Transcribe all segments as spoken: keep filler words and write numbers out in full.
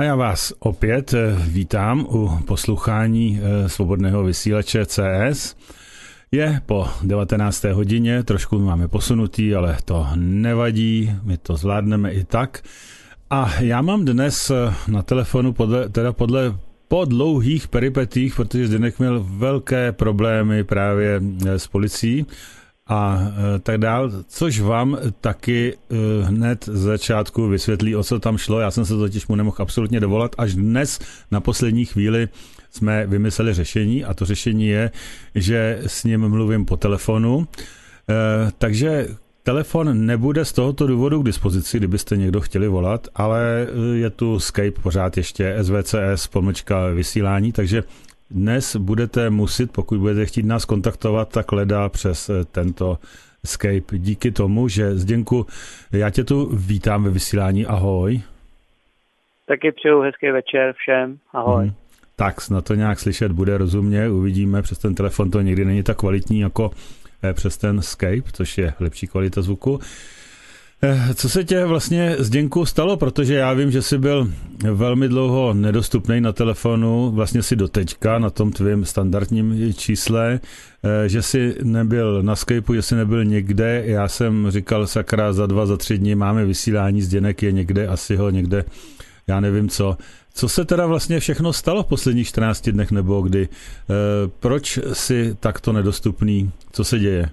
A já vás opět vítám u poslouchání svobodného vysílače C S. Je po devatenácté hodině, trošku máme posunutý, ale to nevadí, my to zvládneme i tak. A já mám dnes na telefonu, podle, teda podle po dlouhých peripetích, protože Zdeněk měl velké problémy právě s policií a tak dál, což vám taky hned z začátku vysvětlí, o co tam šlo. Já jsem se totiž mu nemohl absolutně dovolat. Až dnes na poslední chvíli jsme vymysleli řešení a to řešení je, že s ním mluvím po telefonu. Takže telefon nebude z tohoto důvodu k dispozici, kdybyste někdo chtěli volat, ale je tu Skype pořád ještě S V C S pomlčka vysílání, takže dnes budete muset, pokud budete chtít nás kontaktovat, tak hledá přes tento Skype. Díky tomu, že Zděnku, já tě tu vítám ve vysílání, ahoj. Taky přeju hezký večer všem, ahoj. Hmm. Tak, snad to nějak slyšet bude, rozumně, uvidíme, přes ten telefon to někdy není tak kvalitní jako přes ten Skype, což je lepší kvalita zvuku. Co se tě vlastně, Zděnku, stalo? Protože já vím, že jsi byl velmi dlouho nedostupný na telefonu, vlastně si doteďka na tom tvým standardním čísle, že jsi nebyl na Skypeu, že jsi nebyl někde. Já jsem říkal, sakra, za dva, za tři dny máme vysílání, Zděnek je někde, asi ho někde, já nevím co. Co se teda vlastně všechno stalo v posledních čtrnácti dnech nebo kdy? Proč jsi takto nedostupný? Co se děje?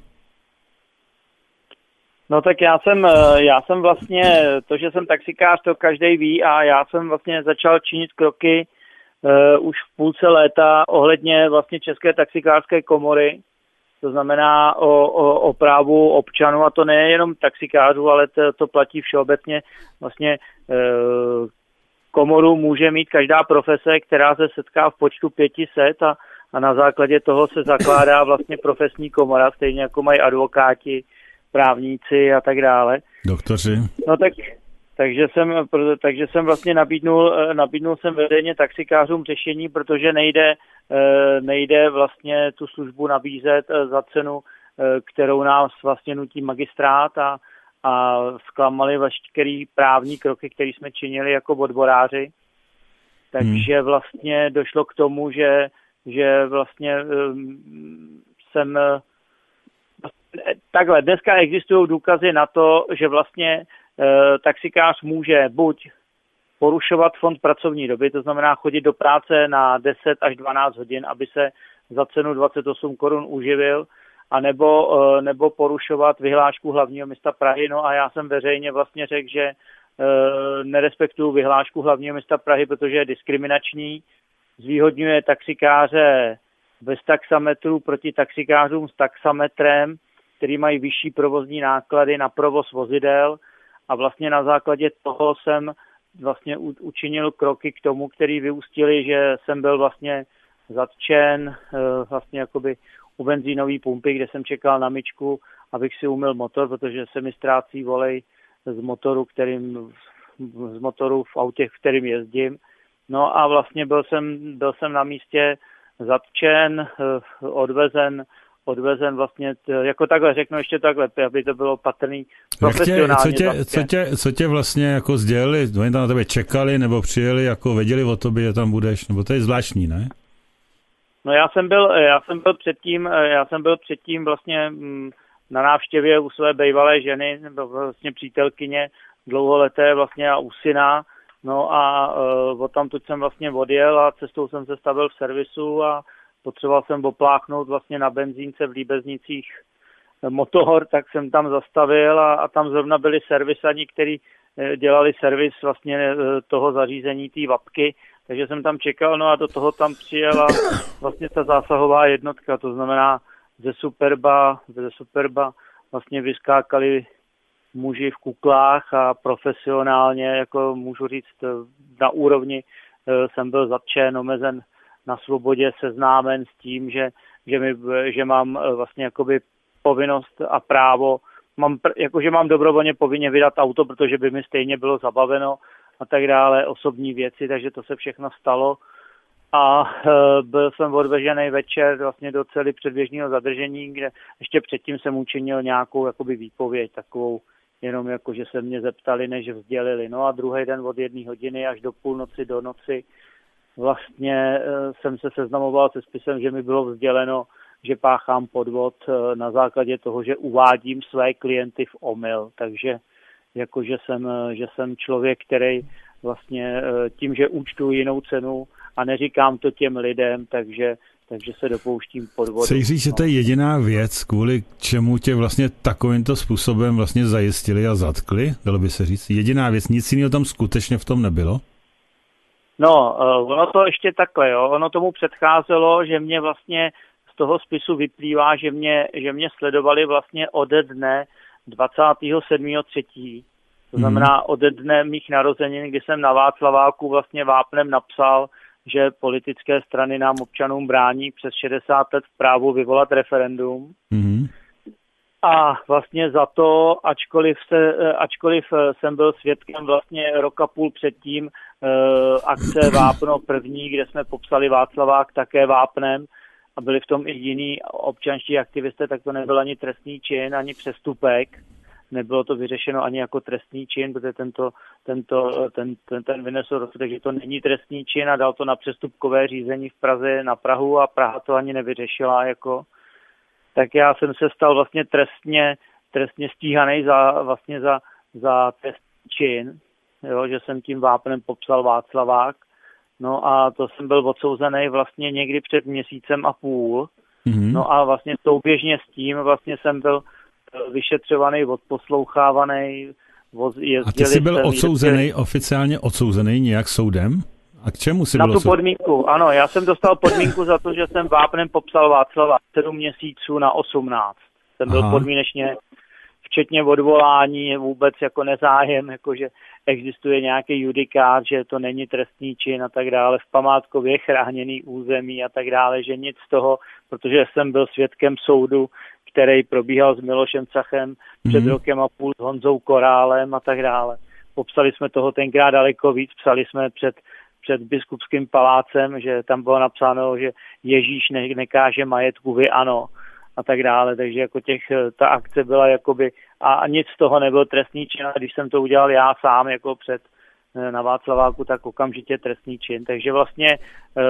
No tak já jsem, já jsem vlastně, to, že jsem taxikář, to každý ví a já jsem vlastně začal činit kroky uh, už v půlce léta ohledně vlastně České taxikářské komory, to znamená o, o, o právu občanů a to nejenom taxikářů, ale to, to platí všeobecně. Vlastně uh, komoru může mít každá profese, která se setká v počtu pěti set a, a na základě toho se zakládá vlastně profesní komora, stejně jako mají advokáti, právníci a tak dále. Doktoři. No tak, takže jsem, takže jsem vlastně nabídnul, nabídnul jsem veřejně taxikářům řešení, protože nejde, nejde vlastně tu službu nabízet za cenu, kterou nás vlastně nutí magistrát a, a zklamali veškerý právní kroky, které jsme činili jako odboráři. Takže hmm. vlastně došlo k tomu, že, že vlastně jsem takhle, dneska existují důkazy na to, že vlastně e, taxikář může buď porušovat fond pracovní doby, to znamená chodit do práce na deset až dvanáct hodin, aby se za cenu dvacet osm korun uživil, anebo e, nebo porušovat vyhlášku hlavního města Prahy. No a já jsem veřejně vlastně řekl, že e, nerespektuju vyhlášku hlavního města Prahy, protože je diskriminační, zvýhodňuje taxikáře bez taxametru proti taxikářům s taxametrem, který mají vyšší provozní náklady na provoz vozidel a vlastně na základě toho jsem vlastně učinil kroky k tomu, který vyústili, že jsem byl vlastně zatčen vlastně jakoby u benzínové pumpy, kde jsem čekal na myčku, abych si umyl motor, protože se mi ztrácí volej z motoru, kterým, z motoru v autě, v kterým jezdím. No a vlastně byl jsem, byl jsem na místě zatčen, odvezen, odvezen vlastně, jako takhle řeknu ještě takhle, aby to bylo patrný profesionálně. Tě, co, tě, co, tě, co tě vlastně jako sdělili? Oni tam na tebe čekali nebo přijeli, jako věděli o tobě, že tam budeš? Nebo to je zvláštní, ne? No já jsem byl, já jsem byl předtím, já jsem byl předtím vlastně na návštěvě u své bývalé ženy, nebo vlastně přítelkyně dlouholeté vlastně a u syna. No a uh, odtamtud jsem vlastně odjel a cestou jsem se stavil v servisu a potřeboval jsem opláchnout vlastně na benzínce v Líbeznicích motor, tak jsem tam zastavil a, a tam zrovna byli servisani, kteří uh, dělali servis vlastně uh, toho zařízení, té vapky, takže jsem tam čekal, no a do toho tam přijela vlastně ta zásahová jednotka, to znamená ze Superba, ze Superba vlastně vyskákali muži v kuklách a profesionálně, jako můžu říct, na úrovni jsem byl zatčen, omezen na svobodě, seznámen s tím, že, že, mi, že mám vlastně jakoby povinnost a právo, mám, jakože mám dobrovolně povinně vydat auto, protože by mi stejně bylo zabaveno a tak dále, osobní věci, takže to se všechno stalo. A e, byl jsem odvežený večer vlastně do cely předběžného zadržení, kde ještě předtím jsem učinil nějakou jakoby výpověď, takovou jenom jako, že se mě zeptali, než vzdělili. No a druhý den od jedné hodiny až do půlnoci do noci vlastně jsem se seznamoval se spisem, že mi bylo vzděleno, že páchám podvod na základě toho, že uvádím své klienty v omyl. Takže jako, že jsem, že jsem člověk, který vlastně tím, že účtuji jinou cenu a neříkám to těm lidem, takže, takže se dopouštím podvodu. Chceš říct, že to je jediná věc, kvůli čemu tě vlastně takovýmto způsobem vlastně zajistili a zatkli, dalo by se říct? Jediná věc, nic jiného tam skutečně v tom nebylo? No, ono to ještě takhle, jo. Ono tomu předcházelo, že mě vlastně z toho spisu vyplývá, že mě, že mě sledovali vlastně ode dne dvacátého sedmého třetího To znamená ode dne mých narozenin, kdy jsem na Václaváku vlastně vápnem napsal, že politické strany nám občanům brání přes šedesát let v právu vyvolat referendum. Mm-hmm. A vlastně za to, ačkoliv, se, ačkoliv jsem byl svědkem vlastně roka půl předtím eh, akce Vápno první, kde jsme popsali Václavák také vápnem a byli v tom i jiní občanští aktivisté, tak to nebyl ani trestný čin, ani přestupek. Nebylo to vyřešeno ani jako trestný čin, protože tento, tento, ten, ten, ten vynesl rozsudek, že to není trestný čin a dal to na přestupkové řízení v Praze na Prahu a Praha to ani nevyřešila. Jako. Tak já jsem se stal vlastně trestně, trestně stíhaný za, vlastně za, za trestný čin, jo, že jsem tím vápnem popsal Václavák. No a to jsem byl odsouzený vlastně někdy před měsícem a půl. Mm-hmm. No a vlastně souběžně s tím vlastně jsem byl vyšetřovaný, odposlouchávaný. A ty jsi byl odsouzený, jezdili... oficiálně odsouzený nějak soudem? A k čemu jsi Na byl tu soud... podmínku, ano, já jsem dostal podmínku za to, že jsem vápnem popsal Václava sedm měsíců na osmnáct. Jsem byl Aha. podmínečně, včetně odvolání, vůbec jako nezájem, jakože existuje nějaký judikát, že to není trestný čin a tak dále, v památkově chráněný území a tak dále, že nic z toho, protože jsem byl svědkem soudu, který probíhal s Milošem Cachem před mm-hmm. rokem a půl, s Honzou Korálem a tak dále. Popsali jsme toho tenkrát daleko víc, psali jsme před, před biskupským palácem, že tam bylo napsáno, že Ježíš ne, nekáže majetku, vy ano a tak dále, takže jako těch, ta akce byla jakoby, a nic z toho nebyl trestný čin, a když jsem to udělal já sám jako před na Václaváku, tak okamžitě trestný čin, takže vlastně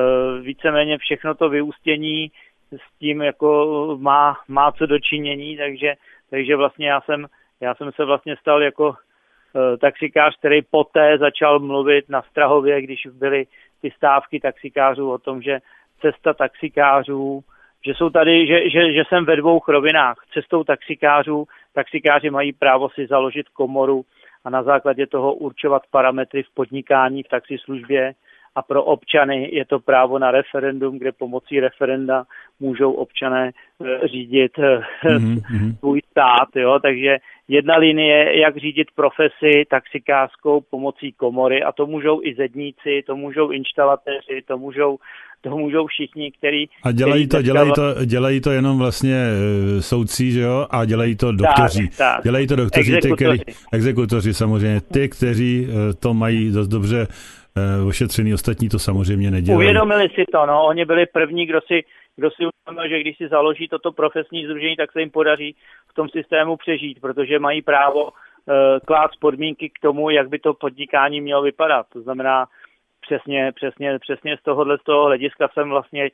víceméně všechno to vyústění s tím jako má, má co dočinění, takže, takže vlastně já jsem, já jsem se vlastně stal jako e, taxikář, který poté začal mluvit na Strahově, když byly ty stávky taxikářů o tom, že cesta taxikářů, že jsou tady, že, že, že jsem ve dvou rovinách. Cestou taxikářů, taxikáři mají právo si založit komoru a na základě toho určovat parametry v podnikání v taxislužbě. A pro občany je to právo na referendum, kde pomocí referenda můžou občané řídit mm-hmm. svůj stát. Jo? Takže jedna linie, jak řídit profesi taxikářskou pomocí komory, a to můžou i zedníci, to můžou instalatéři, to můžou, to můžou všichni, který... A dělají to, dělají to, dělají to jenom vlastně soudci, že jo? A dělají to doktoři. Tak, tak. Dělají to doktoři, exekutoři. Ty, který, exekutoři samozřejmě, ty, kteří to mají dost dobře ošetřený, ostatní to samozřejmě nedělají. Uvědomili si to, no, oni byli první, kdo si, kdo si uvědomil, že když si založí toto profesní sdružení, tak se jim podaří v tom systému přežít, protože mají právo uh, klást podmínky k tomu, jak by to podnikání mělo vypadat. To znamená, přesně, přesně, přesně z tohohle z toho hlediska jsem vlastně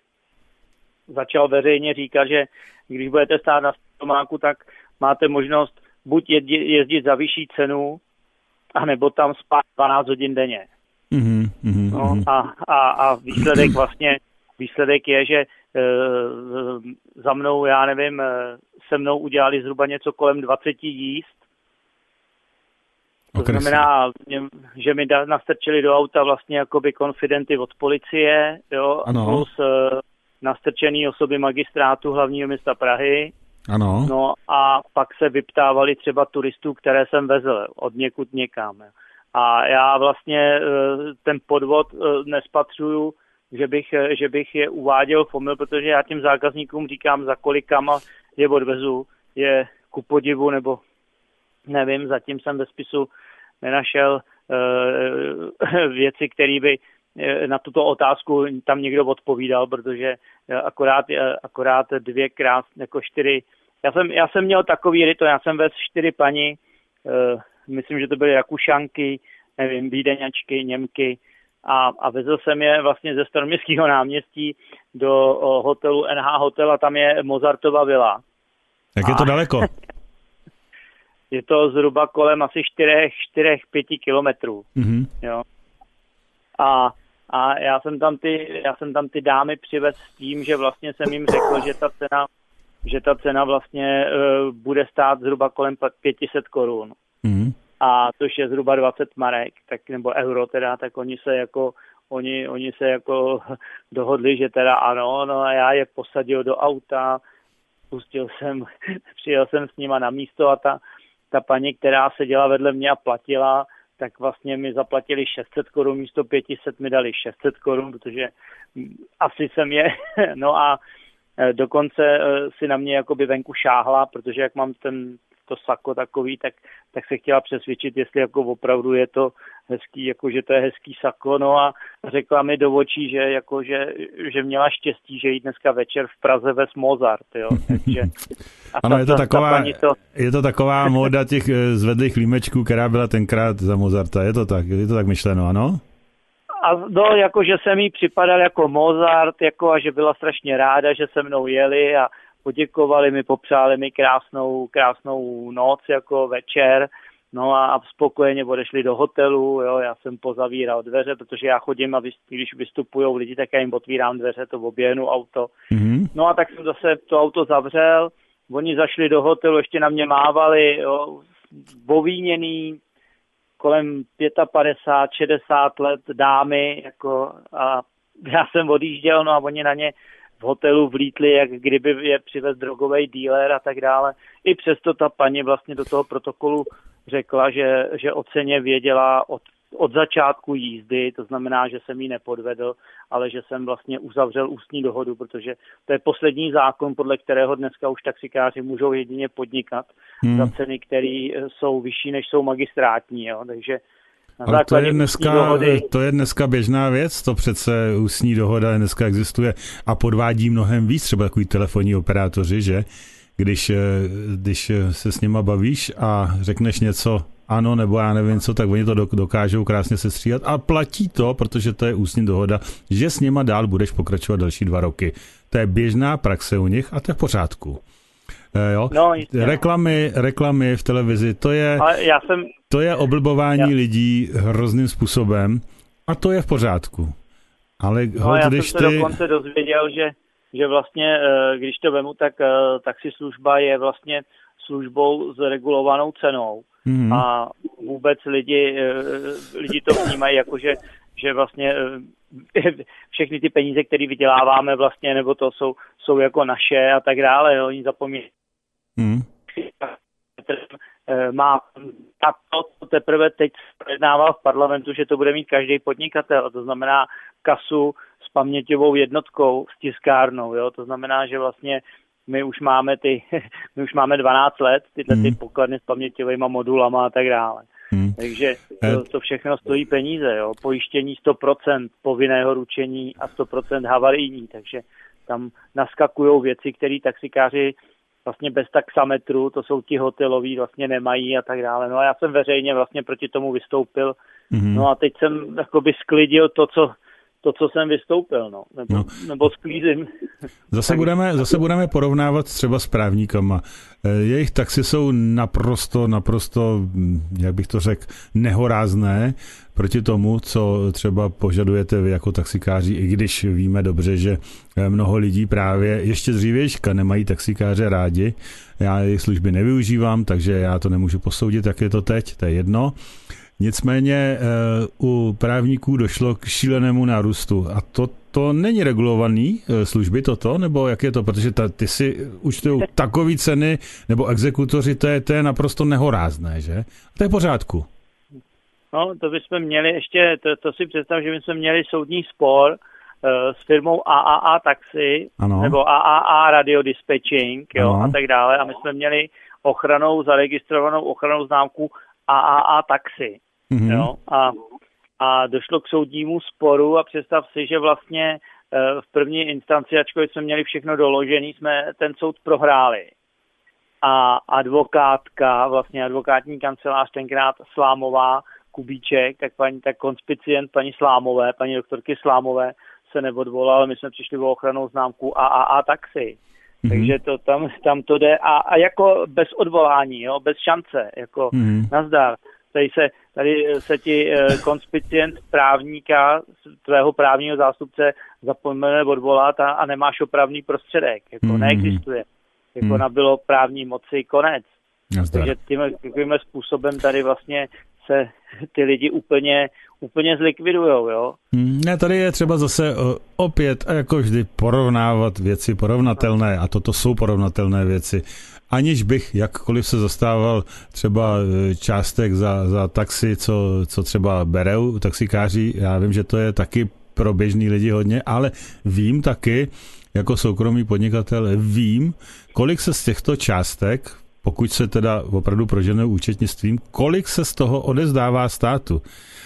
začal veřejně říkat, že když budete stát na stomáku, tak máte možnost buď jezdit, jezdit za vyšší cenu, anebo tam spát dvanáct hodin denně. Mm-hmm, mm-hmm. No, a, a, a výsledek vlastně, výsledek je, že e, za mnou, já nevím, se mnou udělali zhruba něco kolem dvacet jízd. To Okresně. Znamená, že mi da, nastrčili do auta vlastně jakoby konfidenty od policie, jo, ano. plus e, nastrčený osoby magistrátu hlavního města Prahy. Ano. No a pak se vyptávali třeba turistů, které jsem vezl od někud někam. A já vlastně ten podvod nespatřuju, že bych, že bych je uváděl v omyl, protože já těm zákazníkům říkám, za kolikama je odvezu, je ku podivu, nebo nevím, zatím jsem ve spisu nenašel věci, které by na tuto otázku tam někdo odpovídal, protože akorát, akorát dvěkrát, jako čtyři, já jsem, já jsem měl takový ryto, já jsem vez čtyři paní, myslím, že to byly Rakušanky, nevím, Vídeňačky, Němky, a, a vezl jsem je vlastně ze Staroměstského náměstí do o, hotelu N H Hotel a tam je Mozartova vila. Jak je to daleko? Je to zhruba kolem asi čtyři pět kilometrů. Mm-hmm. Jo. A, a já jsem tam ty, já jsem tam ty dámy přivez s tím, že vlastně jsem jim řekl, že ta cena, že ta cena vlastně uh, bude stát zhruba kolem pět set korun. Mm-hmm. A což je zhruba dvacet marek, tak, nebo euro teda, tak oni se jako oni, oni se jako dohodli, že teda ano, no a já je posadil do auta, pustil jsem, přijel jsem s nima na místo a ta, ta paní, která seděla vedle mě a platila, tak vlastně mi zaplatili šest set korun, místo pět set mi dali šest set korun, protože asi jsem je, no a dokonce si na mě jakoby venku šáhla, protože jak mám ten to sako takový, tak, tak se chtěla přesvědčit, jestli jako opravdu je to hezký, jako že to je hezký sako, no a řekla mi do očí, že jako, že, že měla štěstí, že jí dneska večer v Praze vez Mozart, jo, takže... Ano, je to, taková, to... je to taková móda těch zvedlých límečků, která byla tenkrát za Mozarta, je to tak, je to tak myšleno, ano? A no, jako, že jsem jí připadal jako Mozart, jako a že byla strašně ráda, že se mnou jeli a poděkovali mi, popřáli mi krásnou, krásnou noc, jako večer, no a spokojeně odešli do hotelu, jo, já jsem pozavíral dveře, protože já chodím a když vystupujou lidi, tak já jim otvírám dveře, to oběhnu auto. Mm-hmm. No a tak jsem zase to auto zavřel, oni zašli do hotelu, ještě na mě mávali, jo, ovíněný, kolem padesát pět šedesát let dámy, jako a já jsem odjížděl, no a oni na ně v hotelu vlítli, jak kdyby je přivez drogový dealer a tak dále. I přesto ta paní vlastně do toho protokolu řekla, že, že o ceně věděla od, od začátku jízdy, to znamená, že jsem jí nepodvedl, ale že jsem vlastně uzavřel ústní dohodu, protože to je poslední zákon, podle kterého dneska už taxikáři můžou jedině podnikat hmm. za ceny, které jsou vyšší, než jsou magistrátní. Jo? Takže ale to je, dneska, to je dneska běžná věc, to přece ústní dohoda dneska existuje a podvádí mnohem víc, třeba takový telefonní operátoři, že když, když se s nima bavíš a řekneš něco ano, nebo já nevím co, tak oni to dokážou krásně sestříhat a platí to, protože to je ústní dohoda, že s nima dál budeš pokračovat další dva roky. To je běžná praxe u nich a to je v pořádku. Jo? No, reklamy, reklamy v televizi, to je, já jsem, to je oblbování já, lidí hrozným způsobem a to je v pořádku. Ale no, hod, já když jsem se ty... dokonce dozvěděl, že, že vlastně, když to vemu, tak taxislužba je vlastně službou s regulovanou cenou. Mm-hmm. A vůbec lidi, lidi to vnímají jako, že, že vlastně všechny ty peníze, které vyděláváme vlastně, nebo to jsou, jsou jako naše a tak dále. Jo. Oni zapomínají. Mm. Má a to teprve teď projednával v parlamentu, že to bude mít každý podnikatel. To znamená kasu s paměťovou jednotkou, s tiskárnou. Jo. To znamená, že vlastně my už máme ty, my už máme dvanáct let, tyhle mm. ty pokladny s paměťovými modulama a tak dále. Hmm. Takže to, to všechno stojí peníze, jo. Pojištění sto procent povinného ručení a sto procent havarijní, takže tam naskakujou věci, které taxikáři vlastně bez taxametru, to jsou ti hoteloví, vlastně nemají a tak dále. No a já jsem veřejně vlastně proti tomu vystoupil, hmm. no a teď jsem jakoby sklidil to, co to, co jsem vystoupil, no, nebo, no. nebo sklízím. Zase budeme, zase budeme porovnávat třeba s právníkama. Jejich taxi jsou naprosto, naprosto, jak bych to řekl, nehorázné proti tomu, co třeba požadujete vy jako taxikáři, i když víme dobře, že mnoho lidí právě ještě dřívějška nemají taxikáře rádi. Já jejich služby nevyužívám, takže já to nemůžu posoudit, jak je to teď, to je jedno. Nicméně u právníků došlo k šílenému nárůstu a to, to není regulovaný služby toto, nebo jak je to, protože ta, ty si účtují takový ceny, nebo exekutoři, to je, to je naprosto nehorázné, že? To je v pořádku. No, to bychom měli ještě, to, to si představ, že bychom měli soudní spor uh, s firmou A A A Taxi, ano. nebo A A A Radio Dispatching, jo, a tak dále, a my jsme měli ochranou, zaregistrovanou ochranou známku A A A Taxi. Mm-hmm. Jo? A, a došlo k soudnímu sporu a představ si, že vlastně e, v první instanci, ačkoliv jsme měli všechno doložené, jsme ten soud prohráli. a advokátka, vlastně advokátní kancelář tenkrát Slámová, Kubíček, tak paní, tak konspicient paní Slámové, paní doktorky Slámové se neodvolal, my jsme přišli o ochrannou známku A A A taxi. Mm-hmm. Takže to tam, tam to jde a, a jako bez odvolání, jo, bez šance, jako mm-hmm. nazdar. Tady se, tady se ti eh, konspicient právníka, tvého právního zástupce zapomene odvolat a, a nemáš opravný prostředek, jako mm-hmm. neexistuje. Jako mm-hmm. nabylo právní moci konec. Nazdar. Takže tím, tímhle způsobem tady vlastně se ty lidi úplně, úplně zlikvidujou, jo. Ne, tady je třeba zase opět a jako vždy porovnávat věci porovnatelné a toto jsou porovnatelné věci. Aniž bych jakkoliv se zastával třeba částek za, za taxi, co, co třeba berou taxikáři, já vím, že to je taky pro běžný lidi hodně, ale vím taky, jako soukromý podnikatel, vím, kolik se z těchto částek, pokud se teda opravdu proženou účetnictvím, kolik se z toho odezdává státu.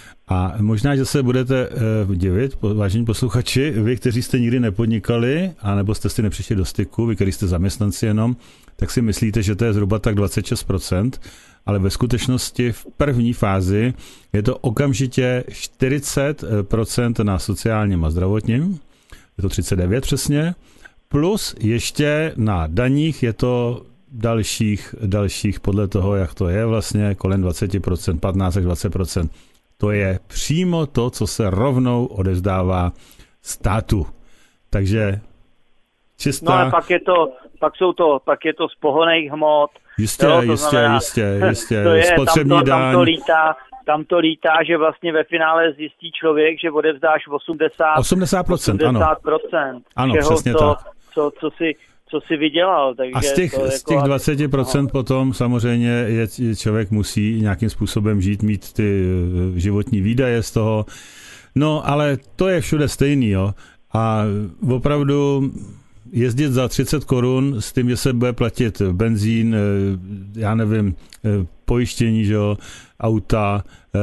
A možná, že se budete uh, divit, vážení posluchači, vy, kteří jste nikdy nepodnikali, anebo jste si nepřišli do styku, vy, kteří jste zaměstnanci jenom, tak si myslíte, že to je zhruba tak dvacet šest procent, ale ve skutečnosti v první fázi je to okamžitě čtyřicet procent na sociálním a zdravotním, je to třicet devět přesně, plus ještě na daních je to dalších, dalších podle toho, jak to je vlastně, kolem dvacet procent, patnáct až dvacet procent. To je přímo to, co se rovnou odevzdává státu. Takže čistá... No ale pak je to, pak jsou to, pak je to z pohonných hmot. Jistě, jo, jistě, znamená, jistě, jistě. To je, spotřební tam to, daň. Tam to lítá, tam to lítá, že vlastně ve finále zjistí člověk, že odevzdáš osmdesát procent. osmdesát procent, ano. Ano, přesně to, tak. Co, co si... co si vydělal. Takže a z těch, to z těch jako... dvacet procent no. potom samozřejmě je, člověk musí nějakým způsobem žít, mít ty životní výdaje z toho. No, ale to je všude stejný, jo. A opravdu jezdit za třicet korun s tím, že se bude platit benzín, já nevím, pojištění, že jo, auta,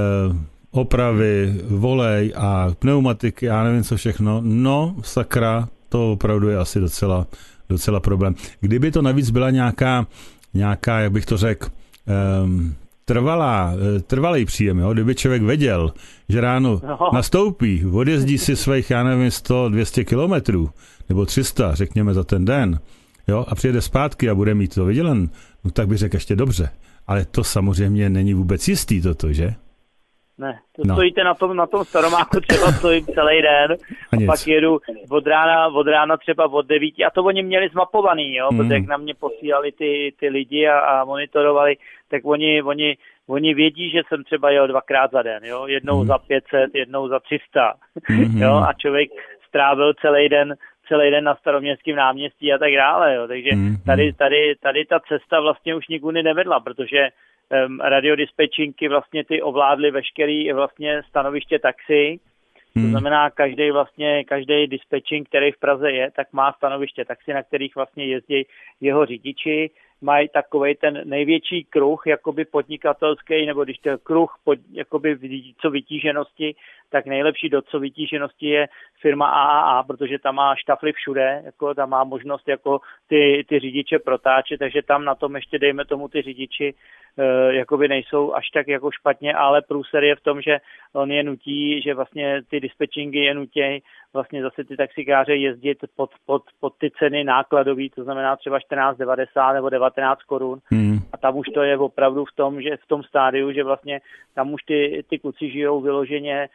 opravy, volej a pneumatiky, já nevím co všechno. No, sakra, to opravdu je asi docela docela problém. Kdyby to navíc byla nějaká, nějaká, jak bych to řekl, um, trvalá, trvalý příjem, jo? Kdyby člověk věděl, že ráno no. nastoupí, odjezdí si svých, já nevím, sto, dvě stě kilometrů, nebo tři sta, řekněme, za ten den, jo, a přijede zpátky a bude mít to vydělen, no tak by řekl ještě dobře. Ale to samozřejmě není vůbec jistý toto, že? Ne, to no. stojíte na tom, na tom Staromáku, třeba stojím celý den a, a pak jedu od rána, od rána třeba od devíti a to oni měli zmapovaný, jo, mm. protože jak na mě posílali ty, ty lidi a, a monitorovali, tak oni, oni, oni vědí, že jsem třeba jel dvakrát za den, jo, jednou mm. za pět set, jednou za tři sta, mm. jo, a člověk strávil celý den, celý den na Staroměstském náměstí a tak dále, jo, takže mm. tady, tady, tady ta cesta vlastně už nikudy nevedla, protože Um, radiodispečinky vlastně ty ovládly veškerý vlastně stanoviště taxi. Hmm. To znamená, každý vlastně, každý dispečing, který v Praze je, tak má stanoviště taxi, na kterých vlastně jezdí jeho řidiči. Mají takovej ten největší kruh, jakoby podnikatelský, nebo když to je kruh pod, jakoby co vytíženosti, tak nejlepší do co vytíženosti je firma A A A, protože tam má štafly všude, jako tam má možnost jako ty, ty řidiče protáčet, takže tam na tom ještě dejme tomu ty řidiči e, jakoby nejsou až tak jako špatně, ale průser je v tom, že on je nutí, že vlastně ty dispečingy je nutí vlastně zase ty taxikáře jezdit pod, pod, pod ty ceny nákladový, to znamená třeba čtrnáct devadesát nebo devatenáct korun. Hmm. A tam už to je opravdu v tom, že v tom stádiu, že vlastně tam už ty, ty kluci žijou vyloženě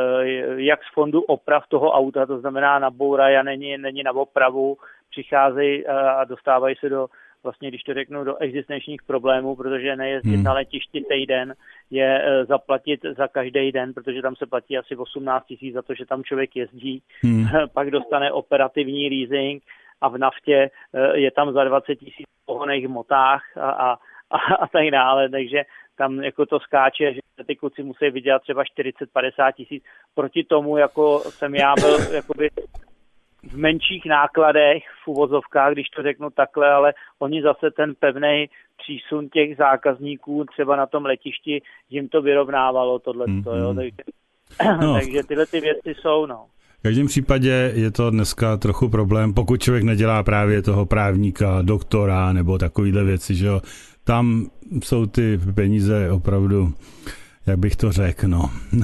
jak z fondu oprav toho auta, to znamená nabourají a není, není na opravu, přicházejí a dostávají se do, vlastně když to řeknu, do existenčních problémů, protože nejezdit hmm. na letišti týden je zaplatit za každý den, protože tam se platí asi osmnáct tisíc za to, že tam člověk jezdí, hmm. pak dostane operativní leasing a v naftě je tam za dvacet tisíc v pohonných hmotách a, a, a, a tak dále, takže tam jako to skáče, že ty kluci musí vydělat třeba čtyřicet padesát tisíc. Proti tomu, jako jsem já byl jakoby v menších nákladech, v uvozovkách, když to řeknu takhle, ale oni zase ten pevný přísun těch zákazníků třeba na tom letišti jim to vyrovnávalo tohleto, mm-hmm. jo, takže, no. takže tyhle ty věci jsou, no. V každém případě je to dneska trochu problém, pokud člověk nedělá právě toho právníka, doktora nebo takovýhle věci, že jo. Tam jsou ty peníze opravdu, jak bych to řekl, no. No,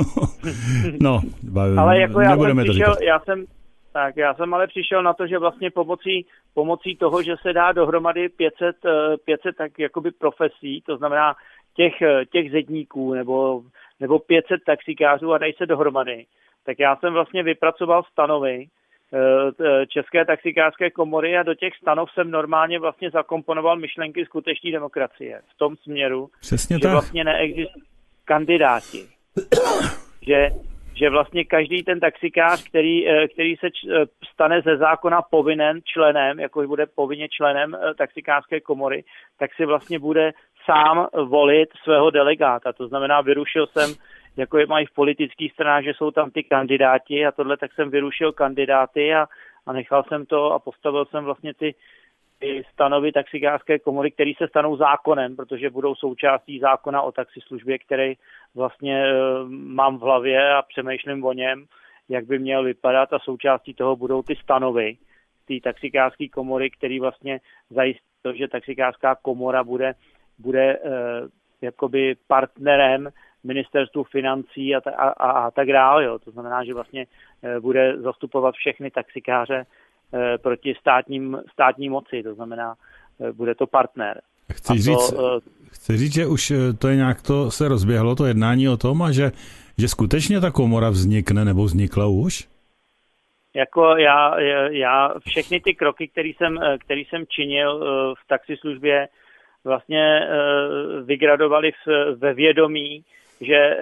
no ale jako já nebudeme jsem to přišel, říkat. já jsem, tak já jsem ale přišel na to, že vlastně pomocí, pomocí toho, že se dá dohromady pět set, pět set tak jakoby profesí, to znamená těch, těch zedníků nebo, nebo pět set taxikářů a dají se dohromady, tak já jsem vlastně vypracoval stanovy České taxikářské komory a do těch stanov jsem normálně vlastně zakomponoval myšlenky skutečné demokracie. V tom směru, Přesně že tak. vlastně neexistují kandidáti. že, že vlastně každý ten taxikář, který, který se stane ze zákona povinen členem, jako bude povinně členem taxikářské komory, tak si vlastně bude sám volit svého delegáta. To znamená, vyrušil jsem, jako je mají v politických stranách, že jsou tam ty kandidáti a tohle, tak jsem vyrušil kandidáty a, a nechal jsem to a postavil jsem vlastně ty, ty stanovy taxikářské komory, které se stanou zákonem, protože budou součástí zákona o taxislužbě, který vlastně e, mám v hlavě a přemýšlím o něm, jak by měl vypadat a součástí toho budou ty stanovy, ty taxikářské komory, které vlastně zajistí to, že taxikářská komora bude, bude e, jakoby partnerem ministerstvu financí a, ta, a, a, a tak dále. Jo. To znamená, že vlastně e, bude zastupovat všechny taxikáře e, proti státním, státní moci. To znamená, e, bude to partner. Chci to, říct, e, chci říct, že už to je nějak to se rozběhlo, to jednání o tom, a že, že skutečně ta komora vznikne nebo vznikla už? Jako já, já všechny ty kroky, které jsem, který jsem činil v taxislužbě, vlastně vygradovali v, ve vědomí, že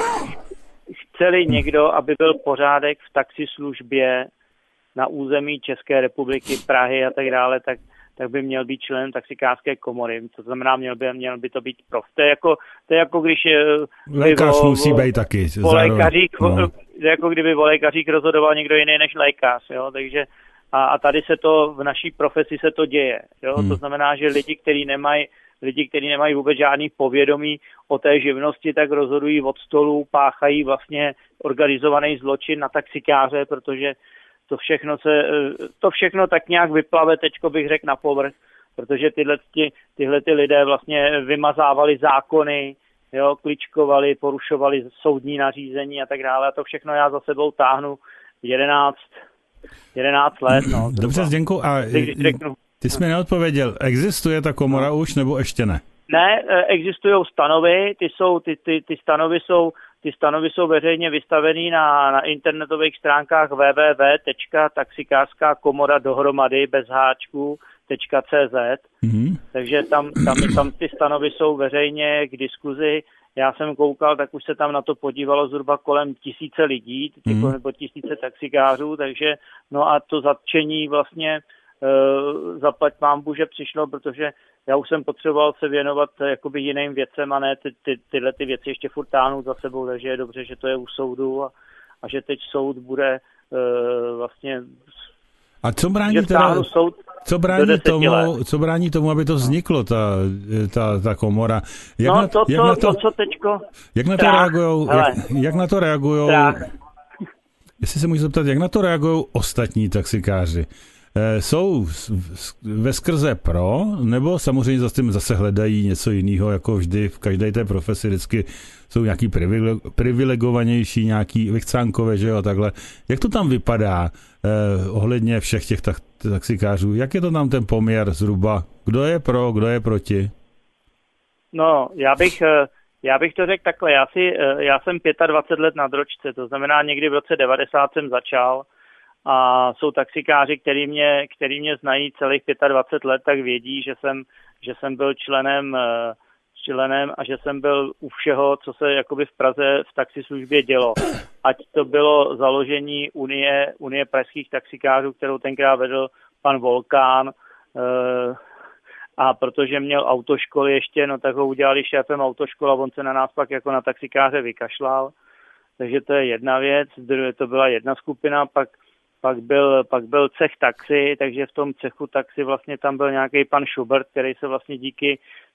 chce-li někdo, aby byl pořádek v taxislužbě na území České republiky, Prahy a tak dále, tak, tak by měl být členem taxikářské komory. To znamená, měl by, měl by to být prof. To je jako, to je jako když... Lékař musí být taky. O lékařích, no. Jako kdyby o lékařích rozhodoval někdo jiný než lékař. Jo? Takže, a, a tady se to, v naší profesi se to děje. Jo? Hmm. To znamená, že lidi, kteří nemají lidi, kteří nemají vůbec žádný povědomí o té živnosti, tak rozhodují od stolu, páchají vlastně organizovaný zločin na taxikáře, protože to všechno, se, to všechno tak nějak vyplave, teďko bych řekl, na povrch, protože tyhle, ty, tyhle ty lidé vlastně vymazávali zákony, jo, kličkovali, porušovali soudní nařízení a tak dále. A to všechno já za sebou táhnu jedenáct let. No, dobře, Zdenku, a ty jsi mi neodpověděl, existuje ta komora no. už nebo ještě ne? Ne, existují stanovy, ty, jsou, ty, ty, ty stanovy jsou Ty stanovy jsou veřejně vystavený na, na internetových stránkách w w w tečka taxikářská komora dohromady bez háčků tečka c z. Mm-hmm. Takže tam, tam, tam ty stanovy jsou veřejně k diskuzi. Já jsem koukal, tak už se tam na to podívalo zhruba kolem tisíce lidí, mm-hmm. nebo tisíce taxikářů, takže no a to zatčení vlastně e, zaplať pánbůh, že přišlo, protože já už jsem potřeboval se věnovat jakoby jiným věcem a ne ty, ty, tyhle ty věci ještě furt táhnout za sebou, takže je dobře, že to je u soudu a, a že teď soud bude uh, vlastně... A co brání, teda, co, brání tomu, co brání tomu, aby to vzniklo, ta, ta, ta komora? Jak no na, to, jak to, na to, to, co teďko... Jak na to reagujou, jak, jak na to reagujou... Jestli se můžu zeptat, jak na to reagují ostatní taxikáři? Jsou ve skrze pro, nebo samozřejmě zase, zase hledají něco jiného, jako vždy v každé té profesi vždycky jsou nějaký privilegovanější, nějaký vychcánkové, že jo, takhle. Jak to tam vypadá eh, ohledně všech těch tak, taxikářů? Jak je to tam ten poměr zhruba? Kdo je pro, kdo je proti? No, já bych, já bych to řekl takhle. Já, si, já jsem dvacet pět let na dročce, to znamená někdy v roce devadesát jsem začal. A jsou taxikáři, který mě, který mě znají celých dvacet pět let, tak vědí, že jsem, že jsem byl členem, členem a že jsem byl u všeho, co se jakoby v Praze v taxislužbě dělo. Ať to bylo založení Unie, Unie pražských taxikářů, kterou tenkrát vedl pan Volkán, a protože měl autoškoly ještě, no tak ho udělali šéfem autoškol a on se na nás pak jako na taxikáře vykašlal. Takže to je jedna věc, to byla jedna skupina, pak Pak byl, pak byl cech taxi, takže v tom cechu taxi vlastně tam byl nějaký pan Schubert, který se vlastně díky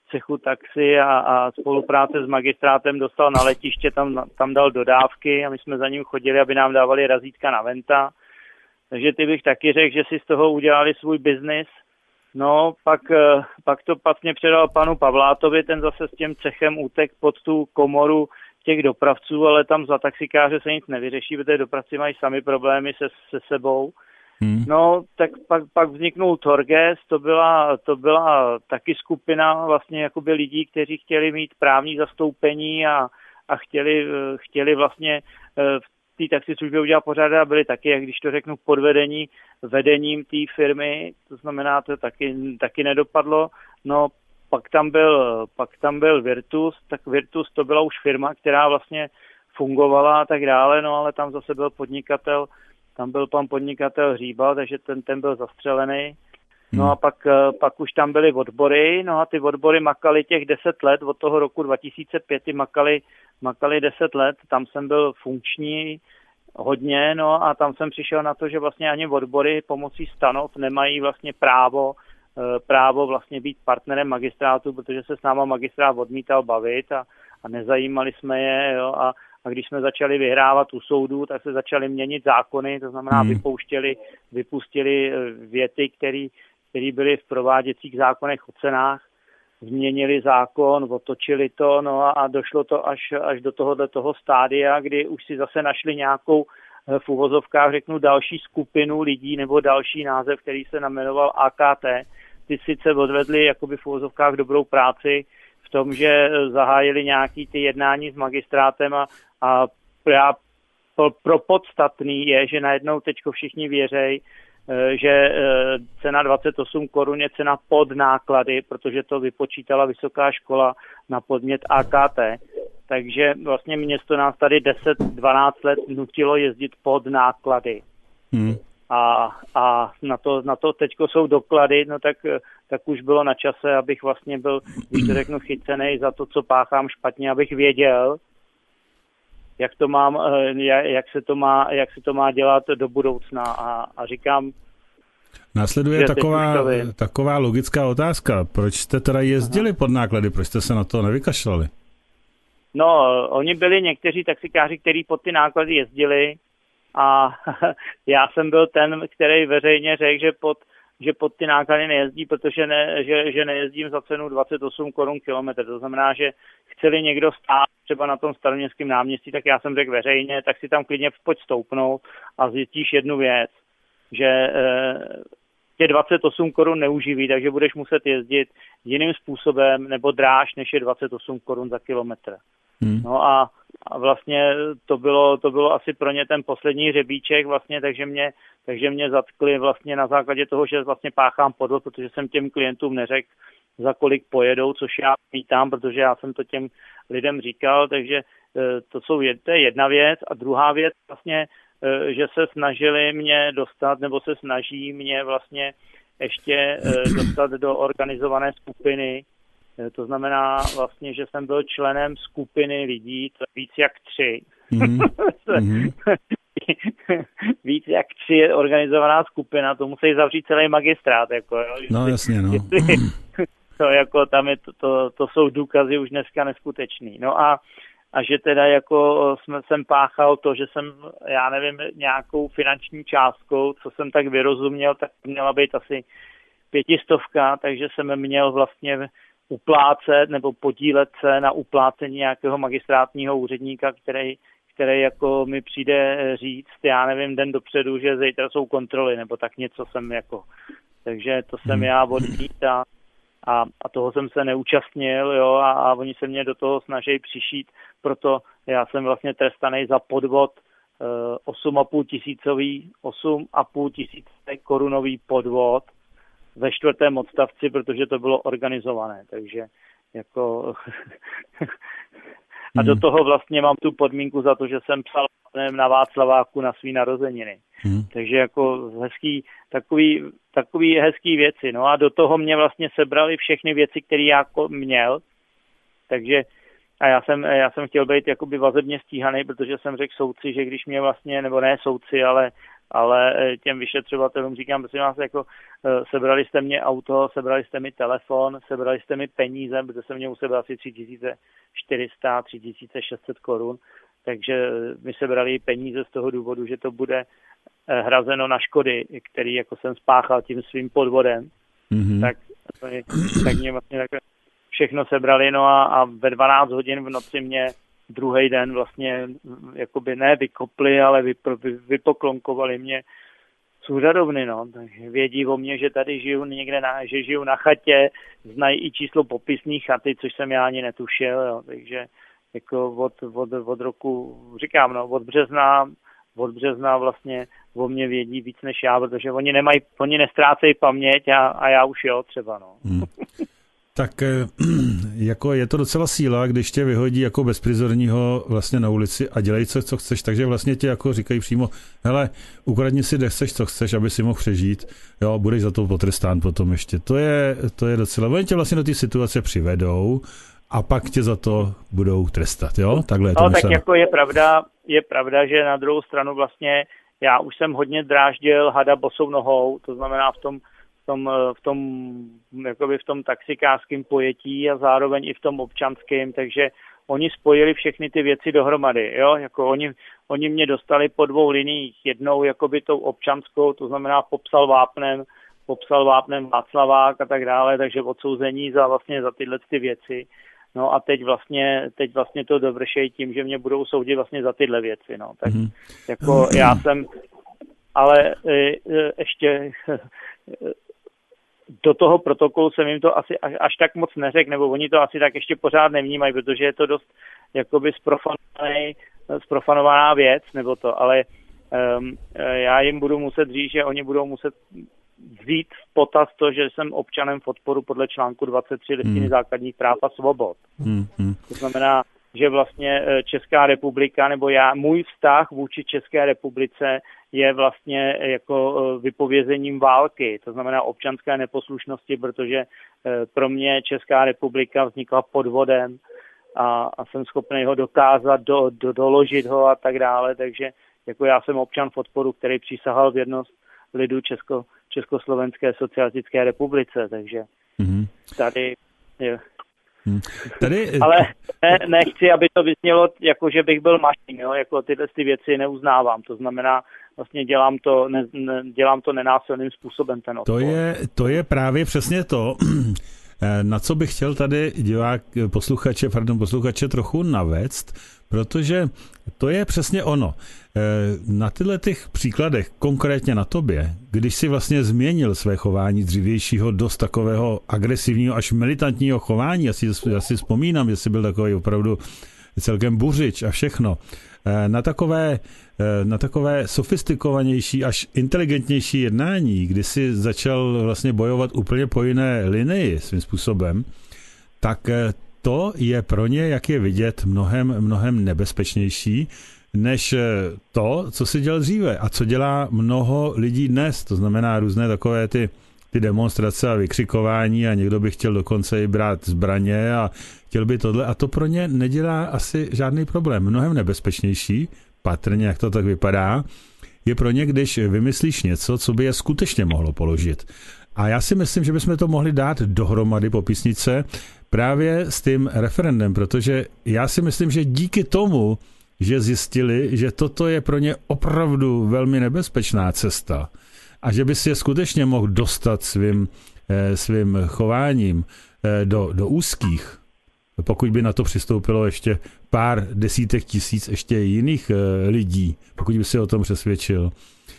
cechu taxi a, a spolupráce s magistrátem dostal na letiště, tam, tam dal dodávky a my jsme za ním chodili, aby nám dávali razítka na venta. Takže ty bych taky řekl, že si z toho udělali svůj biznis. No, pak, pak to patně předal panu Pavlátovi, ten zase s tím cechem útek pod tu komoru těch dopravců, ale tam za taxikáře se nic nevyřeší, protože dopravci mají sami problémy se, se sebou. Hmm. No, tak pak, pak vzniknul Torges, to byla, to byla taky skupina vlastně jakoby lidí, kteří chtěli mít právní zastoupení a, a chtěli, chtěli vlastně v té taxislužbě udělat pořádek a byli taky, jak když to řeknu, podvedení vedením té firmy, to znamená, to taky, taky nedopadlo. No, pak tam byl, pak tam byl Virtus, tak Virtus to byla už firma, která vlastně fungovala a tak dále, no ale tam zase byl podnikatel, tam byl pan podnikatel Hříbal, takže ten, ten byl zastřelený. No a pak, pak už tam byly odbory, no a ty odbory makaly těch deset let, od toho roku dva tisíce pět makali, makali deset let, tam jsem byl funkční hodně, no a tam jsem přišel na to, že vlastně ani odbory pomocí stanov nemají vlastně právo, právo vlastně být partnerem magistrátu, protože se s náma magistrát odmítal bavit a, a nezajímali jsme je, jo, a A když jsme začali vyhrávat u soudu, tak se začaly měnit zákony, to znamená hmm. vypouštěli, vypustili věty, které byly v prováděcích zákonech o cenách, změnili zákon, otočili to, no a došlo to až, až do tohohle toho stádia, kdy už si zase našli nějakou v uvozovkách, řeknu, další skupinu lidí nebo další název, který se jmenoval A K T. Ty sice odvedli jakoby v uvozovkách dobrou práci v tom, že zahájili nějaký ty jednání s magistrátem a, a pro, pro podstatný je, že najednou teďko všichni věřejí, že cena dvacet osm korun je cena pod náklady, protože to vypočítala vysoká škola na podnět A K T. Takže vlastně město nás tady deset dvanáct let nutilo jezdit pod náklady. Hmm. A, a na to, na to teďko jsou doklady, no tak, tak už bylo na čase, abych vlastně byl, když to řeknu, chycenej za to, co páchám špatně, abych věděl, jak to mám, jak se to má, jak se to má dělat do budoucna. A, a říkám, následuje taková, taková logická otázka. Proč jste teda jezdili Aha. pod náklady? Proč jste se na to nevykašlali? No, oni byli někteří taxikáři, kteří pod ty náklady jezdili a já jsem byl ten, který veřejně řekl, že pod, že pod ty náklady nejezdí, protože ne, že, že nejezdím za cenu dvacet osm korun kilometr. To znamená, že chceli někdo stát třeba na tom Staroměstském náměstí, tak já jsem řekl veřejně, tak si tam klidně pojď stoupnout a zjistíš jednu věc, že e, tě dvacet osm korun neuživí, takže budeš muset jezdit jiným způsobem nebo dráž, než je dvacet osm korun za kilometr. Hmm. No a, a vlastně to bylo, to bylo asi pro ně ten poslední hřebíček vlastně, takže mě, takže mě zatkli vlastně na základě toho, že vlastně páchám podvod, protože jsem těm klientům neřekl, za kolik pojedou, což já vítám, protože já jsem to těm lidem říkal, takže to, jsou, to je jedna věc. A druhá věc vlastně, že se snažili mě dostat, nebo se snaží mě vlastně ještě dostat do organizované skupiny. To znamená vlastně, že jsem byl členem skupiny lidí, to je víc jak tři. Mm-hmm. Víc jak tři je organizovaná skupina, to musí zavřít celý magistrát. Jako, jo. No jasně, no. To, jako, tam je to, to, to jsou důkazy už dneska neskutečný. No a, a že teda jako jsme, jsem páchal to, že jsem, já nevím, nějakou finanční částkou, co jsem tak vyrozuměl, tak měla být asi pětistovka, takže jsem měl vlastně uplácet nebo podílet se na uplácení nějakého magistrátního úředníka, který, který jako mi přijde říct, já nevím, den dopředu, že zítra jsou kontroly, nebo tak něco jsem jako. Takže to jsem já odmít a, a, a toho jsem se neúčastnil, jo, a, a oni se mě do toho snaží přišít, proto já jsem vlastně trestaný za podvod uh, osm a půl tisícový, osm a půl tisíce korunový podvod ve čtvrtém odstavci, protože to bylo organizované, takže jako a do toho vlastně mám tu podmínku za to, že jsem psal na Václaváku na svý narozeniny. Hmm. Takže jako hezký, takový, takový hezký věci. No a do toho mě vlastně sebrali všechny věci, které já jako měl. Takže a já jsem, já jsem chtěl být jakoby vazebně stíhaný, protože jsem řekl soudci, že když mě vlastně, nebo ne soudci, ale ale těm vyšetřovatelům říkám, prosím vás, jako sebrali jste mě auto, sebrali jste mi telefon, sebrali jste mi peníze, protože jsem měl u sebe asi tři tisíce čtyři sta, tři tisíce šest set korun, takže mi sebrali peníze z toho důvodu, že to bude hrazeno na škody, který jako jsem spáchal tím svým podvodem, mm-hmm. tak, tak mě vlastně takhle všechno sebrali, no a, a ve dvanáct hodin v noci mě druhý den vlastně jakoby ne vykopli, ale vyp- vy, vypoklonkovali mě z úřadovny, no. Takže vědí o mě, že tady žiju někde, na, že žiju na chatě, znají i číslo popisní chaty, což jsem já ani netušil, jo. Takže jako od, od, od roku, říkám, no, od března, od března vlastně o mě vědí víc než já, protože oni nemají, oni nestrácejí paměť a, a já už jo, třeba, no. Hmm. Tak jako je to docela síla, když tě vyhodí jako bezprizorního vlastně na ulici a dělej co, co chceš, takže vlastně tě jako říkají přímo, hele, ukradni si, kde chceš, co chceš, aby si mohl přežít, jo, budeš za to potrestán potom ještě. To je, to je docela, oni tě vlastně do té situace přivedou a pak tě za to budou trestat, jo? Takhle je to no, myšleno. Tak jako je pravda, je pravda, že na druhou stranu vlastně já už jsem hodně dráždil hada bosou nohou, to znamená v tom v tom, v tom, jakoby v tom taxikářském pojetí a zároveň i v tom občanském, takže oni spojili všechny ty věci dohromady, jo, jako oni, oni mě dostali po dvou liniích, jednou jakoby tou občanskou, to znamená popsal vápnem, popsal vápnem Václavák a tak dále, takže odsouzení za vlastně za tyhle ty věci, no a teď vlastně, teď vlastně to dovršejí tím, že mě budou soudit vlastně za tyhle věci, no, tak mm-hmm. jako já jsem, ale e, e, ještě do toho protokolu jsem jim to asi až, až tak moc neřekl, nebo oni to asi tak ještě pořád nevnímají, protože je to dost jakoby zprofanovaná věc, nebo to, ale um, já jim budu muset říct, že oni budou muset vzít v potaz to, že jsem občanem v odporu podle článku dvacet tři listiny hmm. základních práv a svobod. Hmm. To znamená, že vlastně Česká republika, nebo já, můj vztah vůči České republice je vlastně jako vypovězením války, to znamená občanské neposlušnosti, protože pro mě Česká republika vznikla podvodem a, a jsem schopný ho dokázat, do, do, doložit ho a tak dále, takže jako já jsem občan v odporu, který přísahal věrnost lidu Česko, Československé socialistické republice, takže mm-hmm. tady je. Hmm. Tady... Ale ne, nechci, aby to vyznělo, jako že bych byl mašín, jo? Jako tyhle ty věci neuznávám, to znamená, vlastně dělám to, ne, ne, dělám to nenásilným způsobem ten odpor. To je, to je právě přesně to, na co bych chtěl tady divák, posluchače, pardon, posluchače trochu navést, protože to je přesně ono. Na tyhle těch příkladech, konkrétně na tobě, když si vlastně změnil své chování dřívějšího dost takového agresivního až militantního chování, já si, já si vzpomínám, že jsi byl takový opravdu celkem buřič a všechno, na takové, na takové sofistikovanější až inteligentnější jednání, kdy si začal vlastně bojovat úplně po jiné linii svým způsobem, tak to je pro ně, jak je vidět, mnohem, mnohem nebezpečnější, než to, co si dělal dříve a co dělá mnoho lidí dnes. To znamená různé takové ty, ty demonstrace a vykřikování a někdo by chtěl dokonce i brát zbraně a chtěl by tohle a to pro ně nedělá asi žádný problém. Mnohem nebezpečnější, patrně, jak to tak vypadá, je pro ně, když vymyslíš něco, co by je skutečně mohlo položit. A já si myslím, že bychom to mohli dát dohromady po písnice právě s tím referendem, protože já si myslím, že díky tomu, že zjistili, že toto je pro ně opravdu velmi nebezpečná cesta a že by si je skutečně mohl dostat svým, svým chováním do, do úzkých, pokud by na to přistoupilo ještě pár desítek tisíc ještě jiných lidí, pokud by si o tom přesvědčil,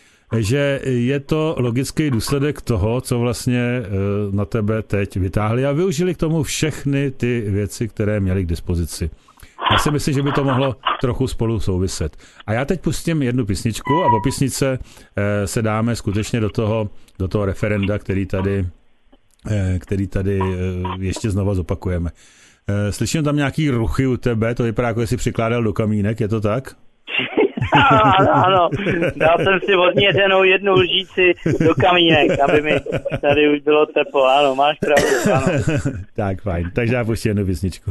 že je to logický důsledek toho, co vlastně na tebe teď vytáhli a využili k tomu všechny ty věci, které měli k dispozici. Já si myslím, že by to mohlo trochu spolu souviset. A já teď pustím jednu písničku a po písničce se dáme skutečně do toho, do toho referenda, který tady, který tady ještě znova zopakujeme. Slyším tam nějaký ruchy u tebe, to vypadá, jako jsi přikládal do kamínek, je to tak? Ano, ano, dal jsem si odměřenou jednu lžíci do kamínek, aby mi tady už bylo teplo, ano, máš pravdu, ano. Tak fajn, takže já pustím jednu písničku.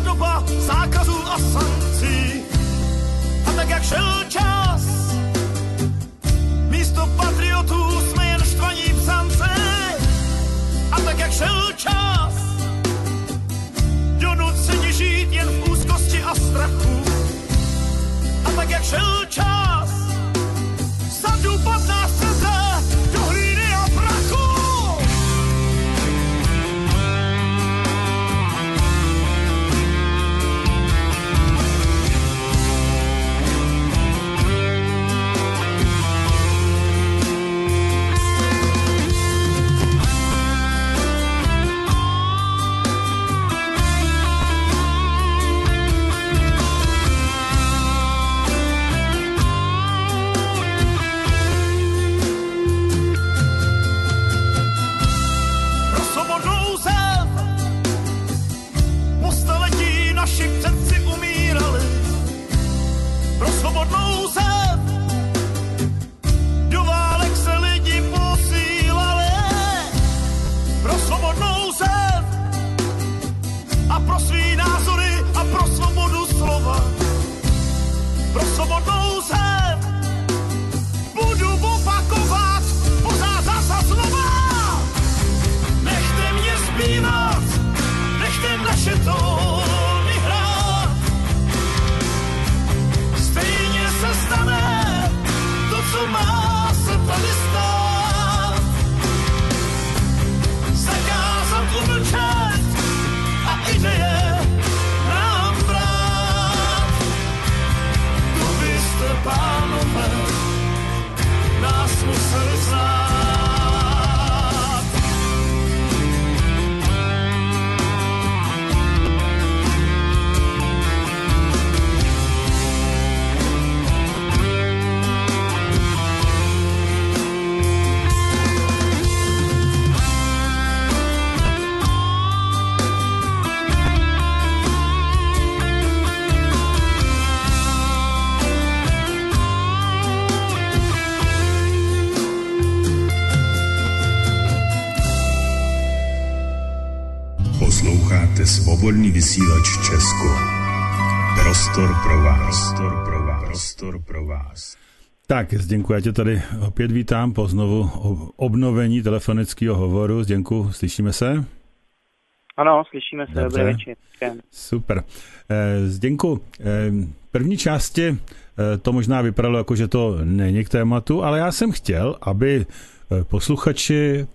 doba zákazů a sankcí. A tak jak šel čas, místo patriotů jsme jen štvaní psance. A tak jak šel čas, donuceni žít jen v úzkosti a strachu. A tak jak šel čas, zadupat nás chcete do hlíny a prachu. Svobodný vysílač Česko. Prostor pro vás. Prostor pro vás. Prostor pro vás. Tak, Zdenku, já tě tady opět vítám po znovu obnovení telefonického hovoru. Zdenku, slyšíme se? Ano, slyšíme se. Dobře. Dobrý večer. Super. Zdenku, první části to možná vypadalo jako, že to není k tématu, ale já jsem chtěl, aby posluchači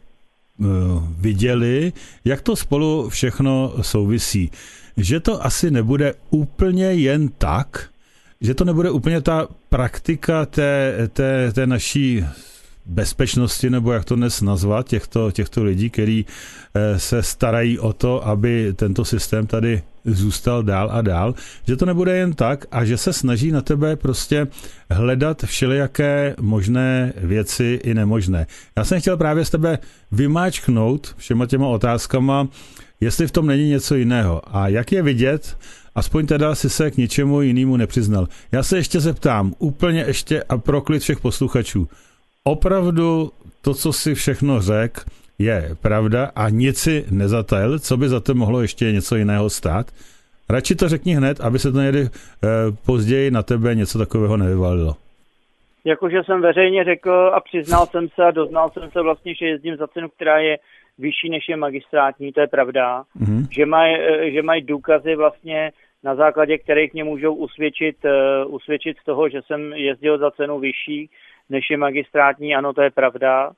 viděli, jak to spolu všechno souvisí. Že to asi nebude úplně jen tak, že to nebude úplně ta praktika té, té, té naší bezpečnosti, nebo jak to dnes nazvat, těchto, těchto lidí, kteří se starají o to, aby tento systém tady zůstal dál a dál, že to nebude jen tak a že se snaží na tebe prostě hledat všelijaké možné věci i nemožné. Já jsem chtěl právě z tebe vymáčknout všema těma otázkama, jestli v tom není něco jiného. A jak je vidět, aspoň teda si se k ničemu jinému nepřiznal. Já se ještě zeptám, úplně ještě a pro klid všech posluchačů. Opravdu to, co si všechno řekl, je pravda a nic si nezatajil, co by za to mohlo ještě něco jiného stát? Radši to řekni hned, aby se to někdy eh, později na tebe něco takového nevyvalilo. Jakože jsem veřejně řekl a přiznal jsem se a doznal jsem se vlastně, že jezdím za cenu, která je vyšší než je magistrátní, to je pravda. Mm-hmm. Že mají že maj důkazy vlastně, na základě kterých mě můžou usvědčit, uh, usvědčit z toho, že jsem jezdil za cenu vyšší než je magistrátní, ano, to je pravda.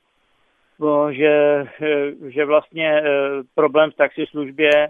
Že, že vlastně problém v taxislužbě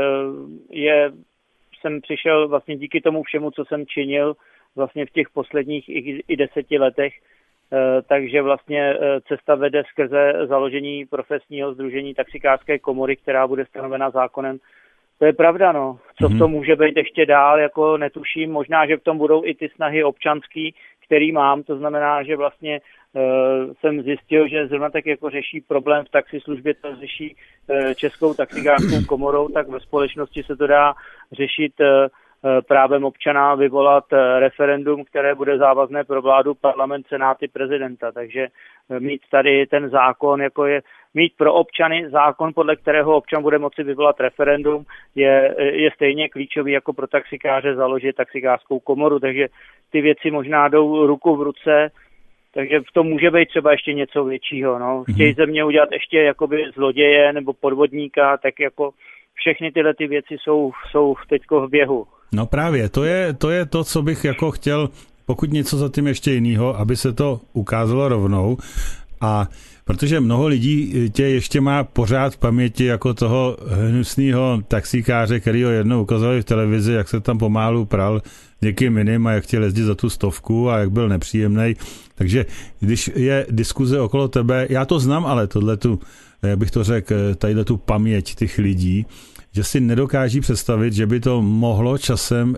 je, jsem přišel vlastně díky tomu všemu, co jsem činil vlastně v těch posledních i, i deseti letech, takže vlastně cesta vede skrze založení profesního sdružení taxikářské komory, která bude stanovena zákonem. To je pravda, no. Co v tom může být ještě dál, jako netuším. Možná, že v tom budou i ty snahy občanský, který mám, to znamená, že vlastně uh, jsem zjistil, že zrovna tak jako řeší problém v taxislužbě, to řeší uh, Českou taxikářskou komorou, tak ve společnosti se to dá řešit uh, právem občana vyvolat referendum, které bude závazné pro vládu, parlament, senáty, prezidenta. Takže mít tady ten zákon, jako je mít pro občany zákon, podle kterého občan bude moci vyvolat referendum, je, je stejně klíčový jako pro taxikáře založit taxikářskou komoru. Takže ty věci možná jdou ruku v ruce, takže v tom může být třeba ještě něco většího. No. Chtějí ze mě udělat ještě jakoby zloděje nebo podvodníka, tak jako všechny tyhle ty věci jsou, jsou teďko v běhu. No právě, to je, to je to, co bych jako chtěl, pokud něco za tím ještě jinýho, aby se to ukázalo rovnou. A protože mnoho lidí tě ještě má pořád v paměti jako toho hnusného taxikáře, který ho jednou ukazovali v televizi, jak se tam pomálu pral s někým jiným a jak chtěl jezdit za tu stovku a jak byl nepříjemnej. Takže když je diskuze okolo tebe, já to znám, ale tohletu, jak bych to řekl, tadyhle tu paměť těch lidí, že si nedokáží představit, že by to mohlo časem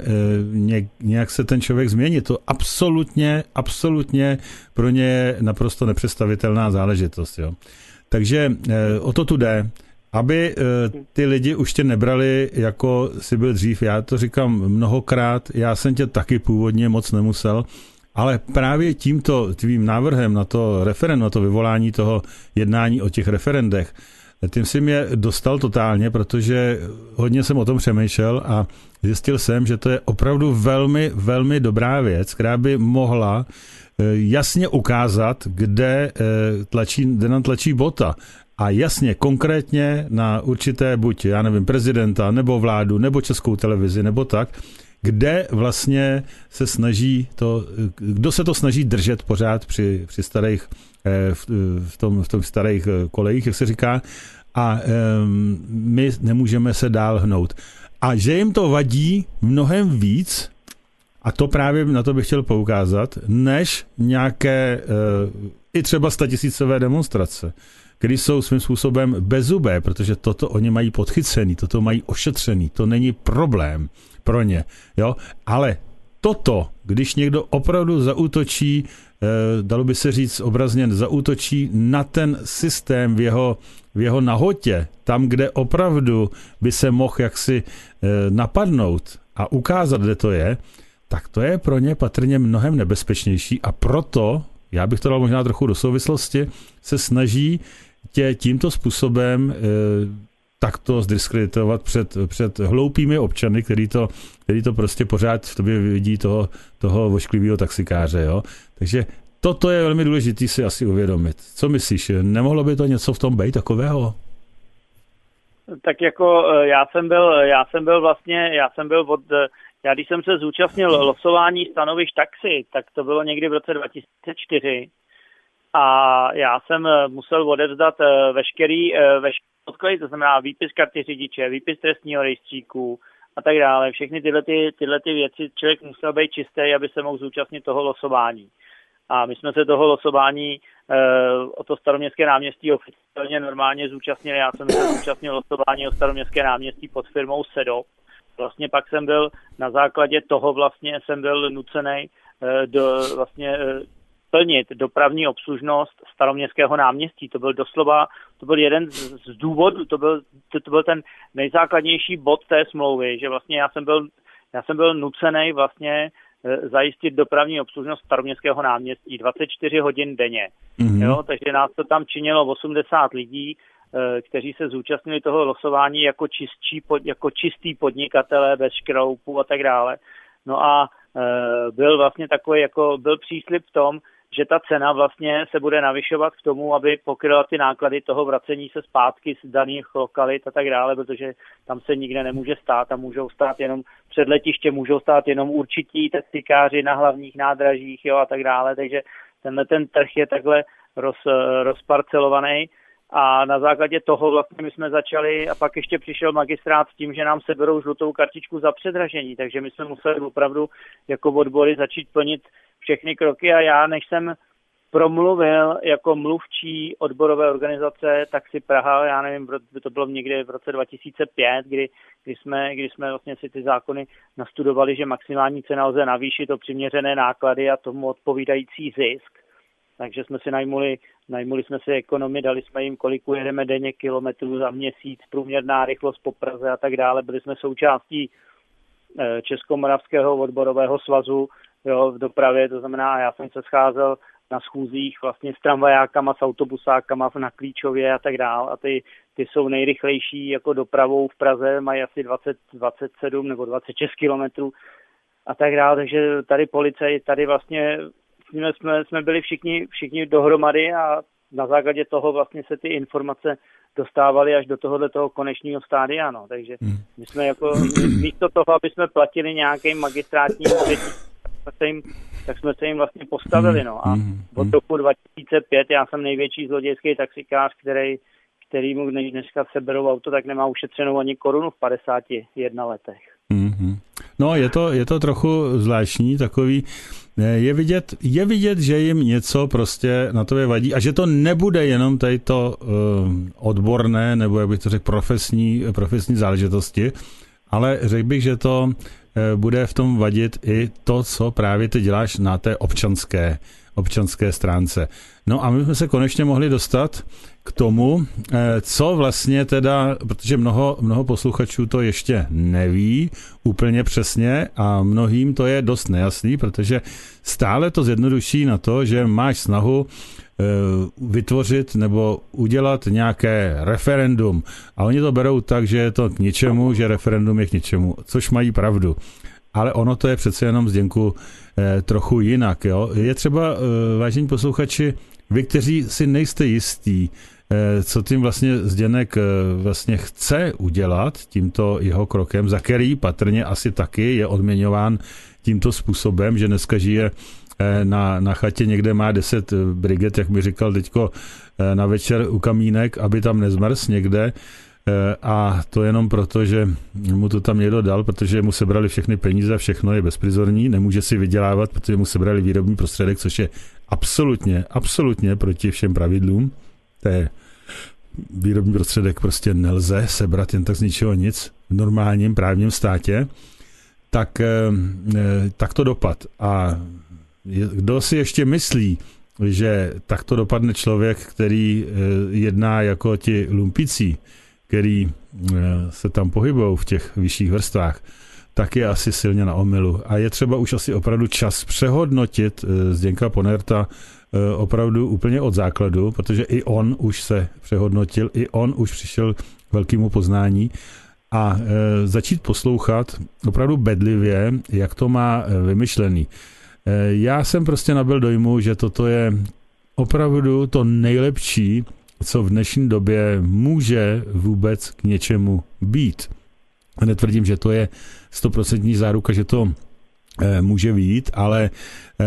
nějak se ten člověk změnit. To absolutně, absolutně pro ně je naprosto nepředstavitelná záležitost. Jo. Takže o to tu jde, aby ty lidi už tě nebrali, jako si byl dřív. Já to říkám mnohokrát, já jsem tě taky původně moc nemusel, ale právě tímto tvým návrhem na to referendum, na to vyvolání toho jednání o těch referendech, tím si mě dostal totálně, protože hodně jsem o tom přemýšlel a zjistil jsem, že to je opravdu velmi, velmi dobrá věc, která by mohla jasně ukázat, kde tlačí, kde nám tlačí bota. A jasně, konkrétně na určité, buď, já nevím, prezidenta, nebo vládu, nebo Českou televizi, nebo tak, kde vlastně se snaží to, kdo se to snaží držet pořád při, při starých, v, v, tom, v tom starých kolejích, jak se říká, a um, my nemůžeme se dál hnout. A že jim to vadí mnohem víc, a to právě na to bych chtěl poukázat, než nějaké uh, i třeba statisícové demonstrace, které jsou svým způsobem bezzubé, protože toto oni mají podchycený, toto mají ošetřený, to není problém pro ně, jo, ale toto, když někdo opravdu zaútočí, eh, dalo by se říct obrazně, zaútočí na ten systém v jeho, v jeho nahotě, tam, kde opravdu by se mohl jaksi eh, napadnout a ukázat, kde to je, tak to je pro ně patrně mnohem nebezpečnější a proto, já bych to dal možná trochu do souvislosti, se snaží tě tímto způsobem eh, takto zdiskreditovat před, před hloupými občany, který to, který to prostě pořád v tobě vidí toho, toho vošklivého taxikáře. Jo? Takže toto je velmi důležité si asi uvědomit. Co myslíš, nemohlo by to něco v tom být takového? Tak jako já jsem byl, já jsem byl vlastně, já jsem byl od, já když jsem se zúčastnil losování stanovišť taxi, tak to bylo někdy v roce dva tisíce čtyři a já jsem musel odevzdat veškerý, veškerý podklady, to znamená výpis karty řidiče, výpis trestního rejstříku a tak dále. Všechny tyhle, ty, tyhle ty věci člověk musel být čistý, aby se mohl zúčastnit toho losování. A my jsme se toho losování e, o to Staroměstské náměstí oficiálně normálně zúčastnili. Já jsem se zúčastnil losování o Staroměstské náměstí pod firmou Sedo. Vlastně pak jsem byl na základě toho vlastně jsem byl nucený e, do vlastně e, plnit dopravní obslužnost Staroměstského náměstí. To byl doslova, to byl jeden z, z důvodů, to byl, to, to byl ten nejzákladnější bod té smlouvy, že vlastně já jsem byl, já jsem byl nucený vlastně e, zajistit dopravní obslužnost Staroměstského náměstí dvacet čtyři hodin denně. Mm-hmm. Jo, takže nás to tam činilo osmdesát lidí, e, kteří se zúčastnili toho losování jako, čistí, jako čistý podnikatelé bez škroupů a tak dále. No a e, byl vlastně takový, jako byl příslib v tom, že ta cena vlastně se bude navyšovat k tomu, aby pokryla ty náklady toho vracení se zpátky z daných lokalit a tak dále, protože tam se nikde nemůže stát, tam můžou stát jenom před letiště, můžou stát jenom určití taxikáři na hlavních nádražích, jo, a tak dále, takže tenhle ten trh je takhle roz, rozparcelovaný a na základě toho vlastně my jsme začali a pak ještě přišel magistrát s tím, že nám seberou žlutou kartičku za předražení, takže my jsme museli opravdu jako odbory začít plnit všechny kroky a já, než jsem promluvil jako mluvčí odborové organizace Taxi Praha, já nevím, to bylo někdy v roce dva tisíce pět, kdy, kdy, jsme, kdy jsme vlastně si ty zákony nastudovali, že maximální cena lze navýšit o přiměřené náklady a tomu odpovídající zisk. Takže jsme si najmuli, najmuli jsme si ekonomy, dali jsme jim, kolik ujedeme denně kilometrů za měsíc, průměrná rychlost po Praze a tak dále. Byli jsme součástí Českomoravského odborového svazu, jo, v dopravě, to znamená, já jsem se scházel na schůzích vlastně s tramvajákama, s autobusákama na Klíčově a tak dál a ty, ty jsou nejrychlejší jako dopravou v Praze, mají asi dvacet, dvacet sedm nebo dvacet šest kilometrů a tak dále, takže tady policie, tady vlastně jsme, jsme byli všichni, všichni dohromady a na základě toho vlastně se ty informace dostávaly až do tohohle toho konečního stádia, no. Takže my jsme jako, místo toho, aby jsme platili nějakým magistrátním úředníkům, tak jsme se jim vlastně postavili, no. A od roku dva tisíce pět já jsem největší zlodějský taxikář, který, který mu dneska seberou auto, tak nemá ušetřenou ani korunu v padesáti jedna letech. Mm-hmm. No, je to, je to trochu zvláštní, takový, je vidět, je vidět, že jim něco prostě na tobě vadí a že to nebude jenom tady to uh, odborné, nebo jak bych to řekl, profesní, profesní záležitosti, ale řekl bych, že to uh, bude v tom vadit i to, co právě ty děláš na té občanské, občanské stránce. No a my jsme se konečně mohli dostat k tomu, co vlastně teda, protože mnoho, mnoho posluchačů to ještě neví úplně přesně a mnohým to je dost nejasný, protože stále to zjednoduší na to, že máš snahu vytvořit nebo udělat nějaké referendum a oni to berou tak, že je to k ničemu, že referendum je k ničemu, což mají pravdu. Ale ono to je přece jenom, Zděnku, trochu jinak. Jo? Je třeba, vážení posluchači, vy, kteří si nejste jistí, co tím vlastně Zděnek vlastně chce udělat tímto jeho krokem, za který patrně asi taky je odměňován tímto způsobem, že dneska žije na, na chatě, někde má deset briget, jak mi říkal teďko na večer u kamínek, aby tam nezmrz někde. A to jenom proto, že mu to tam někdo dal, protože mu sebrali všechny peníze, všechno je bezprizorní, nemůže si vydělávat, protože mu sebrali výrobní prostředek, což je absolutně, absolutně proti všem pravidlům. To je výrobní prostředek prostě nelze sebrat jen tak z ničeho nic v normálním právním státě. Tak, tak to dopad. A kdo si ještě myslí, že takto dopadne člověk, který jedná jako ti lumpicí, který se tam pohybují v těch vyšších vrstvách, tak je asi silně na omylu. A je třeba už asi opravdu čas přehodnotit Zděnka Ponerta opravdu úplně od základu, protože i on už se přehodnotil, i on už přišel k velkému poznání a začít poslouchat opravdu bedlivě, jak to má vymyšlený. Já jsem prostě nabyl dojmu, že toto je opravdu to nejlepší, co v dnešní době může vůbec k něčemu být. Netvrdím, že to je stoprocentní záruka, že to e, může být, ale e,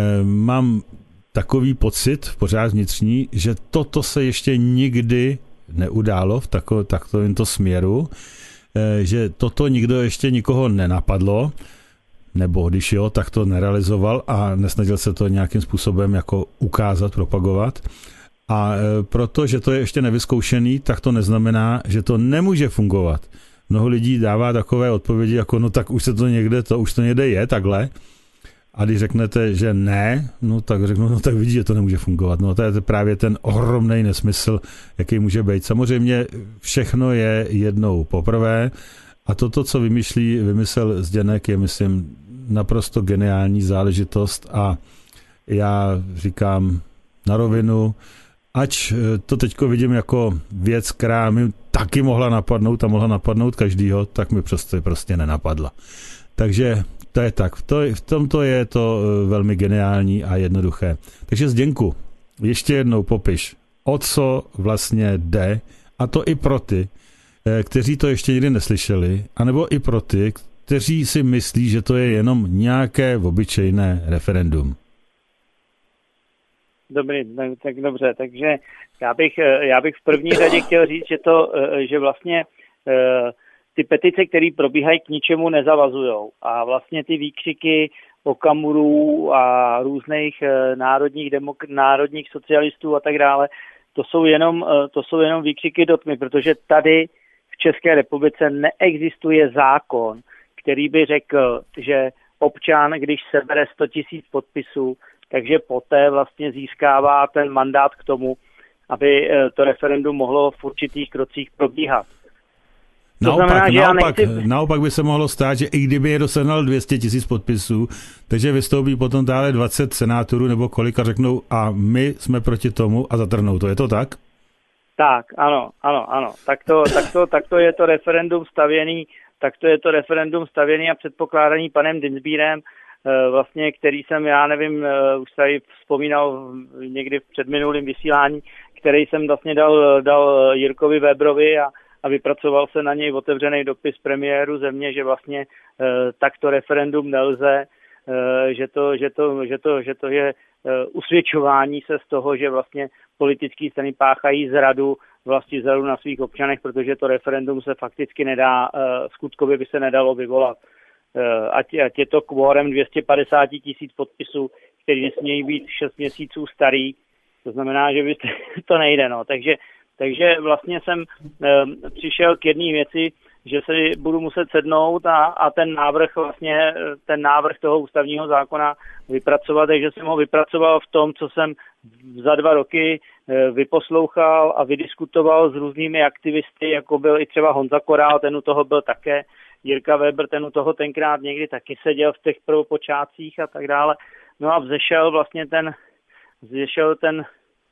mám takový pocit, pořád vnitřní, že toto se ještě nikdy neudálo v tako, takovémto směru, e, že toto nikdo ještě nikoho nenapadlo, nebo když jo, tak to nerealizoval a nesnažil se to nějakým způsobem jako ukázat, propagovat. A protože to je ještě nevyzkoušený, tak to neznamená, že to nemůže fungovat. Mnoho lidí dává takové odpovědi, jako no tak už se to někde, to už to někde je, takhle. A když řeknete, že ne, no tak řeknu, no tak vidí, že to nemůže fungovat. No to je právě ten ohromný nesmysl, jaký může být. Samozřejmě všechno je jednou poprvé a toto, co vymýšlí, vymyslel Zděnek, je, myslím, naprosto geniální záležitost a já říkám na rovinu, ač to teďko vidím jako věc, která mi taky mohla napadnout a mohla napadnout každýho, tak mi prostě, prostě nenapadla. Takže to je tak. V, to, v tomto je to velmi geniální a jednoduché. Takže Zděnku, ještě jednou popiš, o co vlastně jde, a to i pro ty, kteří to ještě nikdy neslyšeli, anebo i pro ty, kteří si myslí, že to je jenom nějaké obyčejné referendum. Dobrý, tak, tak dobře, takže já bych, já bych v první řadě chtěl říct, že to, že vlastně ty petice, které probíhají, k ničemu nezavazujou a vlastně ty výkřiky Okamurů a různých národních, demok- národních socialistů a tak dále, to jsou jenom, to jsou jenom výkřiky do tmy, protože tady v České republice neexistuje zákon, který by řekl, že občan, když sebere sto tisíc podpisů, takže poté vlastně získává ten mandát k tomu, aby to referendum mohlo v určitých krocích probíhat. Naopak, znamená, že naopak, já nechci... naopak by se mohlo stát, že i kdyby je dosehnal dvě stě tisíc podpisů, takže vystoupí potom dále dvacet senátorů nebo kolik a řeknou a my jsme proti tomu a zatrhnou to. Je to tak? Tak, ano, ano, ano. Tak to, tak to, tak to je to referendum stavěný, tak to je to referendum stavěný a předpokládaný panem Dienstbierem, vlastně, který jsem, já nevím, už tady vzpomínal někdy v předminulém vysílání, který jsem vlastně dal, dal Jirkovi Weberovi a, a vypracoval se na něj otevřený dopis premiéru země, že vlastně takto referendum nelze, že to, že to, že to, že to je usvědčování se z toho, že vlastně politické strany páchají zradu, vlastně zradu na svých občanech, protože to referendum se fakticky nedá, skutkově by se nedalo vyvolat. Ať, ať je to kvórem dvě stě padesát tisíc podpisů, který nesmějí být šest měsíců starý, to znamená, že by to nejde. No. Takže, takže vlastně jsem e, přišel k jedné věci, že si budu muset sednout a, a ten návrh vlastně, ten návrh toho ústavního zákona vypracovat, takže jsem ho vypracoval v tom, co jsem za dva roky e, vyposlouchal a vydiskutoval s různými aktivisty, jako byl i třeba Honza Korál, ten u toho byl také, Jirka Weber, ten u toho tenkrát někdy taky seděl v těch prvopočátcích a tak dále. No a vzešel vlastně ten, vzešel ten,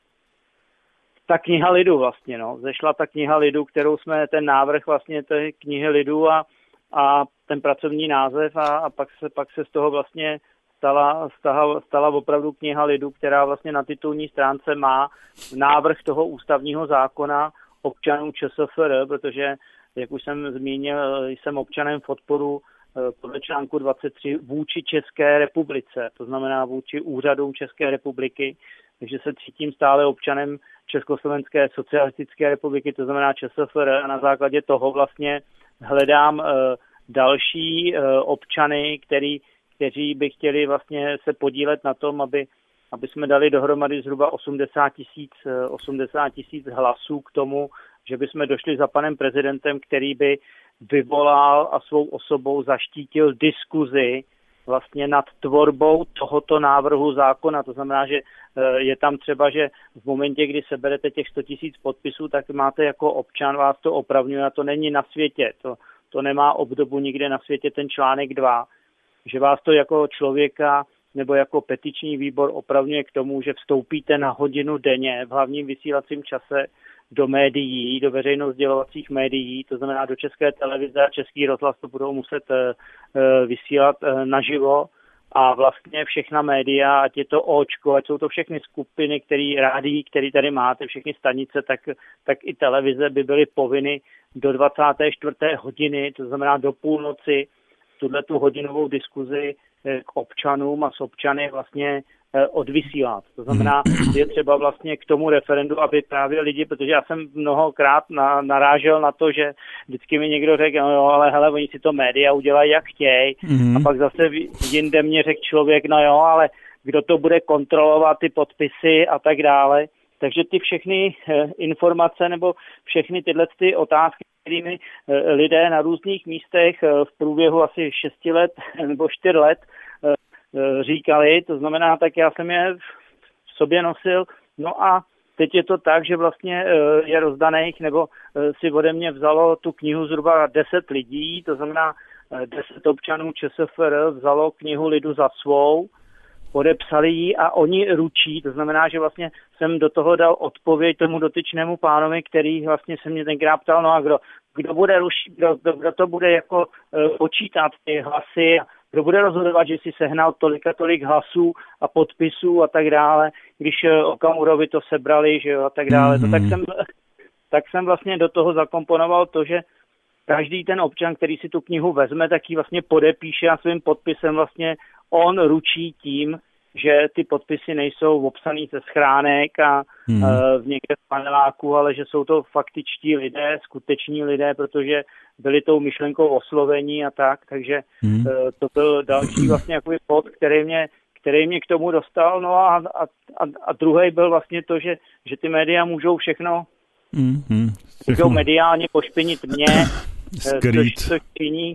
ta kniha lidu vlastně, no. Vzešla ta kniha lidu, kterou jsme, ten návrh vlastně té knihy lidu a, a ten pracovní název a, a pak, se, pak se z toho vlastně stala, stala, stala opravdu kniha lidu, která vlastně na titulní stránce má návrh toho ústavního zákona občanů ČSFR, protože jak už jsem zmínil, jsem občanem v odporu podle článku dvacet tři vůči České republice, to znamená vůči úřadům České republiky, takže se cítím stále občanem Československé socialistické republiky, to znamená ČSFR a na základě toho vlastně hledám další občany, který, kteří by chtěli vlastně se podílet na tom, aby, aby jsme dali dohromady zhruba osmdesát tisíc hlasů k tomu, že bychom došli za panem prezidentem, který by vyvolal a svou osobou zaštítil diskuzi vlastně nad tvorbou tohoto návrhu zákona. To znamená, že je tam třeba, že v momentě, kdy seberete těch sto tisíc podpisů, tak máte jako občan, vás to opravňuje a to není na světě. To, to nemá obdobu nikde na světě ten článek dva, že vás to jako člověka nebo jako petiční výbor opravňuje k tomu, že vstoupíte na hodinu denně v hlavním vysílacím čase do médií, do veřejno sdělovacích médií, to znamená do České televize a Český rozhlas to budou muset uh, vysílat uh, naživo a vlastně všechna média, ať je to Očko, ať jsou to všechny skupiny, které rádií, které tady máte, všechny stanice, tak, tak i televize by byly povinny do dvacáté čtvrté hodiny, to znamená do půlnoci, tuhletu hodinovou diskuzi k občanům a s občany vlastně odvysílat. To znamená, je třeba vlastně k tomu referendu, aby právě lidi, protože já jsem mnohokrát na, narážel na to, že vždycky mi někdo řekl, no jo, ale hele, oni si to média udělají jak chtějí. Mm-hmm. A pak zase jinde mě řekl člověk, no jo, ale kdo to bude kontrolovat, ty podpisy a tak dále. Takže ty všechny eh, informace nebo všechny tyhle ty otázky, kterými eh, lidé na různých místech eh, v průběhu asi šesti let nebo čtyř let eh, říkali, to znamená, tak já jsem je v sobě nosil, no a teď je to tak, že vlastně je rozdaných, nebo si ode mě vzalo tu knihu zhruba deset lidí, to znamená deset občanů ČSFR vzalo knihu lidu za svou, podepsali ji a oni ručí, to znamená, že vlastně jsem do toho dal odpověď tomu dotyčnému pánovi, který vlastně se mě tenkrát ptal, no a kdo, kdo bude rušit, kdo, kdo, kdo to bude jako počítat ty hlasy, kdo bude rozhodovat, že si sehnal tolik a tolik hlasů a podpisů a tak dále, když Okamurovi to sebrali, že jo, a tak dále. Mm-hmm. To, tak, jsem, tak jsem vlastně do toho zakomponoval to, že každý ten občan, který si tu knihu vezme, tak ji vlastně podepíše a svým podpisem vlastně on ručí tím, že ty podpisy nejsou obsaný ze schránek a hmm. v někde v paneláku, ale že jsou to faktičtí lidé, skuteční lidé, protože byli tou myšlenkou oslovení a tak, takže hmm. to byl další vlastně jakoby pod, který mě, který mě k tomu dostal, no a, a, a, a druhý byl vlastně to, že, že ty média můžou všechno, hmm. můžou mediálně pošpinit mě, což, což činí.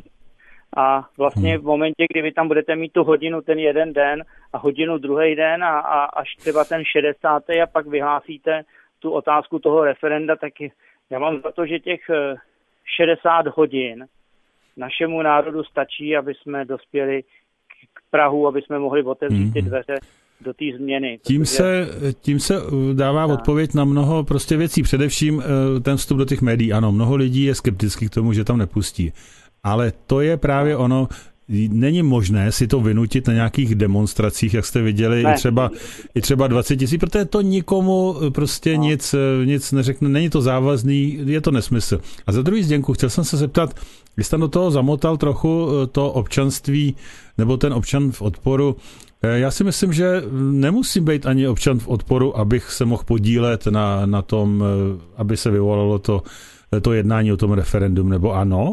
A vlastně v momentě, kdy vy tam budete mít tu hodinu ten jeden den a hodinu druhý den a, a až třeba ten šedesátý a pak vyhlásíte tu otázku toho referenda, tak já mám za to, že těch šedesát hodin našemu národu stačí, aby jsme dospěli k Prahu, aby jsme mohli otevřít ty dveře do té změny. Tím, protože... se, tím se dává odpověď na mnoho prostě věcí. Především ten vstup do těch médií. Ano, mnoho lidí je skeptický k tomu, že tam nepustí. Ale to je právě ono, není možné si to vynutit na nějakých demonstracích, jak jste viděli, i třeba, i třeba dvacet tisíc, protože to nikomu prostě no. nic, nic neřekne, není to závazný, je to nesmysl. A za druhý, Zděnku, chtěl jsem se zeptat, vy jste do toho zamotal trochu to občanství, nebo ten občan v odporu. Já si myslím, že nemusím být ani občan v odporu, abych se mohl podílet na, na tom, aby se vyvolalo to, to jednání o tom referendum, nebo ano?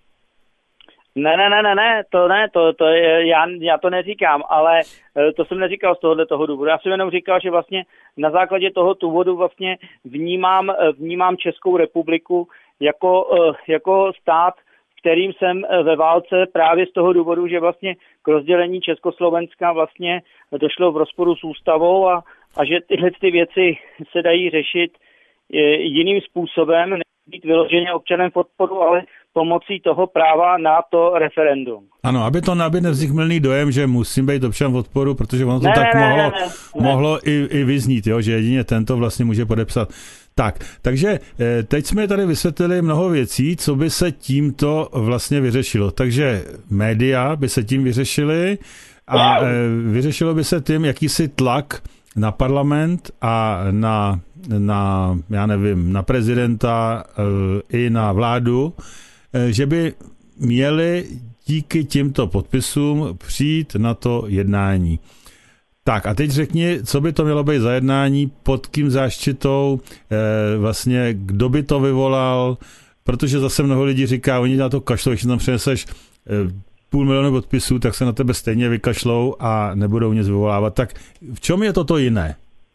Ne, ne, ne, ne, ne, to ne, to, to je, já, já to neříkám, ale to jsem neříkal z tohohle toho důvodu. Já jsem jenom říkal, že vlastně na základě toho důvodu vlastně vnímám, vnímám Českou republiku jako, jako stát, kterým jsem ve válce právě z toho důvodu, že vlastně k rozdělení Československa vlastně došlo v rozporu s ústavou a, a že tyhle ty věci se dají řešit jiným způsobem, než být vyloženě občanem v odporu, ale pomocí toho práva na to referendum. Ano, aby to aby nevznikl mylný dojem, že musím být občan v odporu, protože ono to ne, tak ne, mohlo, ne, ne, mohlo i, i vyznít, jo, že jedině tento vlastně může podepsat. Tak, takže teď jsme tady vysvětlili mnoho věcí, co by se tímto vlastně vyřešilo. Takže média by se tím vyřešily a vyřešilo by se tím jakýsi tlak na parlament a na, na já nevím, na prezidenta i na vládu, že by měli díky těmto podpisům přijít na to jednání. Tak a teď řekni, co by to mělo být za jednání, pod kým záštitou, eh, vlastně kdo by to vyvolal, protože zase mnoho lidí říká, oni na to kašlou, když tam přineseš eh, půl milionu podpisů, tak se na tebe stejně vykašlou a nebudou nic vyvolávat. Tak v čem je toto jiné?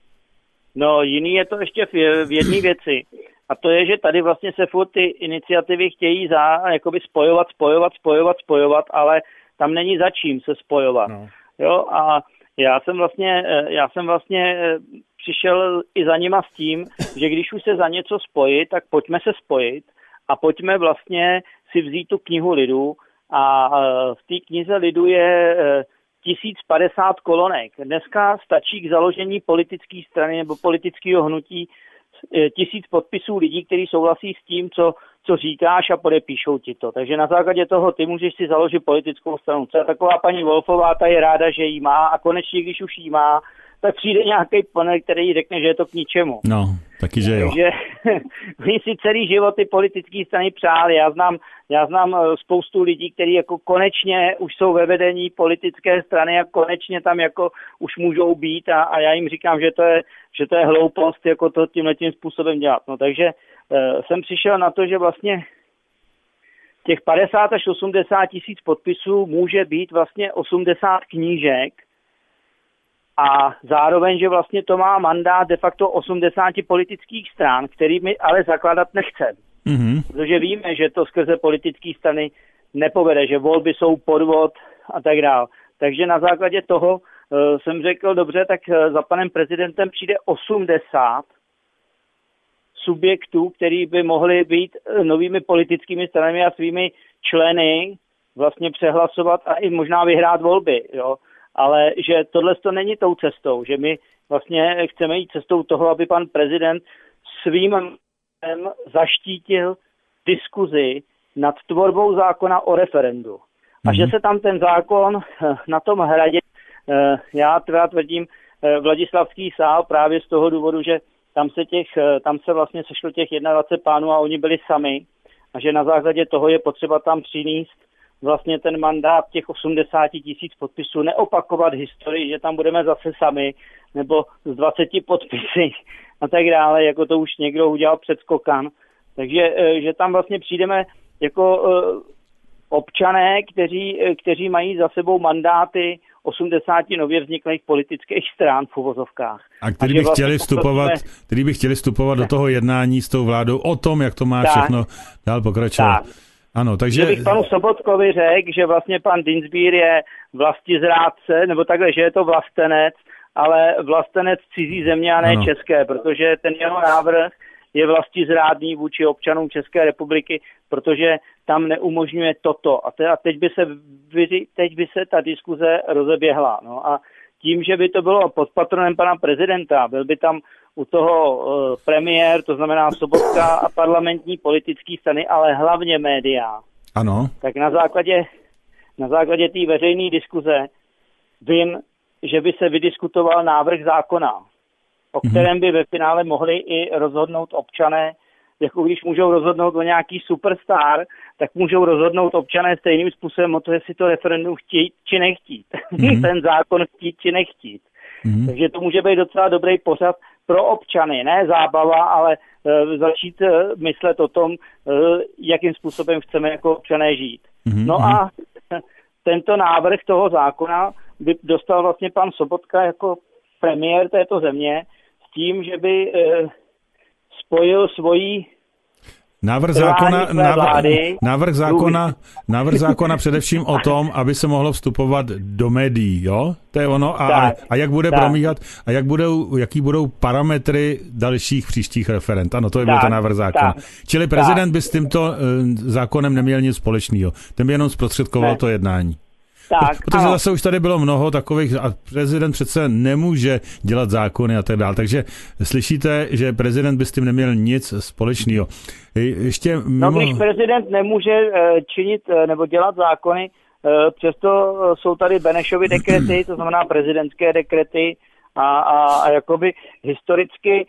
No jiný je to ještě v, v jedné věci. A to je, že tady vlastně se furt ty iniciativy chtějí za, jakoby spojovat, spojovat, spojovat, spojovat, ale tam není za čím se spojovat. No. Jo, a já jsem vlastně, já jsem vlastně přišel i za nima s tím, že když už se za něco spojit, tak pojďme se spojit a pojďme vlastně si vzít tu knihu lidu a v té knize lidu je tisíc padesát kolonek. Dneska stačí k založení politické strany nebo politického hnutí tisíc podpisů lidí, kteří souhlasí s tím, co, co říkáš a podepíšou ti to. Takže na základě toho ty můžeš si založit politickou stranu. Co je taková paní Wolfová, ta je ráda, že jí má a konečně, když už jí má, tak přijde nějaký panel, který jí řekne, že je to k ničemu. No, taky, že jo. Takže oni si celý život ty politické strany přáli. Já znám, já znám spoustu lidí, kteří jako konečně už jsou ve vedení politické strany a konečně tam jako už můžou být a, a já jim říkám, že to je, že to je hloupost, jako to tímhletím způsobem dělat. No takže uh, jsem přišel na to, že vlastně těch padesát až osmdesát tisíc podpisů může být vlastně osmdesát knížek, a zároveň, že vlastně to má mandát de facto osmdesát politických stran, který my ale zakládat nechceme. Mm-hmm. Protože víme, že to skrze politické strany nepovede, že volby jsou podvod a tak dále. Takže na základě toho uh, jsem řekl, dobře, tak uh, za panem prezidentem přijde osmdesát subjektů, který by mohli být uh, novými politickými stranami a svými členy vlastně přehlasovat a i možná vyhrát volby, jo. Ale že tohle to není tou cestou, že my vlastně chceme jít cestou toho, aby pan prezident svým zaštítil diskuzi nad tvorbou zákona o referendu. A mm-hmm. že se tam ten zákon na tom hradě, já teda tvrdím, Vladislavský sál právě z toho důvodu, že tam se, těch, tam se vlastně sešlo těch dvacet jedna pánů a oni byli sami a že na základě toho je potřeba tam přinést vlastně ten mandát těch osmdesát tisíc podpisů, neopakovat historii, že tam budeme zase sami, nebo z dvaceti podpisy a tak dále, jako to už někdo udělal před skokan. Takže že tam vlastně přijdeme jako občané, kteří, kteří mají za sebou mandáty osmdesáti nově vzniklých politických stran v uvozovkách. A který by vlastně chtěli vstupovat, jsme... který by chtěli vstupovat do toho jednání s tou vládou o tom, jak to má tak, všechno dál pokračovat. Tak. Ano, takže... Že bych panu Sobotkovi řekl, že vlastně pan Dienstbier je vlastizrádce, nebo takhle, že je to vlastenec, ale vlastenec cizí země a ne ano. české, protože ten jeho návrh je vlastizrádný vůči občanům České republiky, protože tam neumožňuje toto. A, te, a teď, by se, teď by se ta diskuze rozeběhla. No a tím, že by to bylo pod patronem pana prezidenta, byl by tam u toho uh, premiér, to znamená Sobotka a parlamentní politické strany, ale hlavně média. Ano. Tak na základě, na základě té veřejné diskuze vím, že by se vydiskutoval návrh zákona, o kterém by ve finále mohli i rozhodnout občané, jako když můžou rozhodnout o nějaký superstar, tak můžou rozhodnout občané stejným způsobem o to, jestli to referendum chtít či nechtít. Mm-hmm. Ten zákon chtít či nechtít. Mm-hmm. Takže to může být docela dobrý pořad pro občany, ne zábava, ale uh, začít uh, myslet o tom, uh, jakým způsobem chceme jako občané žít. Mm-hmm. No a tento návrh toho zákona by dostal vlastně pan Sobotka jako premiér této země s tím, že by uh, spojil svoji Návrh zákona, návrh, návrh, zákona, návrh zákona především o tom, aby se mohlo vstupovat do médií, jo? To je ono. A, tak, a jak bude tak. promíhat, a jak budou, jaký budou parametry dalších příštích referend. Ano, to je byl ten návrh zákona. Tak, Čili prezident tak. by s tímto uh, zákonem neměl nic společného. Ten by jenom zprostředkoval ne. to jednání. Tak, Protože ano. zase už tady bylo mnoho takových, a prezident přece nemůže dělat zákony a tak dále. Takže slyšíte, že prezident by s tím neměl nic společného. Ještě mimo... No, když prezident nemůže činit nebo dělat zákony, přesto jsou tady Benešovy dekrety, to znamená prezidentské dekrety a, a, a jakoby historicky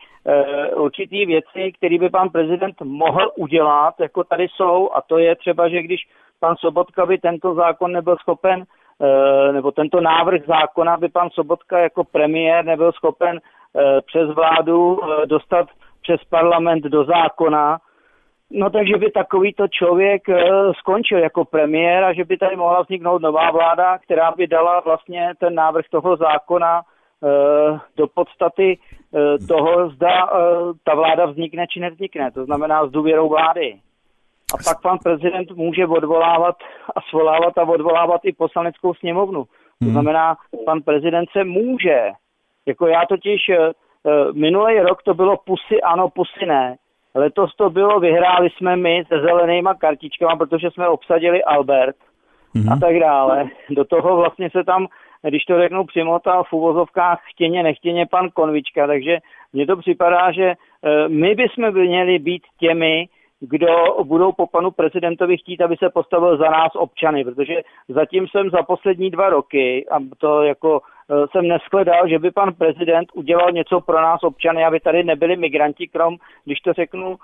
určitý věci, které by pan prezident mohl udělat, jako tady jsou, a to je třeba, že když pan Sobotka by tento zákon nebyl schopen, nebo tento návrh zákona by pan Sobotka jako premiér nebyl schopen přes vládu dostat přes parlament do zákona, no takže by takovýto člověk skončil jako premiér a že by tady mohla vzniknout nová vláda, která by dala vlastně ten návrh toho zákona do podstaty toho, zda ta vláda vznikne či nevznikne, to znamená s důvěrou vlády. A pak pan prezident může odvolávat a svolávat a odvolávat i poslaneckou sněmovnu. To znamená, pan prezident se může. Jako já totiž minulý rok to bylo pusy ano, pusy ne. Letos to bylo, vyhráli jsme my se zelenýma kartičkama, protože jsme obsadili Albert mm-hmm. a tak dále. Do toho vlastně se tam, když to řeknu přimotal v uvozovkách chtěně nechtěně pan Konvička, takže mně to připadá, že my bychom měli být těmi, kdo budou po panu prezidentovi chtít, aby se postavil za nás občany, protože zatím jsem za poslední dva roky, a to jako jsem neshledal, že by pan prezident udělal něco pro nás občany, aby tady nebyli migranti, krom, když to řeknu,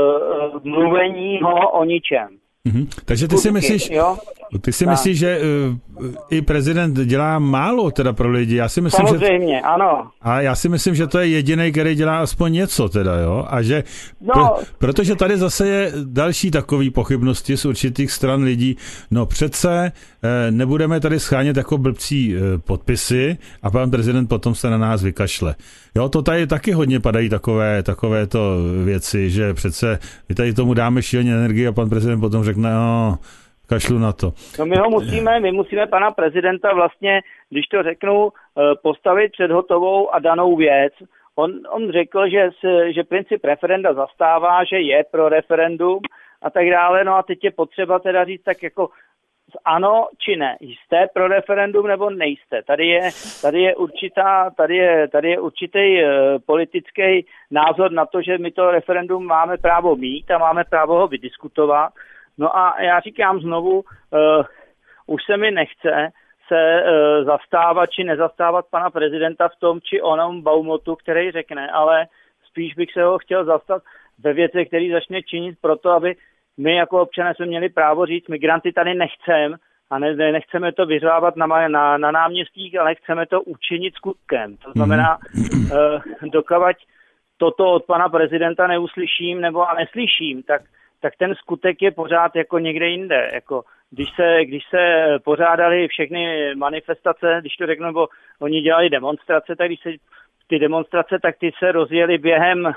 mluvení ho o ničem. Mm-hmm. Takže ty si myslíš, jo? ty si myslíš, že uh, i prezident dělá málo teda pro lidi. Já si myslím, Samozřejmě, že t... ano. A já si myslím, že to je jediný, který dělá aspoň něco teda, jo? A že, no. pro, protože tady zase je další takový pochybnosti z určitých stran lidí. No přece eh, nebudeme tady schánět jako blbcí eh, podpisy a pan prezident potom se na nás vykašle. Jo, to tady taky hodně padají takové, takovéto věci, že přece my tady tomu dáme šíleně energii a pan prezident potom řekne, no, kašlu na to. No my ho musíme, my musíme pana prezidenta vlastně, když to řeknu, postavit před hotovou a danou věc. On, on řekl, že, že princip referenda zastává, že je pro referendum a tak dále, no a teď je potřeba teda říct tak jako ano či ne. Jste pro referendum nebo nejste? Tady je, tady je určitá, tady je, tady je určitý uh, politický názor na to, že my to referendum máme právo mít a máme právo ho vydiskutovat. No a já říkám znovu, uh, už se mi nechce se uh, zastávat či nezastávat pana prezidenta v tom či onom baumotu, který řekne, ale spíš bych se ho chtěl zastat ve věci, který začne činit proto, aby my jako občané jsme měli právo říct, migranty tady nechceme a ne, nechceme to vyřávat na, na, na náměstích, ale chceme to učinit skutkem. To znamená, mm-hmm. uh, dokavať toto od pana prezidenta neuslyším nebo a neslyším, tak, tak ten skutek je pořád jako někde jinde. Jako, když, se, když se pořádali všechny manifestace, když to řeknu, nebo oni dělali demonstrace, tak když se ty demonstrace, tak ty se rozjeli během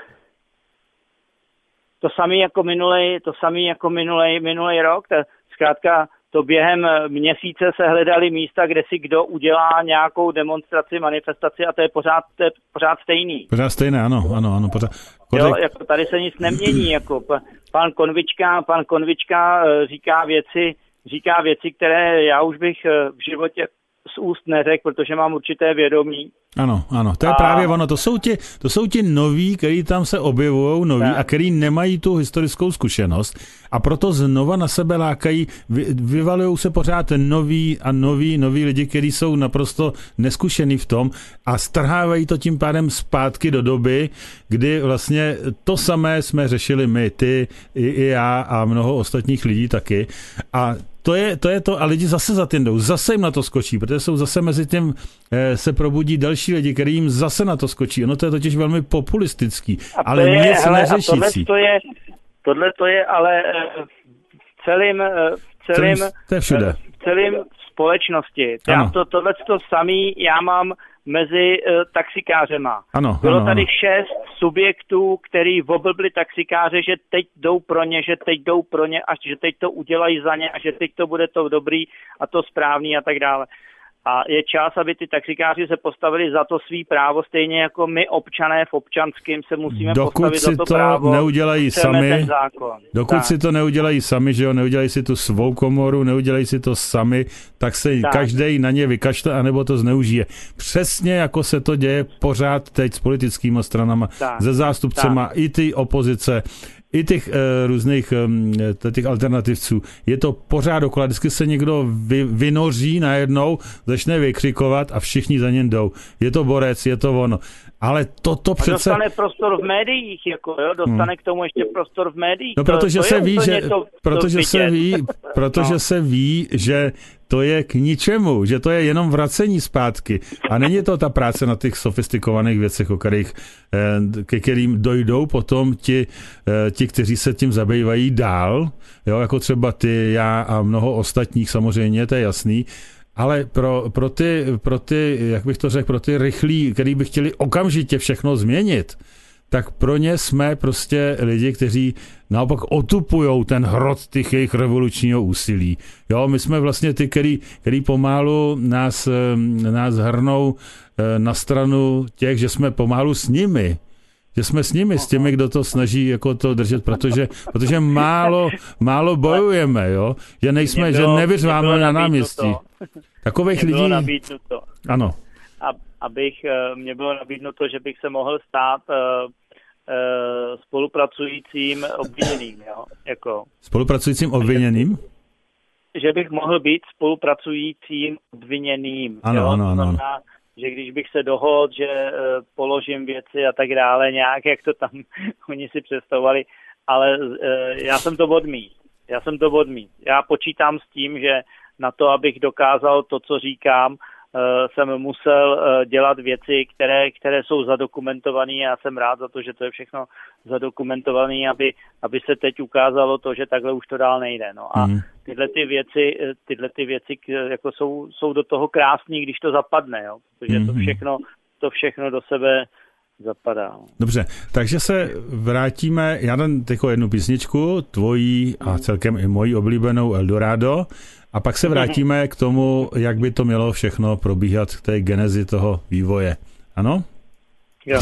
To samý jako minulej, to samý jako minulej, minulej rok, tak zkrátka to během měsíce se hledaly místa, kde si kdo udělá nějakou demonstraci, manifestaci a to je pořád, to je pořád stejný. Pořád stejné, ano, ano, ano. Pořád. Jo, jako tady se nic nemění, jako pan Konvička, pan Konvička říká věci, říká věci, které já už bych v životě z úst neřekl, protože mám určité vědomí. Ano, ano, to je a... právě ono, to jsou ti, to jsou ti noví, který tam se objevují, noví tak. A který nemají tu historickou zkušenost a proto znova na sebe lákají, vy, vyvalují se pořád noví a noví, noví lidi, kteří jsou naprosto neskušení v tom a strhávají to tím pádem zpátky do doby, kdy vlastně to samé jsme řešili my, ty, i, i já a mnoho ostatních lidí taky a To je, to je to, a lidi zase za tím jdou, zase jim na to skočí, protože jsou zase mezi tím eh, se probudí další lidi, kteří jim zase na to skočí. Ono to je totiž velmi populistický, ale je, nic hele, neřešící. Tohle je, tohle to je ale v celém, v celém, to je všude. V celém společnosti. Já to, tohle to samý já mám mezi uh, taxikářema. Ano, Bylo ano, tady ano. šest subjektů, který oblbli taxikáře, že teď jdou pro ně, že teď jdou pro ně, a že teď to udělají za ně a že teď to bude to dobrý a to správný a tak dále. A je čas, aby ty taxikáři se postavili za to svý právo, stejně jako my občané v občanském se musíme dokud postavit za to, to právo. Neudělají sami, ten zákon. dokud tak. si to neudělají sami, že jo, neudělají si tu svou komoru, neudělají si to sami, tak se tak. každej na ně vykašle, anebo to zneužije. Přesně jako se to děje pořád teď s politickými stranama, tak. se zástupcema tak. i ty opozice, i těch e, různých e, těch alternativců. Je to pořád dokola. Vždycky se někdo vy, vynoří najednou, začne vykřikovat a všichni za něm jdou. Je to borec, je to ono. Ale toto přece... dostane prostor v médiích, jako, jo? Dostane hmm. k tomu ještě prostor v médiích. No, protože to, to se ví, že, to, protože to se ví, protože no. se ví, že to je k ničemu, že to je jenom vracení zpátky. A není to ta práce na těch sofistikovaných věcech, o kterých, ke kterým dojdou potom ti, ti, kteří se tím zabývají dál, jo, jako třeba ty, já a mnoho ostatních samozřejmě, to je jasný. Ale pro, pro, ty, pro ty, jak bych to řekl, pro ty rychlí, který by chtěli okamžitě všechno změnit, tak pro ně jsme prostě lidi, kteří naopak otupujou ten hrot těch jejich revolučního úsilí. Jo, my jsme vlastně ty, který, který pomalu nás, nás hrnou na stranu těch, že jsme pomalu s nimi. Že jsme s nimi, s těmi, kdo to snaží jako to držet, protože, protože málo, málo bojujeme, jo? Že nejsme, že nevyřváme na náměstí. Takových lidí... Bylo nabídnuto. Ano. A, abych, mě bylo nabídnuto, že bych se mohl stát uh, uh, spolupracujícím obviněným, jo? Jako. Spolupracujícím obviněným? Že bych mohl být spolupracujícím obviněným. Ano, jo? ano, ano. Znamená, že když bych se dohodl, že uh, položím věci a tak dále, nějak, jak to tam oni si představovali, ale uh, já jsem to odmít. Já jsem to odmít. Já počítám s tím, že na to, abych dokázal to, co říkám, uh, jsem musel uh, dělat věci, které, které jsou zadokumentované. Já jsem rád za to, že to je všechno zadokumentované, aby, aby se teď ukázalo to, že takhle už to dál nejde. No a mm. tyhle ty věci, tyhle ty věci jako jsou, jsou do toho krásný, když to zapadne, jo? Protože mm. to všechno, to všechno do sebe zapadá. Dobře, takže se vrátíme, já dám takovou jednu písničku, tvojí a celkem i mojí oblíbenou Eldorado, a pak se vrátíme k tomu, jak by to mělo všechno probíhat k té genezi toho vývoje. Ano? Jo.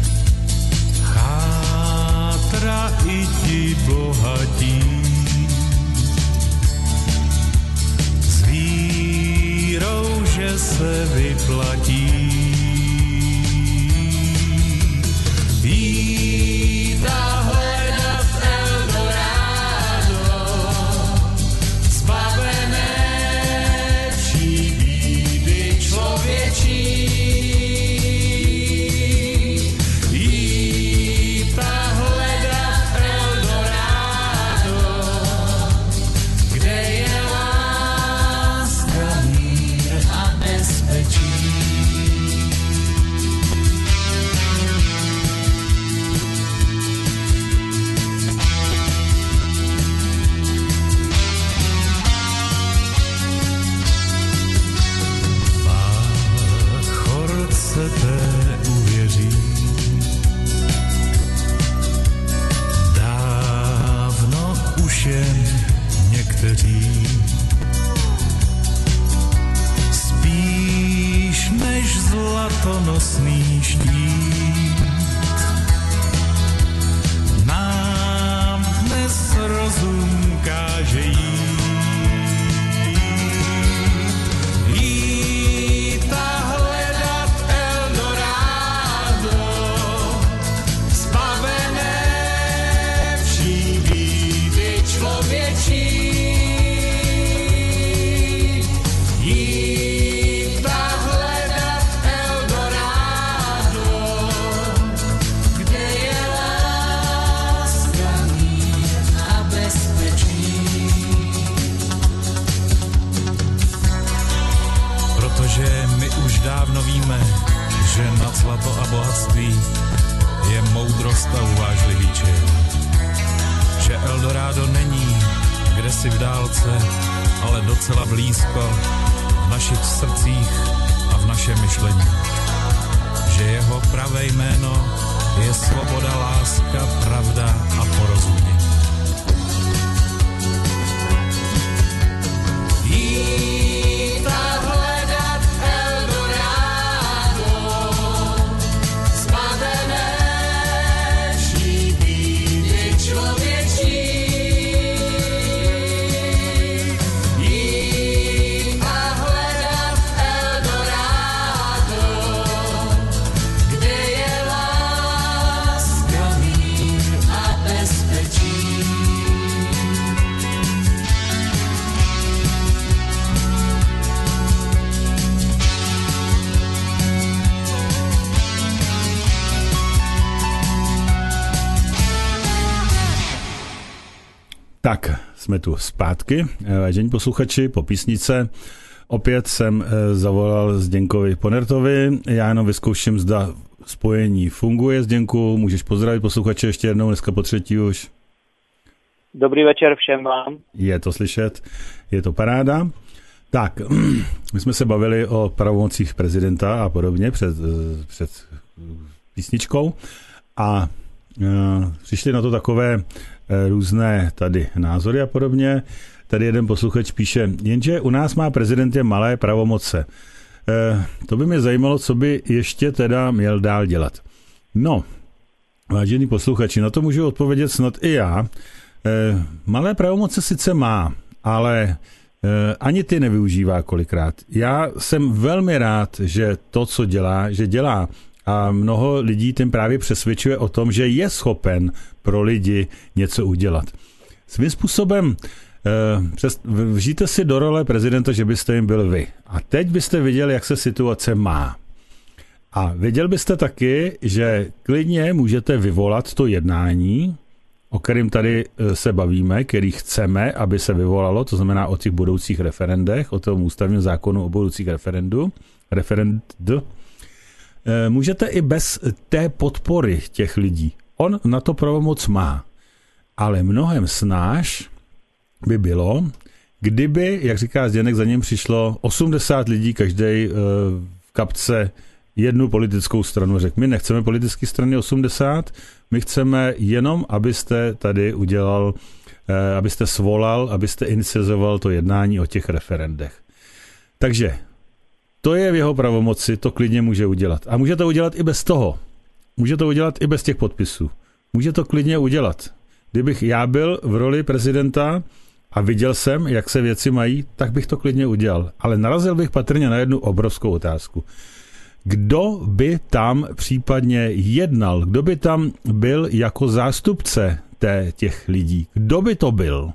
Chátra i ti bohatí Tak, jsme tu zpátky. Vážení posluchači, po písnice opět jsem zavolal Zdeňkovi Ponertovi. Já jenom vyzkouším, zda spojení funguje. Zdeňku, můžeš pozdravit posluchače ještě jednou, dneska po třetí už. Dobrý večer všem vám. Je to slyšet, je to paráda. Tak, my jsme se bavili o pravomocích prezidenta a podobně před, před písničkou a uh, přišli na to takové uh, různé tady názory a podobně. Tady jeden posluchač píše, jenže u nás má prezident je malé pravomoce. Uh, to by mě zajímalo, co by ještě teda měl dál dělat. No, vážení posluchači, na to můžu odpovědět snad i já. Uh, malé pravomoce sice má, ale ani ty nevyužívá kolikrát. Já jsem velmi rád, že to, co dělá, že dělá a mnoho lidí tím právě přesvědčuje o tom, že je schopen pro lidi něco udělat. Svým způsobem vžijte si do role prezidenta, že byste jim byl vy. A teď byste viděli, jak se situace má. A viděl byste taky, že klidně můžete vyvolat to jednání, o kterým tady se bavíme, který chceme, aby se vyvolalo, to znamená o těch budoucích referendech, o tom ústavním zákonu o budoucích referendu, referendu. Můžete i bez té podpory těch lidí. On na to pravomoc má, ale mnohem snáž by bylo, kdyby, jak říká Zdeněk, za ním přišlo osmdesát lidí, každý v kapce jednu politickou stranu, řekl, my nechceme politické strany osmdesát, my chceme jenom, abyste tady udělal, eh, abyste svolal, abyste inicioval to jednání o těch referendech. Takže to je v jeho pravomoci, to klidně může udělat. A může to udělat i bez toho. Může to udělat i bez těch podpisů. Může to klidně udělat. Kdybych já byl v roli prezidenta a viděl jsem, jak se věci mají, tak bych to klidně udělal. Ale narazil bych patrně na jednu obrovskou otázku. kdo by tam případně jednal, kdo by tam byl jako zástupce té, těch lidí, kdo by to byl?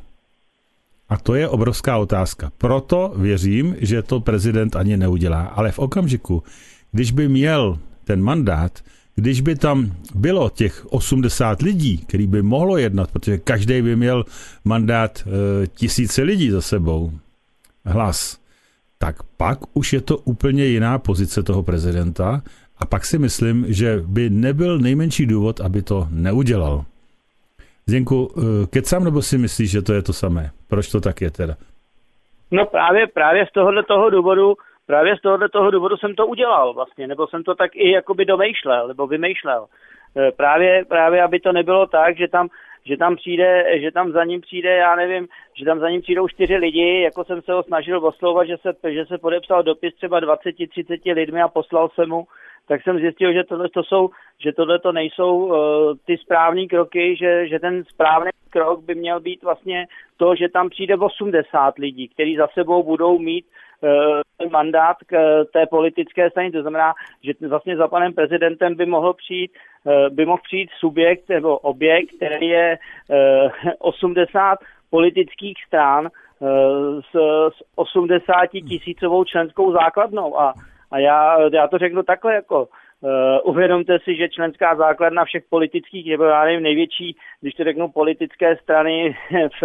A to je obrovská otázka. Proto věřím, že to prezident ani neudělá. Ale v okamžiku, když by měl ten mandát, když by tam bylo těch osmdesát lidí, který by mohlo jednat, protože každý by měl mandát e, tisíce lidí za sebou, hlas, tak pak už je to úplně jiná pozice toho prezidenta a pak si myslím, že by nebyl nejmenší důvod, aby to neudělal. Zdenku, kecám, nebo si myslíš, že to je to samé? Proč to tak je teda? No právě, právě z tohohle toho důvodu, právě z tohohle toho důvodu jsem to udělal vlastně, nebo jsem to tak i jakoby domýšlel, nebo vymýšlel. Právě, právě, aby to nebylo tak, že tam, že tam přijde, že tam za ním přijde, já nevím, že tam za ním přijdou čtyři lidi, jako jsem se ho snažil oslovovat, že se, že se podepsal dopis třeba dvacet třicet lidmi a poslal jsem mu, tak jsem zjistil, že tohle to jsou, že tohle to nejsou uh, ty správný kroky, že, že ten správný krok by měl být vlastně to, že tam přijde osmdesát lidí, kteří za sebou budou mít uh, mandát k uh, té politické straně. To znamená, že vlastně za panem prezidentem by mohl přijít, uh, by mohl přijít subjekt nebo objekt, který je uh, osmdesát politických stran uh, s, s osmdesáti tisícovou členskou základnou a A já, já to řeknu takhle, jako uh, uvědomte si, že členská základna všech politických, nebo já nevím, největší, když to řeknu, politické strany v,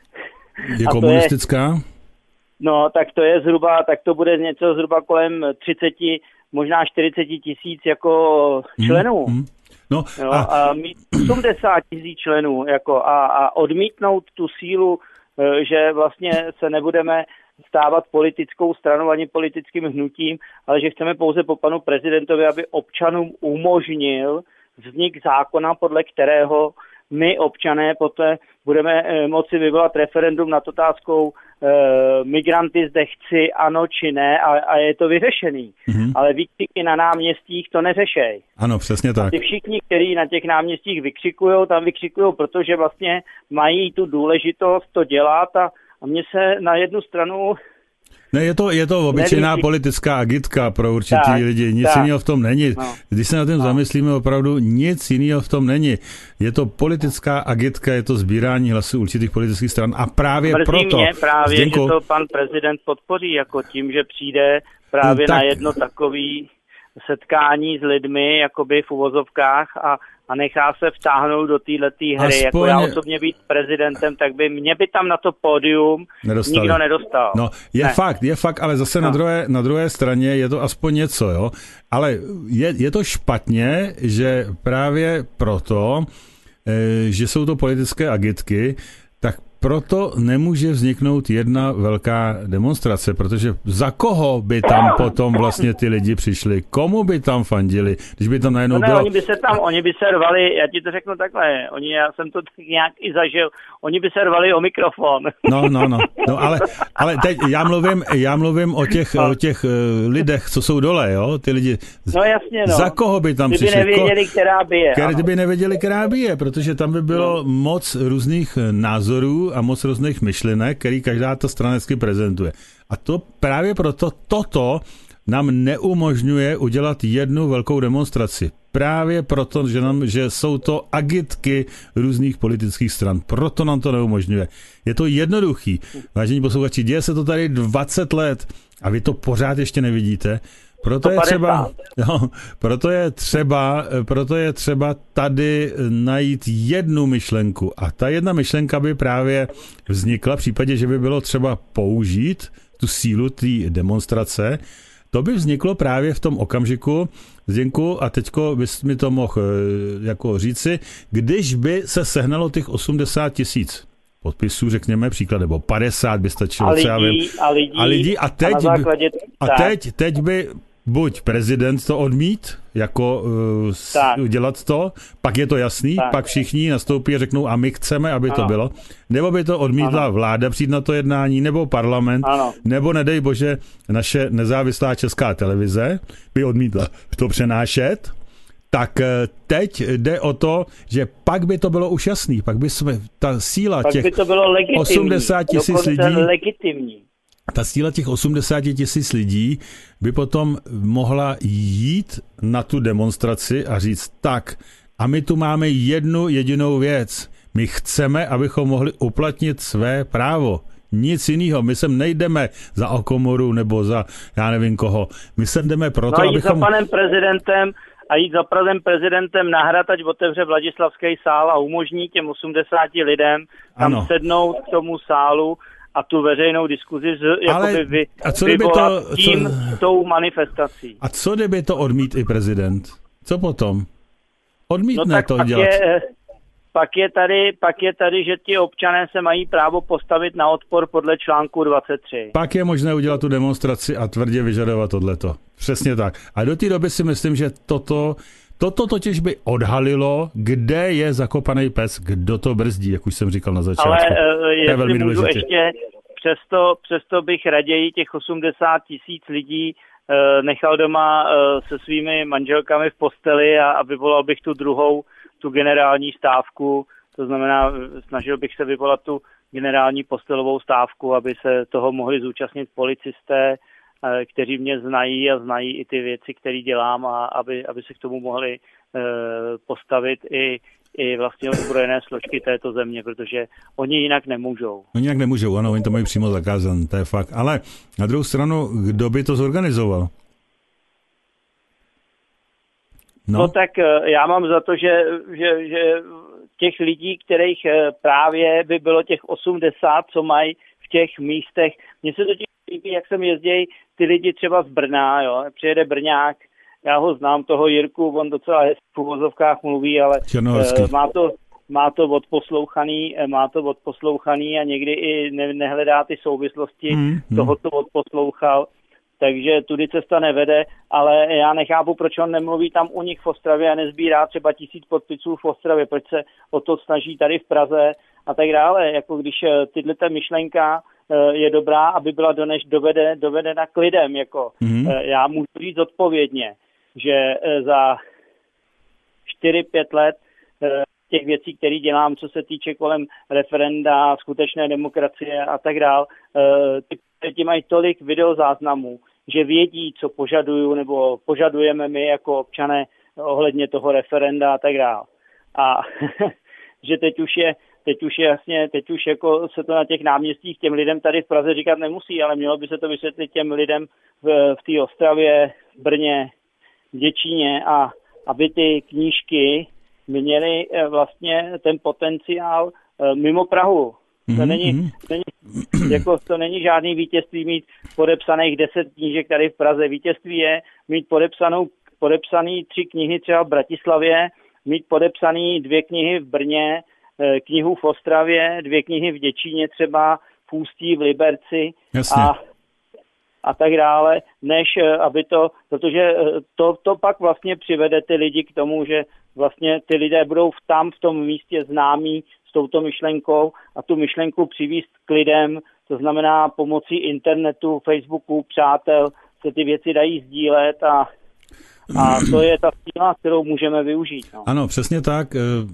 je komunistická? Je, no, tak to je zhruba, tak to bude něco zhruba kolem třicet, možná čtyřicet tisíc jako členů. Hmm, hmm. No, jo, a... a mít osmdesát tisíc členů, jako a, a odmítnout tu sílu, že vlastně se nebudeme stávat politickou stranou ani politickým hnutím, ale že chceme pouze po panu prezidentovi, aby občanům umožnil vznik zákona, podle kterého my občané poté budeme e, moci vyvolat referendum nad otázkou e, migranty zde chci, ano či ne, a, a je to vyřešený. Mm-hmm. Ale výkřiky na náměstích to neřešej. Ano, přesně tak. A ty všichni, kteří na těch náměstích vykřikujou, tam vykřikujou, protože vlastně mají tu důležitost to dělat a A mně se na jednu stranu... Ne, je to, je to obyčejná neví, politická agitka pro určitý tak, lidi. Nic tak. jiného v tom není. No. Když se na tím no. zamyslíme, opravdu nic jiného v tom není. Je to politická agitka, je to sbírání hlasů určitých politických stran. A právě Mrzí proto... mě právě, Zdenko, že to pan prezident podpoří, jako tím, že přijde právě tak. na jedno takový setkání s lidmi, jakoby v uvozovkách a a nechá se vtáhnout do téhletý hry. Aspoň... Jako já osobně být prezidentem, tak by mě by tam na to pódium nedostali. Nikdo nedostal. No, je ne. fakt, je fakt, ale zase no. na, druhé, na druhé straně je to aspoň něco, jo. Ale je, je to špatně, že právě proto, e, že jsou to politické agitky, tak proto nemůže vzniknout jedna velká demonstrace, protože za koho by tam potom vlastně ty lidi přišli? Komu by tam fandili? Když by tam najednou no ne, bylo... Oni by se tam, oni by se rvali, já ti to řeknu takhle, oni, já jsem to nějak i zažil, oni by se rvali o mikrofon. No, no, no, no ale, ale teď já mluvím, já mluvím o těch, no. o těch uh, lidech, co jsou dole, jo, ty lidi. No jasně, no. Za koho by tam Kdyby přišli? Kdyby nevěděli, Ko... která by je. Kdyby nevěděli, která by je, protože tam by bylo no. moc různých názorů a moc různých myšlenek, který každá ta strana vždycky prezentuje. A to právě proto toto nám neumožňuje udělat jednu velkou demonstraci. Právě proto, že, nám, že jsou to agitky různých politických stran. Proto nám to neumožňuje. Je to jednoduchý. Vážení posluchači, děje se to tady dvacet let a vy to pořád ještě nevidíte. Proto je třeba, jo, proto je třeba, proto je třeba tady najít jednu myšlenku. A ta jedna myšlenka by právě vznikla v případě, že by bylo třeba použít tu sílu té demonstrace. To by vzniklo právě v tom okamžiku, Zdenku, a teďko bys mi to mohl jako říci, když by se sehnalo těch osmdesát tisíc podpisů, řekněme příklad, nebo padesát by stačilo. A lidí, a lidí, a lidí, a teď, a základě, a teď, teď by buď prezident to odmít, jako uh, udělat to, pak je to jasný, tak. pak všichni nastoupí a řeknou, a my chceme, aby ano. to bylo, nebo by to odmítla ano. vláda přijít na to jednání, nebo parlament, ano. nebo nedej bože, naše nezávislá Česká televize by odmítla to přenášet. Tak teď jde o to, že pak by to bylo už jasný, pak by jsme, ta síla pak těch by to bylo legitimní, osmdesát tisíc lidí, legitimní. ta síla těch osmdesát tisíc lidí by potom mohla jít na tu demonstraci a říct tak, a my tu máme jednu jedinou věc. My chceme, abychom mohli uplatnit své právo. Nic jiného. My sem nejdeme za Okomoru nebo za já nevím koho. My sem jdeme proto, no, jít abychom... za panem prezidentem a jít za panem prezidentem na hrad, ať otevře Vladislavský sál a umožní těm osmdesáti lidem tam ano. sednout k tomu sálu a tu veřejnou diskuzi jakoby vy, a co vyvolat to, tím co... tou manifestací. A co kdyby to odmít i prezident? Co potom? Odmítne no tak to pak dělat. Je, pak, je tady, pak je tady, že ti občané se mají právo postavit na odpor podle článku dvacet tři. Pak je možné udělat tu demonstraci a tvrdě vyžadovat tohleto. Přesně tak. A do té doby si myslím, že toto, toto totiž by odhalilo, kde je zakopaný pes, kdo to brzdí, jak už jsem říkal na začátku. Ale to je jestli velmi můžu důležité. ještě, přesto, přesto bych raději těch osmdesát tisíc lidí nechal doma se svými manželkami v posteli a, a vyvolal bych tu druhou, tu generální stávku. To znamená, snažil bych se vyvolat tu generální postelovou stávku, aby se toho mohli zúčastnit policisté, kteří mě znají a znají i ty věci, které dělám, a aby, aby se k tomu mohli postavit i i vlastně ozbrojené složky této země, protože oni jinak nemůžou. Oni jinak nemůžou, ano, oni to mají přímo zakázané, to je fakt. Ale na druhou stranu, kdo by to zorganizoval? No, no tak já mám za to, že, že, že těch lidí, kterých právě by bylo těch osmdesát, co mají v těch místech. Mně se totiž líbí, jak sem jezdí ty lidi třeba z Brna, jo, přijede Brňák, já ho znám, toho Jirku, on docela v uvozovkách mluví, ale uh, má to, má to odposlouchaný, má to odposlouchaný a někdy i ne, nehledá ty souvislosti mm, mm. toho, co odposlouchal, takže tudy cesta nevede, ale já nechápu, proč on nemluví tam u nich v Ostravě a nezbírá třeba tisíc podpisů v Ostravě, proč se o to snaží tady v Praze a tak dále, jako když tyhle ta myšlenka je dobrá, aby byla donež dovede, dovedena k lidem, jako mm. já můžu říct odpovědně, že za čtyři pět let těch věcí, které dělám, co se týče kolem referenda, skutečné demokracie a tak dál, ty lidi mají tolik videozáznamů, že vědí, co požaduju nebo požadujeme my jako občané ohledně toho referenda a tak dál. A že teď už je Teď už je jasně, teď už jako se to na těch náměstích těm lidem tady v Praze říkat nemusí, ale mělo by se to vysvětlit těm lidem v, v té Ostravě, v Brně, v Děčíně, a aby ty knížky měly vlastně ten potenciál mimo Prahu. To není, není, jako to není žádný vítězství mít podepsaných deset knížek tady v Praze. Vítězství je mít podepsanou, podepsaný tři knihy třeba v Bratislavě, mít podepsaný dvě knihy v Brně, knihu v Ostravě, dvě knihy v Děčíně třeba, v Ústí, v Liberci a, a tak dále, než aby to, protože to, to pak vlastně přivede ty lidi k tomu, že vlastně ty lidé budou tam v tom místě známí s touto myšlenkou a tu myšlenku přivízt k lidem, to znamená pomocí internetu, Facebooku, přátel, se ty věci dají sdílet a, a to je ta síla, kterou můžeme využít. No. Ano, přesně tak.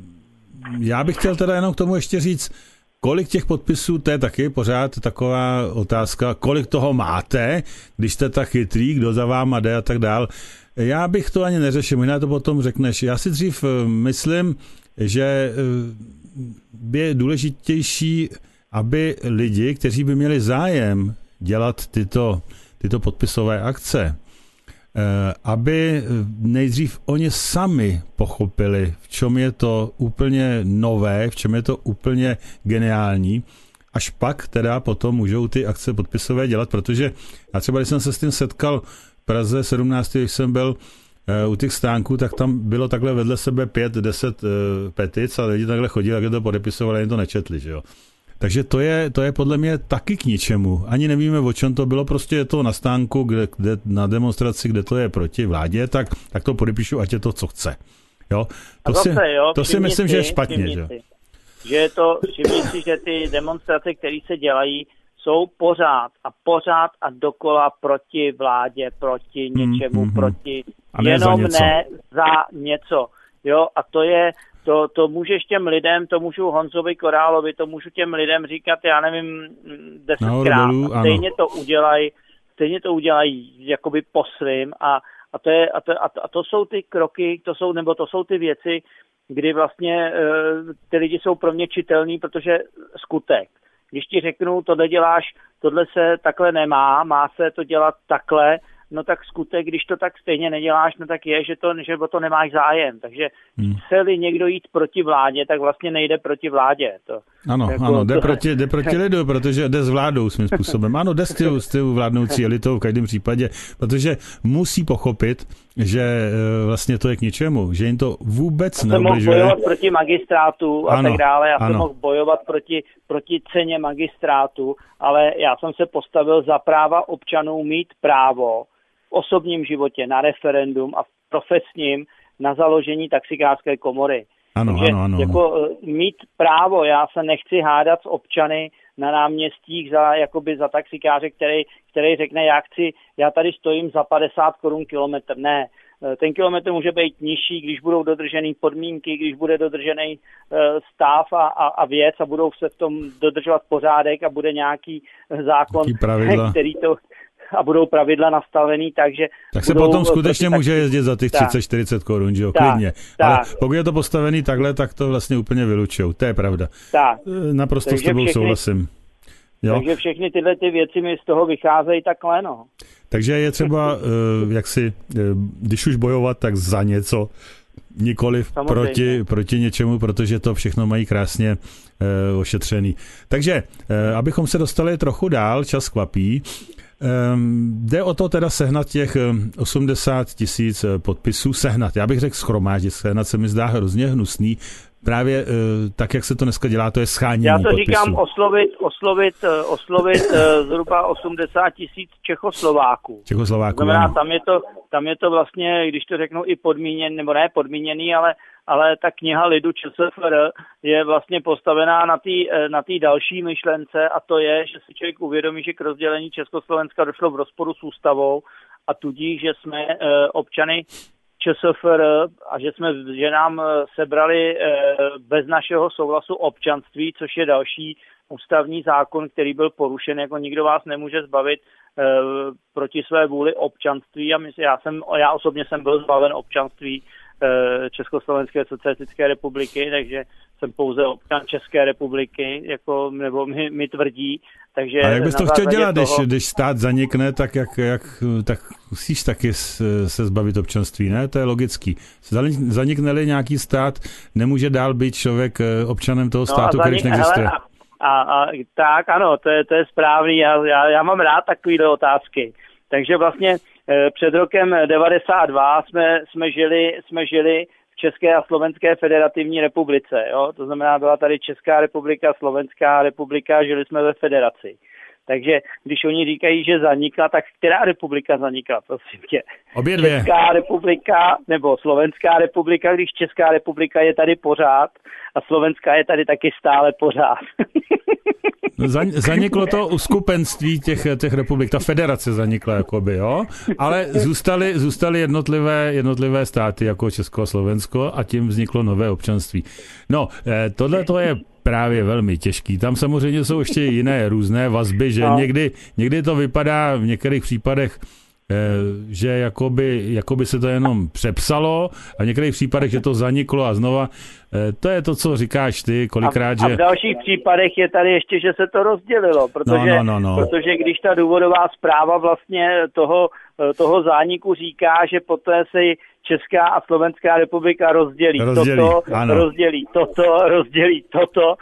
Já bych chtěl teda jenom k tomu ještě říct, kolik těch podpisů, to je taky pořád taková otázka, kolik toho máte, když jste tak chytrý, kdo za váma jde a tak dál. Já bych to ani neřešil, možná to potom řekneš. Já si dřív myslím, že je důležitější, aby lidi, kteří by měli zájem dělat tyto, tyto podpisové akce, aby nejdřív oni sami pochopili, v čem je to úplně nové, v čem je to úplně geniální, až pak teda potom můžou ty akce podpisové dělat, protože já třeba, když jsem se s tím setkal v Praze sedmnáctého když jsem byl u těch stánků, tak tam bylo takhle vedle sebe pět, deset petic a lidi takhle chodili, jak to podepisovali, jen to nečetli, že jo. Takže to je, to je podle mě taky k ničemu. Ani nevíme, o čem to bylo, prostě je to na stánku, kde, kde, na demonstraci, kde to je proti vládě, tak, tak to podepíšu, ať je to, co chce. Jo? To, zase, si, jo, to si myslím, si, že je špatně. Že? že je to, všimni si, že ty demonstrace, které se dělají, jsou pořád a pořád a dokola proti vládě, proti něčemu, mm, mm, proti, ne jenom za ne za něco. Jo, a to je, To, to můžeš těm lidem, to můžu Honzovi Korálovi, to můžu těm lidem říkat, já nevím, desetkrát. A stejně to udělají, stejně to udělají jakoby po svým a, a, to je, a, to, a to jsou ty kroky, to jsou, nebo to jsou ty věci, kdy vlastně ty lidi jsou pro mě čitelný, protože skutek. Když ti řeknu, tohle děláš, tohle se takhle nemá, má se to dělat takhle, no tak skutek, když to tak stejně neděláš, no tak je, že, to, že o to nemáš zájem. Takže hmm. chce-li někdo jít proti vládě, tak vlastně nejde proti vládě. To, ano, jako, ano, jde, to... proti, jde proti lidu, protože jde s vládou svým způsobem. Ano, jde s tou, s tou vládnoucí elitou v každém případě, protože musí pochopit, že vlastně to je k ničemu, že jim to vůbec neubližuje. Já jsem mohl bojovat proti magistrátu a ano, tak dále, já ano. jsem mohl bojovat proti, proti ceně magistrátu, ale já jsem se postavil za práva občanů mít právo v osobním životě na referendum a v profesním na založení taxikářské komory. Ano, Takže ano, ano. jako mít právo, já se nechci hádat s občany na náměstích za, jakoby za taxikáře, který, který řekne, já chci, já tady stojím za padesát korun kilometr. Ne, ten kilometr může být nižší, když budou dodržený podmínky, když bude dodržený uh, stav a, a, a věc a budou se v tom dodržovat pořádek a bude nějaký zákon, který to... a budou pravidla nastavený, takže... Tak se potom skutečně může jezdit za těch třicet čtyřicet korun, že jo, tak, klidně. Tak. Ale pokud je to postavený takhle, tak to vlastně úplně vylučujou, to je pravda. Tak. Naprosto takže s tebou všechny, souhlasím. Jo? Takže všechny tyhle ty věci mi z toho vycházejí takhle, no. Takže je třeba, jak si, když už bojovat, tak za něco, nikoliv proti, proti něčemu, protože to všechno mají krásně uh, ošetřený. Takže, uh, abychom se dostali trochu dál, čas kvapí, Um, jde o to teda sehnat těch osmdesát tisíc podpisů, sehnat, já bych řekl schromáždit, sehnat se mi zdá hrozně hnusný, právě uh, tak, jak se to dneska dělá, to je shánění podpisů. Já to podpisů. říkám oslovit, oslovit, oslovit uh, zhruba osmdesát tisíc Čechoslováků. Čechoslováků, znamená, ano. tam je to, tam je to vlastně, když to řeknu i podmíněný, nebo ne podmíněný, ale ale ta kniha lidu ČSFR je vlastně postavená na té na té další myšlence a to je, že si člověk uvědomí, že k rozdělení Československa došlo v rozporu s ústavou a tudíž, že jsme e, občany ČSFR a že, jsme, že nám sebrali e, bez našeho souhlasu občanství, což je další ústavní zákon, který byl porušen, jako nikdo vás nemůže zbavit e, proti své vůli občanství a my, já, jsem, já osobně jsem byl zbaven občanství Československé socialistické republiky, takže jsem pouze občan České republiky, jako, nebo mi, mi tvrdí. Takže a jak bys to chtěl dělat, toho... když, když stát zanikne, tak, jak, jak, tak musíš taky se zbavit občanství, ne? To je logický. Zanikne-li nějaký stát, nemůže dál být člověk občanem toho státu, no který neexistuje. A, a, a, tak, ano, to je, to je správný. Já, já, já mám rád takovýhle otázky. Takže vlastně před rokem devadesát dva jsme, jsme, žili, jsme žili v České a Slovenské federativní republice. Jo? To znamená, byla tady Česká republika, Slovenská republika, žili jsme ve federaci. Takže když oni říkají, že zanikla, tak která republika zanikla, prosím tě? Obě dvě. Česká republika nebo Slovenská republika, když Česká republika je tady pořád a Slovenská je tady taky stále pořád. Zaniklo to uskupenství těch, těch republik, ta federace zanikla, jakoby, jo? Ale zůstaly, zůstaly jednotlivé, jednotlivé státy, jako Česko a Slovensko, a tím vzniklo nové občanství. No, tohle to je právě velmi těžký. Tam samozřejmě jsou ještě jiné různé vazby, že no. někdy, někdy to vypadá v některých případech, že jakoby, jakoby se to jenom přepsalo a v některých případech, že to zaniklo a znova. To je to, co říkáš ty, kolikrát, a, že... A v dalších případech je tady ještě, že se to rozdělilo, protože, no, no, no, no. protože když ta důvodová zpráva vlastně toho, toho zániku říká, že poté se Česká a Slovenská republika rozdělí, rozdělí toto, ano. rozdělí toto, rozdělí toto.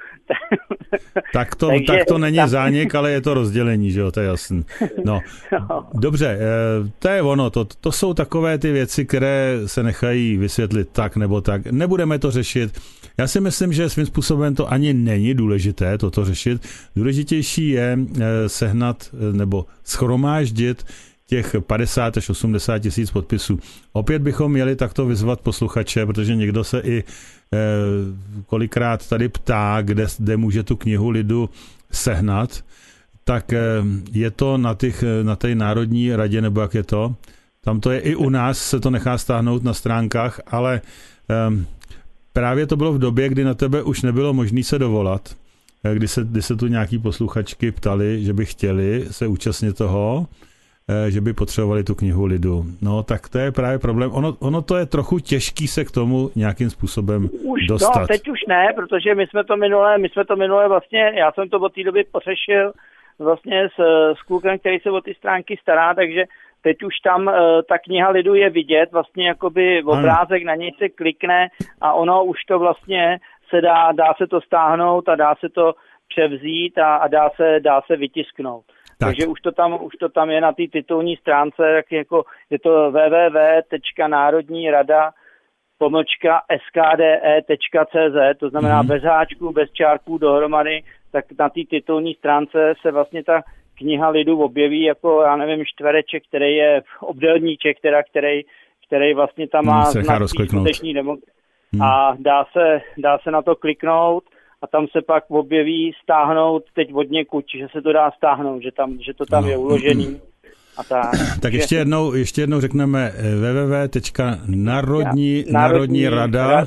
Tak to, Takže, tak to není tak... zánik, ale je to rozdělení, že jo, to je jasný. No, no. Dobře, to je ono, to, to jsou takové ty věci, které se nechají vysvětlit tak nebo tak. Nebudeme to řešit. Já si myslím, že svým způsobem to ani není důležité toto řešit. Důležitější je sehnat nebo shromáždit těch padesát až osmdesát tisíc podpisů. Opět bychom měli takto vyzvat posluchače, protože někdo se i eh, kolikrát tady ptá, kde, kde může tu knihu lidu sehnat, tak eh, je to na, těch, na té Národní radě, nebo jak je to? Tam to je i u nás, se to nechá stáhnout na stránkách, ale eh, právě to bylo v době, kdy na tebe už nebylo možné se dovolat, kdy se, kdy se tu nějaký posluchačky ptali, že by chtěli se účastnit toho, že by potřebovali tu knihu lidu. No, tak to je právě problém. Ono, ono to je trochu těžký se k tomu nějakým způsobem už, dostat. No, teď už ne, protože my jsme to minule, my jsme to minule vlastně, já jsem to od té doby pořešil vlastně s, s klukem, který se o ty stránky stará, takže teď už tam ta kniha lidu je vidět, vlastně jakoby obrázek, na něj se klikne a ono už to vlastně se dá, dá se to stáhnout a dá se to převzít a, a dá se, dá se vytisknout. Tak. Takže už to tam, už to tam je na té titulní stránce, jak jako je to w w w tečka národní rada pomlčka s k d e tečka c z, to znamená mm. bez háčků, bez čárků dohromady, tak na té titulní stránce se vlastně ta kniha lidu objeví jako, já nevím, čtvereček, který je obdélníček, teda, který, který vlastně tam má hmm, znak skutečný demo. Hmm. A dá se, dá se na to kliknout a tam se pak objeví stáhnout teď od někud, že se to dá stáhnout, že, tam, že to tam no. je uložený. A tak tak ještě jednou, ještě jednou řekneme w w w tečka národní, národní rada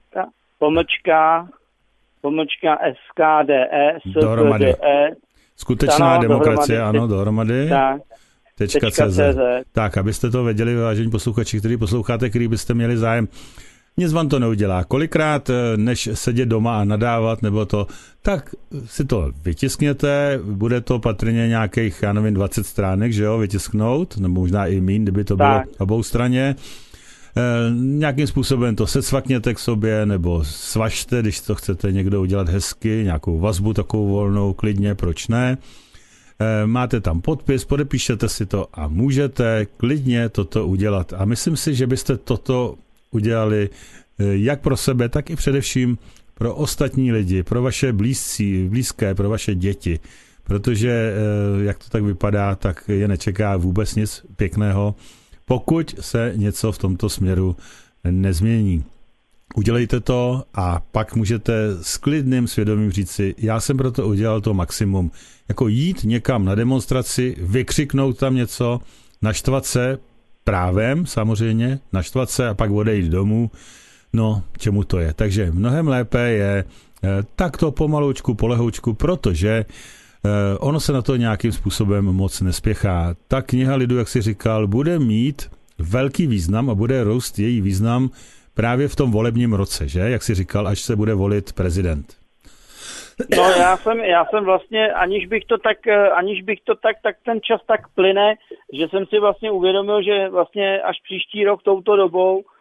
pomlčka pomlčka s k d e dohromady. Skutečná ano, demokracie, dohromady. Ano, dohromady. Tak. Tečka cz. Tak, abyste to věděli, vážení posluchači, kteří posloucháte, který byste měli zájem. Nic vám to neudělá. Kolikrát, než sedět doma a nadávat, nebo to, tak si to vytiskněte, bude to patrně nějakých, já nevím, dvacet stránek, že jo, vytisknout, nebo možná i míň, kdyby to tak. bylo obou straně. E, nějakým způsobem to secvakněte k sobě, nebo svažte, když to chcete někdo udělat hezky, nějakou vazbu takovou volnou, klidně, proč ne. E, máte tam podpis, podepíšete si to a můžete klidně toto udělat. A myslím si, že byste toto udělali jak pro sebe, tak i především pro ostatní lidi, pro vaše blízcí, blízké, pro vaše děti. Protože, jak to tak vypadá, tak je nečeká vůbec nic pěkného, pokud se něco v tomto směru nezmění. Udělejte to a pak můžete s klidným svědomím říci, já jsem proto udělal to maximum. Jako jít někam na demonstraci, vykřiknout tam něco, naštvat se, právem samozřejmě, naštvat se a pak odejít domů, no čemu to je. Takže mnohem lépe je takto pomaloučku, polehoučku, protože ono se na to nějakým způsobem moc nespěchá. Ta kniha lidu, jak si říkal, bude mít velký význam a bude růst její význam právě v tom volebním roce, že? Jak si říkal, až se bude volit prezident. No já jsem, já jsem vlastně, aniž bych to tak, aniž bych to tak, tak ten čas tak plyne, že jsem si vlastně uvědomil, že vlastně až příští rok touto dobou uh,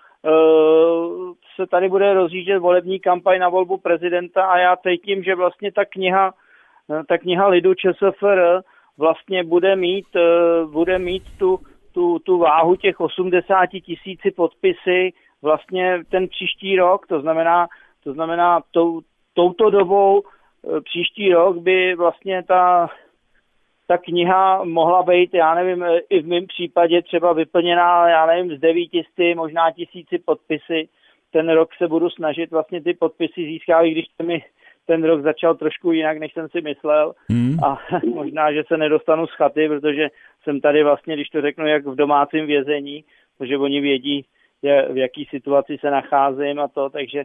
se tady bude rozjíždět volební kampaň na volbu prezidenta a já cítím, že vlastně ta kniha, ta kniha lidu ČSFR vlastně bude mít, uh, bude mít tu, tu, tu váhu těch osmdesát tisíci podpisy vlastně ten příští rok, to znamená, to znamená tou, touto dobou příští rok by vlastně ta, ta kniha mohla být, já nevím, i v mém případě třeba vyplněná, já nevím, z devítisty, možná tisíci podpisy. Ten rok se budu snažit vlastně ty podpisy získat, i když mi ten rok začal trošku jinak, než jsem si myslel. Hmm. A možná, že se nedostanu z chaty, protože jsem tady vlastně, když to řeknu, jak v domácím vězení, protože oni vědí, v jaký situaci se nacházím a to, takže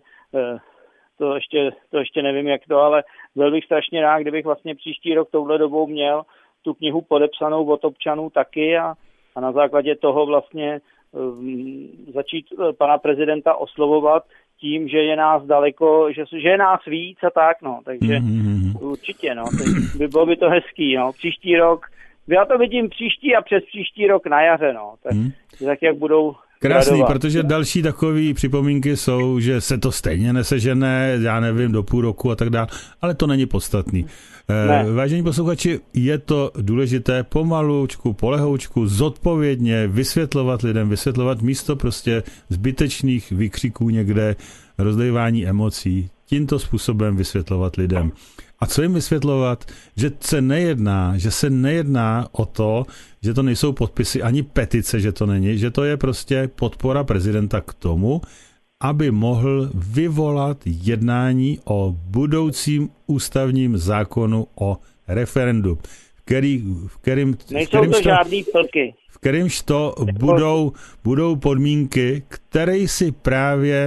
to ještě, to ještě nevím, jak to, ale byl bych strašně rád, kdybych vlastně příští rok touhle dobou měl tu knihu podepsanou od občanů taky a, a na základě toho vlastně um, začít pana prezidenta oslovovat tím, že je nás daleko, že, že je nás víc a tak, no, takže mm-hmm. určitě, no, by bylo by to hezký, no, příští rok, já to vidím příští a přes příští rok na jaře, no, tak, mm. tak jak budou krásný, protože další takové připomínky jsou, že se to stejně nesežené, já nevím, do půl roku a tak dále, ale to není podstatný. Ne. Vážení posluchači, je to důležité pomalučku, polehoučku, zodpovědně vysvětlovat lidem, vysvětlovat místo prostě zbytečných výkřiků někde, rozdejvání emocí, tímto způsobem vysvětlovat lidem. A co jim vysvětlovat? Že se nejedná, že se nejedná o to, že to nejsou podpisy ani petice, že to není, že to je prostě podpora prezidenta k tomu, aby mohl vyvolat jednání o budoucím ústavním zákonu o referendu, který, v kterým, nejsou v kterýmž to žádný plky. V kterýmž to budou, budou podmínky, které si právě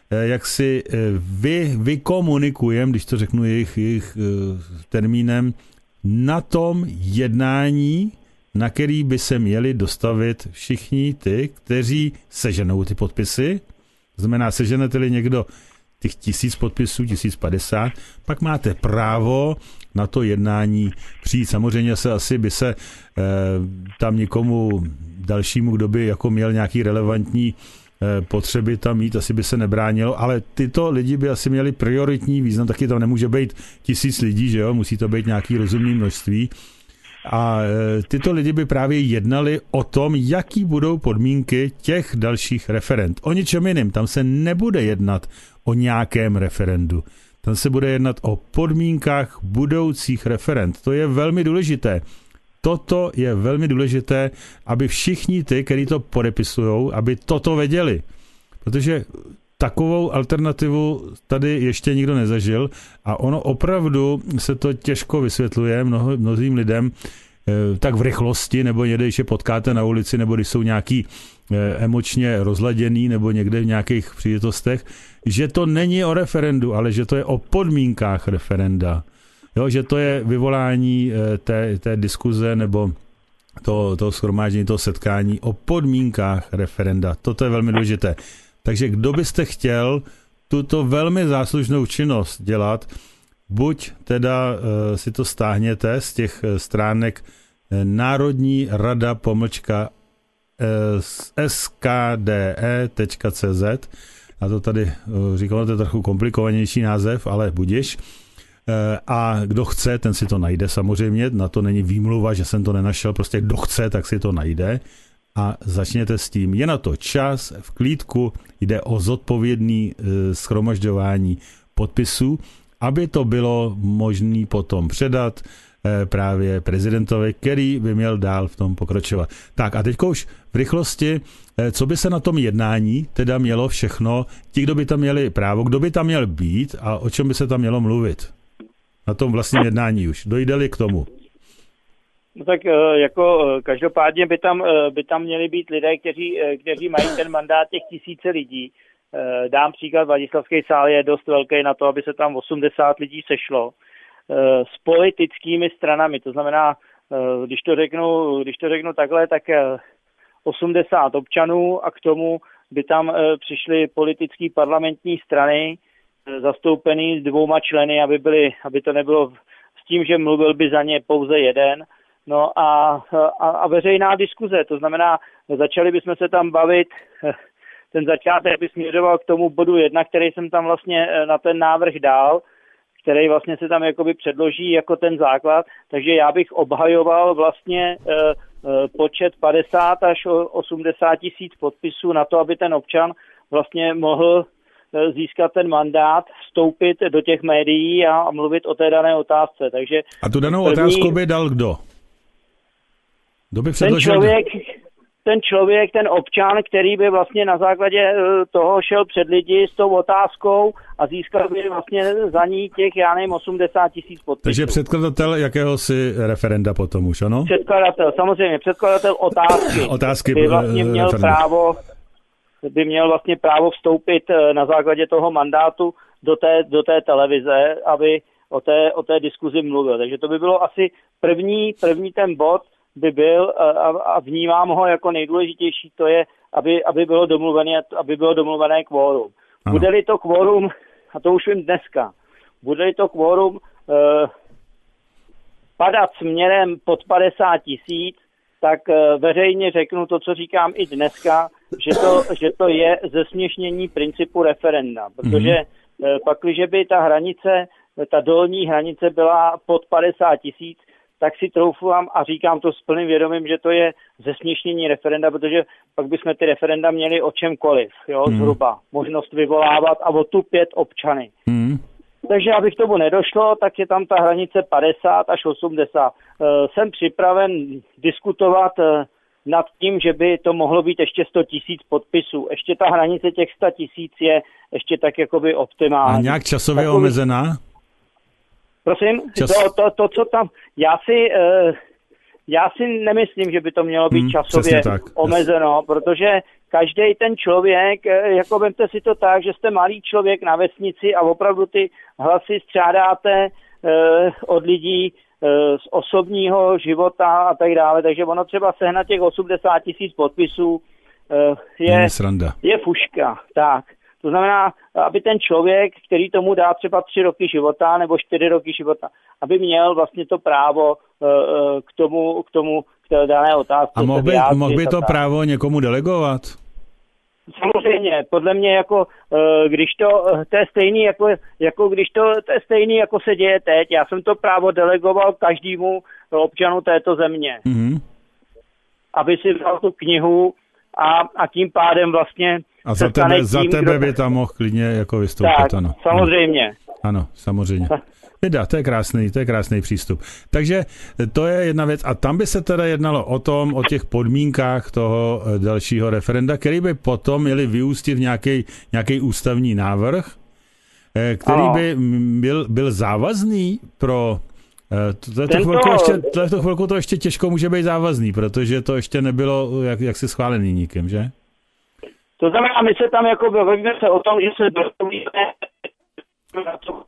jak si vy, vykomunikujeme, když to řeknu jejich, jejich termínem, na tom jednání, na který by se měli dostavit všichni ty, kteří seženou ty podpisy. Znamená, seženete-li někdo těch tisíc podpisů, tisíc padesát, pak máte právo na to jednání přijít. Samozřejmě se asi by se eh, tam někomu dalšímu, kdo by jako měl nějaký relevantní eh, potřeby tam mít, asi by se nebránilo, ale tyto lidi by asi měli prioritní význam, taky tam nemůže být tisíc lidí, že jo, musí to být nějaký rozumný množství. A eh, tyto lidi by právě jednali o tom, jaký budou podmínky těch dalších referend. O ničem jiným, tam se nebude jednat o nějakém referendu. Tam se bude jednat o podmínkách budoucích referend. To je velmi důležité. Toto je velmi důležité, aby všichni ty, kteří to podepisují, aby toto věděli. Protože takovou alternativu tady ještě nikdo nezažil a ono opravdu se to těžko vysvětluje mnoho, mnohým lidem tak v rychlosti, nebo někde, když je potkáte na ulici, nebo když jsou nějaký emočně rozladěný, nebo někde v nějakých příležitostech, že to není o referendu, ale že to je o podmínkách referenda. Jo, že to je vyvolání té, té diskuze nebo toho, toho shromáždění, toho setkání o podmínkách referenda. Toto je velmi důležité. Takže kdo byste chtěl tuto velmi záslužnou činnost dělat, buď teda uh, si to stáhněte z těch stránek Národní rada pomlčka s k d e tečka c z. A to tady uh, říkám, to je trochu komplikovanější název, ale budiš. Uh, a kdo chce, ten si to najde samozřejmě. Na to není výmluva, že jsem to nenašel. Prostě kdo chce, tak si to najde. A začněte s tím. Je na to čas, v klídku, jde o zodpovědný uh, shromažďování podpisů, aby to bylo možné potom předat eh, právě prezidentovi, který by měl dál v tom pokračovat. Tak a teďko už v rychlosti, eh, co by se na tom jednání teda mělo všechno, ti, kdo by tam měli právo, kdo by tam měl být a o čem by se tam mělo mluvit? Na tom vlastním jednání už. Dojde-li k tomu? No tak jako každopádně by tam, by tam měli být lidé, kteří, kteří mají ten mandát těch tisíce lidí. Dám příklad, Vladislavský sál je dost velký na to, aby se tam osmdesát lidí sešlo s politickými stranami. To znamená, když to řeknu, když to řeknu takhle, tak osmdesát občanů a k tomu by tam přišly politické parlamentní strany zastoupený s dvouma členy, aby, byly, aby to nebylo s tím, že mluvil by za ně pouze jeden. No a, a, a veřejná diskuze, to znamená, začali bychom se tam bavit. Ten začátek by směřoval k tomu bodu jedna, který jsem tam vlastně na ten návrh dal, který vlastně se tam jakoby předloží jako ten základ. Takže já bych obhajoval vlastně e, e, počet padesát až osmdesát tisíc podpisů na to, aby ten občan vlastně mohl e, získat ten mandát, vstoupit do těch médií a, a mluvit o té dané otázce. Takže a tu danou první, otázku by dal kdo? Kdo by předložil? Ten člověk... ten člověk, ten občan, který by vlastně na základě toho šel před lidi s tou otázkou a získal by vlastně za ní těch, já nevím, osmdesát tisíc podpisů. Takže předkladatel jakéhosi referenda potom už, ano? Předkladatel, samozřejmě, předkladatel otázky. otázky by vlastně měl referenda. právo, by měl vlastně právo vstoupit na základě toho mandátu do té, do té televize, aby o té, o té diskuzi mluvil. Takže to by bylo asi první, první ten bod, by byl a, a vnímám ho jako nejdůležitější, to je, aby, aby bylo domluvené, aby bylo domluvené kvórum. Bude-li to kvórum, a to už vím dneska, bude-li to kvórum eh, padat směrem pod padesát tisíc, tak eh, veřejně řeknu to, co říkám i dneska, že to, že to je zesměšnění principu referenda, protože mm-hmm. eh, pakliže by ta hranice, ta dolní hranice byla pod padesát tisíc, tak si troufám a říkám to s plným vědomím, že to je zesměšnění referenda, protože pak bychom ty referenda měli o čemkoliv, jo, mm. zhruba. Možnost vyvolávat a otupět občany. Mm. Takže abych tomu nedošlo, tak je tam ta hranice padesát až osmdesát. Jsem připraven diskutovat nad tím, že by to mohlo být ještě sto tisíc podpisů. Ještě ta hranice těch sto tisíc je ještě tak jakoby optimální. A nějak časově Takový... omezená? Prosím, Čas... to, to, to, co tam, já si, uh, já si nemyslím, že by to mělo být hmm, časově omezeno, protože každý ten člověk, jako vemte si to tak, že jste malý člověk na vesnici a opravdu ty hlasy střádáte eh, od lidí eh, z osobního života a tak dále, takže ono třeba sehnat těch osmdesát tisíc podpisů eh, je, je fuška, tak. To znamená, aby ten člověk, který tomu dá třeba tři roky života nebo čtyři roky života, aby měl vlastně to právo uh, k tomu, k tomu, k té dané otázce. A mohl by, mohl by to právo někomu delegovat? Samozřejmě, podle mě jako, uh, když to, to je stejný, jako, jako když to, to je stejný, jako se děje teď. Já jsem to právo delegoval každému občanu této země. Mm-hmm. Aby si vzal tu knihu a, a tím pádem vlastně a za tebe, tím, za tebe kdo... by tam mohl klidně jako vystoupit, tak, ano. samozřejmě. Ano, samozřejmě. Vida, to je krásný, to je krásný přístup. Takže to je jedna věc. A tam by se teda jednalo o tom, o těch podmínkách toho dalšího referenda, který by potom měli vyústit v nějaký, nějaký ústavní návrh, který ano. by byl, byl závazný pro... Tohleto chvilku, ještě, tohleto chvilku to ještě těžko může být závazný, protože to ještě nebylo jak, jaksi schválený nikým, že? To znamená, my se tam jako bavíme se o tom, že se dostovíme na to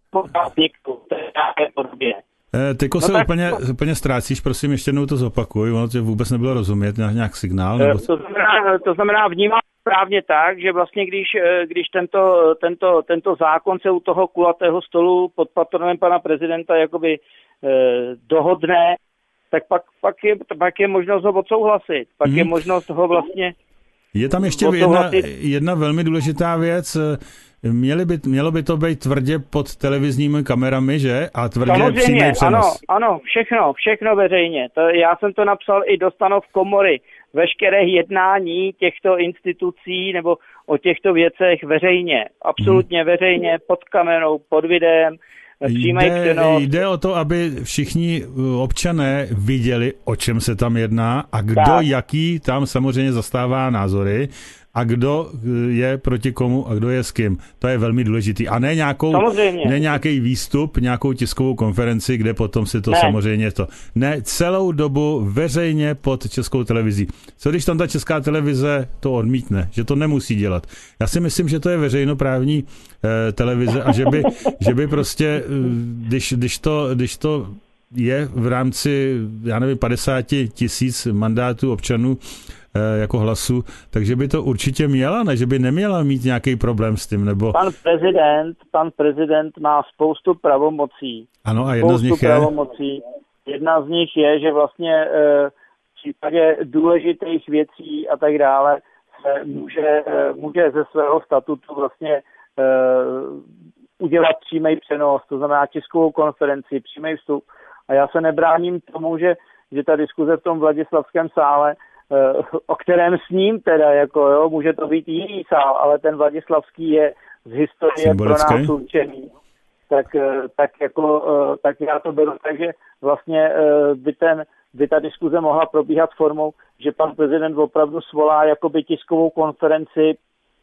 v nějaké podobě. Tyko se no tak... úplně, úplně ztrácíš, prosím, ještě jednou to zopakuj, ono tě vůbec nebylo rozumět, nějak signál? Nebo... To, znamená, to znamená vnímám správně tak, že vlastně když, když tento, tento, tento zákon se u toho kulatého stolu pod patronem pana prezidenta jakoby eh, dohodne, tak pak, pak, je, pak je možnost ho odsouhlasit, pak hmm. je možnost ho vlastně Je tam ještě jedna, jedna velmi důležitá věc. Měly by, mělo by to být tvrdě pod televizními kamerami, že? A tvrdě přímý přenos. Ano, ano, všechno, všechno veřejně. To, já jsem to napsal i do stanov komory. Veškeré jednání těchto institucí nebo o těchto věcech veřejně. Absolutně hmm. veřejně, pod kamerou, pod videem. Jde, jde o to, aby všichni občané viděli, o čem se tam jedná a kdo tak. jaký tam samozřejmě zastává názory a kdo je proti komu a kdo je s kým. To je velmi důležitý. A ne, nějakou, ne nějaký výstup, nějakou tiskovou konferenci, kde potom si to ne. samozřejmě to... Ne, celou dobu veřejně pod Českou televizí. Co když tam ta Česká televize to odmítne, že to nemusí dělat? Já si myslím, že to je veřejnoprávní eh, televize a že by, že by prostě, eh, když, když, to, když to je v rámci, já nevím, padesát tisíc mandátů občanů jako hlasu, takže by to určitě měla, ne? Že by neměla mít nějaký problém s tím, nebo... Pan prezident, pan prezident má spoustu pravomocí. Ano, a jedna z nich je... pravomocí. Jedna z nich je, že vlastně v případě důležitých věcí a tak dále se může, může ze svého statutu vlastně udělat přímý přenos, to znamená tiskovou konferenci, přímý vstup. A já se nebráním tomu, že, že ta diskuze v tom Vladislavském sále, o kterém s ním teda, jako jo, může to být jiný sál, ale ten Vladislavský je z historie symbolické pro nás určený. Tak, tak, jako, tak já to beru tak, že vlastně by, ten, by ta diskuze mohla probíhat formou, že pan prezident opravdu svolá jakoby tiskovou konferenci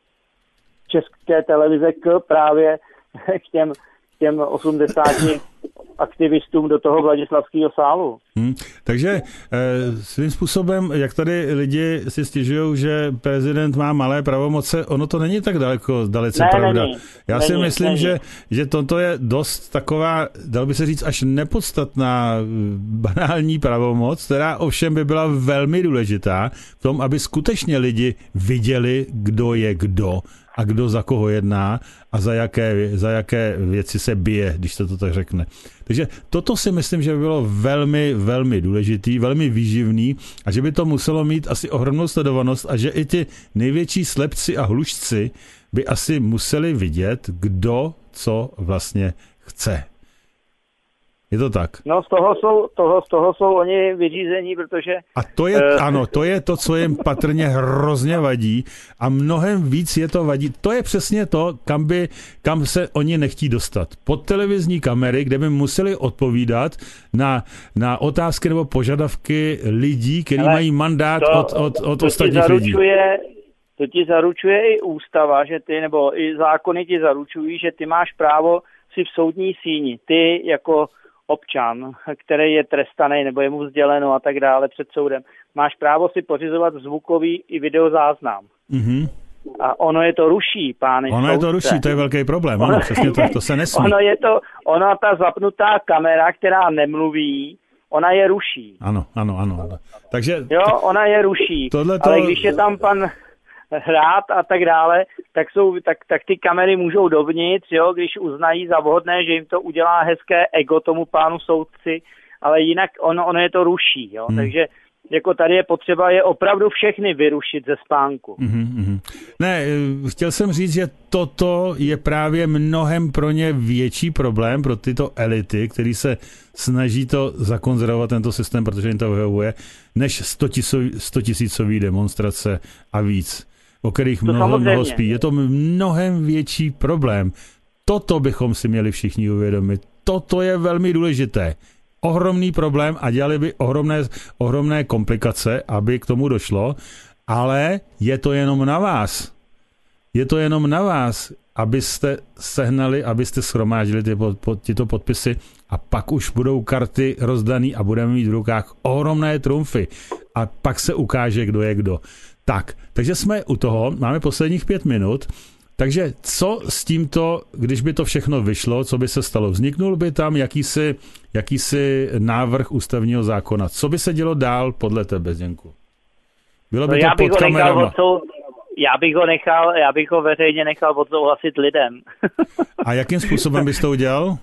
České televize k právě k těm, těm osmdesáti aktivistům do toho Vladislavského sálu. Hmm, takže e, svým způsobem, jak tady lidi si stěžují, že prezident má malé pravomoce, ono to není tak daleko, dalece ne, pravda. Není, Já není, si myslím, není. že, že toto je dost taková, dal by se říct, až nepodstatná banální pravomoc, která ovšem by byla velmi důležitá v tom, aby skutečně lidi viděli, kdo je kdo a kdo za koho jedná a za jaké, za jaké věci se bije, když se to tak řekne. Takže toto si myslím, že by bylo velmi, velmi důležitý, velmi výživný a že by to muselo mít asi ohromnou sledovanost a že i ti největší slepci a hlušci by asi museli vidět, kdo co vlastně chce. Je to tak? No z toho jsou, toho, z toho jsou oni vyřízení, protože... A to je, uh, ano, to je to, co jim patrně hrozně vadí a mnohem víc je to vadí. To je přesně to, kam, by, kam se oni nechtí dostat. Pod televizní kamery, kde by museli odpovídat na, na otázky nebo požadavky lidí, kteří mají mandát to, od, od, od to ostatních lidí. To ti zaručuje i ústava, že ty, nebo i zákony ti zaručují, že ty máš právo si v soudní síni, ty jako občan, který je trestaný nebo je mu vzděleno a tak dále před soudem, máš právo si pořizovat zvukový i videozáznam. Mm-hmm. A ono je to ruší, pány Ono soudce. je to ruší, to je velký problém. Ono, přesně to, to se nesmí. Ono je to, ona ta zapnutá kamera, která nemluví, ona je ruší. Ano, ano, ano. Takže... Jo, ona je ruší. Tohleto... Ale když je tam pan hrát a tak dále, tak, jsou, tak, tak ty kamery můžou dovnitř, jo, když uznají za vhodné, že jim to udělá hezké ego tomu pánu soudci, ale jinak ono, ono je to ruší, jo, hmm. takže jako tady je potřeba je opravdu všechny vyrušit ze spánku. Mm-hmm. Ne, chtěl jsem říct, že toto je právě mnohem pro ně větší problém, pro tyto elity, který se snaží to zakonzervovat tento systém, protože jim to vyhovuje, než stotisícový demonstrace a víc, o kterých mnoho, mnoho spí. Je to mnohem větší problém. Toto bychom si měli všichni uvědomit. Toto je velmi důležité. Ohromný problém a dělali by ohromné, ohromné komplikace, aby k tomu došlo, ale je to jenom na vás. Je to jenom na vás, abyste sehnali, abyste shromáždili ty, pod, tyto podpisy a pak už budou karty rozdaný a budeme mít v rukách ohromné trumfy a pak se ukáže, kdo je kdo. Tak, takže jsme u toho, máme posledních pět minut. Takže co s tímto, když by to všechno vyšlo, co by se stalo? Vzniknul by tam jakýsi, jakýsi návrh ústavního zákona. Co by se dělo dál podle tebe, Zdenku? Bylo by no to pod kamerama. Odsou... Já bych ho nechal, já bych ho veřejně nechal odsouhlasit lidem. A jakým způsobem bys to udělal?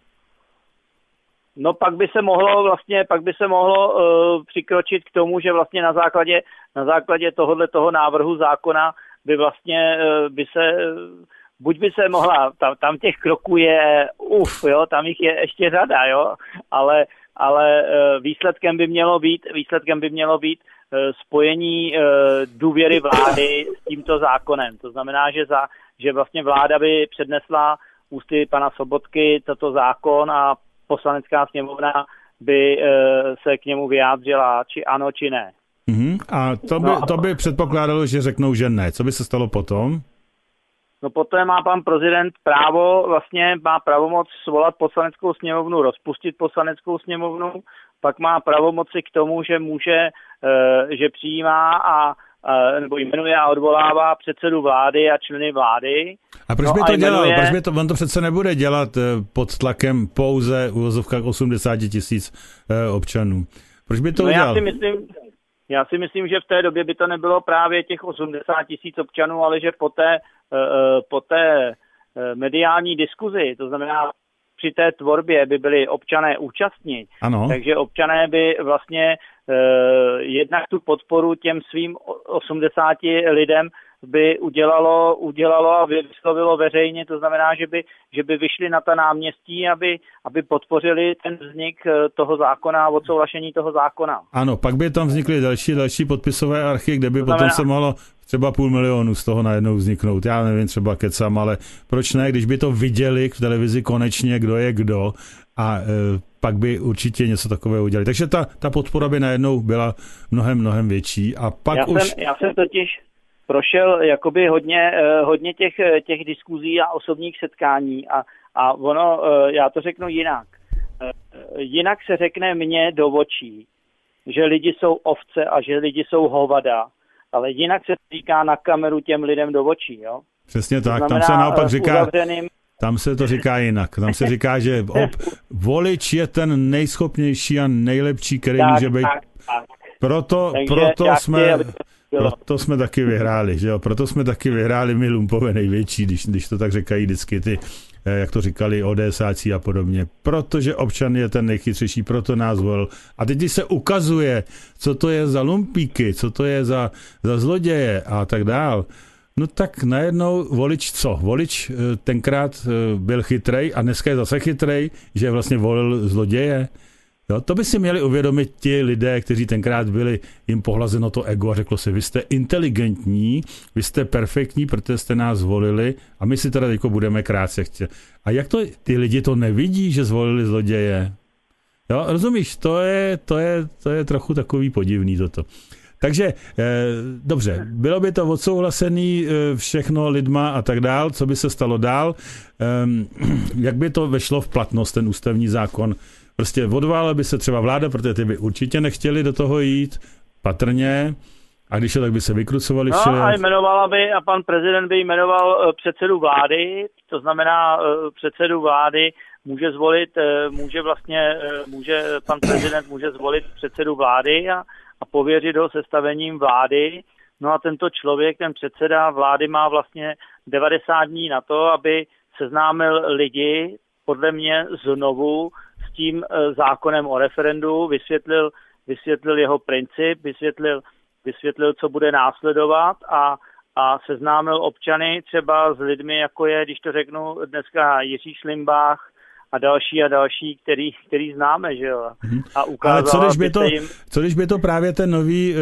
No pak by se mohlo vlastně, pak by se mohlo uh, přikročit k tomu, že vlastně na základě, na základě tohohle toho návrhu zákona by vlastně by se, buď by se mohla, tam, tam těch kroků je uf, jo, tam jich je ještě řada, jo, ale, ale výsledkem by mělo být, výsledkem by mělo být spojení důvěry vlády s tímto zákonem. To znamená, že, za, že vlastně vláda by přednesla ústy pana Sobotky tato zákon a poslanecká sněmovna by se k němu vyjádřila, či ano, či ne. Uhum. A to by, no, to by předpokládalo, že řeknou, že ne. Co by se stalo potom? No potom má pan prezident právo, vlastně má pravomoc svolat poslaneckou sněmovnu, rozpustit poslaneckou sněmovnu, pak má pravomoci k tomu, že může, že přijímá a nebo jmenuje a odvolává předsedu vlády a členy vlády. A proč no by a to jmenuje... dělal? Proč by to, on to přece nebude dělat pod tlakem pouze v uvozovkách osmdesát tisíc občanů. Proč by to no udělal? Já si myslím, Já si myslím, že v té době by to nebylo právě těch osmdesát tisíc občanů, ale že po té, po té mediální diskuzi, to znamená při té tvorbě by byli občané účastní, ano. Takže občané by vlastně jednak tu podporu těm svým osmdesáti lidem by udělalo, udělalo a vyslovilo veřejně, to znamená, že by, že by vyšli na ta náměstí, aby, aby podpořili ten vznik toho zákona a odsouhlašení toho zákona. Ano, pak by tam vznikly další, další podpisové archy, kde by to potom znamená... se mohlo třeba půl milionu z toho najednou vzniknout. Já nevím, třeba kecam, ale proč ne, když by to viděli v televizi konečně, kdo je kdo a e, pak by určitě něco takového udělali. Takže ta, ta podpora by najednou byla mnohem, mnohem větší a pak já už... Jsem, já jsem totiž prošel jakoby hodně, hodně těch, těch diskuzí a osobních setkání a, a ono, já to řeknu jinak. Jinak se řekne mně do očí, že lidi jsou ovce a že lidi jsou hovada, ale jinak se říká na kameru těm lidem do očí, jo? Přesně tak, tam se naopak říká, uzavřeným... tam se to říká jinak. Tam se říká, že ob, volič je ten nejschopnější a nejlepší, který tak, může být. Tak, tak. Proto, proto jsme... Chci, Proto jsme taky vyhráli, že jo? Proto jsme taky vyhráli my lumpové největší, když, když to tak říkají vždycky ty, jak to říkali ODSáci a podobně. Protože občan je ten nejchytřejší, proto nás volil. A teď se ukazuje, co to je za lumpíky, co to je za, za zloděje a tak dál. No tak najednou volič co? Volič tenkrát byl chytrej a dneska je zase chytrej, že vlastně volil zloděje. Jo, to by si měli uvědomit ti lidé, kteří tenkrát byli, jim pohlazeno to ego a řeklo si, vy jste inteligentní, vy jste perfektní, protože jste nás zvolili a my si teda teďko budeme krátce chtět. A jak to, ty lidi to nevidí, že zvolili zloděje? Jo, rozumíš, to je, to je, to je trochu takový podivný toto. Takže e, dobře, bylo by to odsouhlasený e, všechno lidma a tak dál, co by se stalo dál, e, jak by to vešlo v platnost, ten ústavní zákon. Prostě odválela by se třeba vláda, protože ty by určitě nechtěli do toho jít, patrně, a když je, tak by se vykrucovali vše. No a jmenovala by, a pan prezident by jmenoval předsedu vlády, to znamená předsedu vlády může zvolit, může vlastně, může, pan prezident může zvolit předsedu vlády a, a pověřit ho sestavením vlády. No a tento člověk, ten předseda vlády má vlastně devadesát dní na to, aby seznámil lidi, podle mě znovu, s tím zákonem o referendu, vysvětlil, vysvětlil jeho princip, vysvětlil, vysvětlil, co bude následovat a, a seznámil občany třeba s lidmi, jako je, když to řeknu dneska Jiří Šlimbách, a další a další, který, který známe, že jo. A ale co když, by to, jim... co když by to právě ten nový,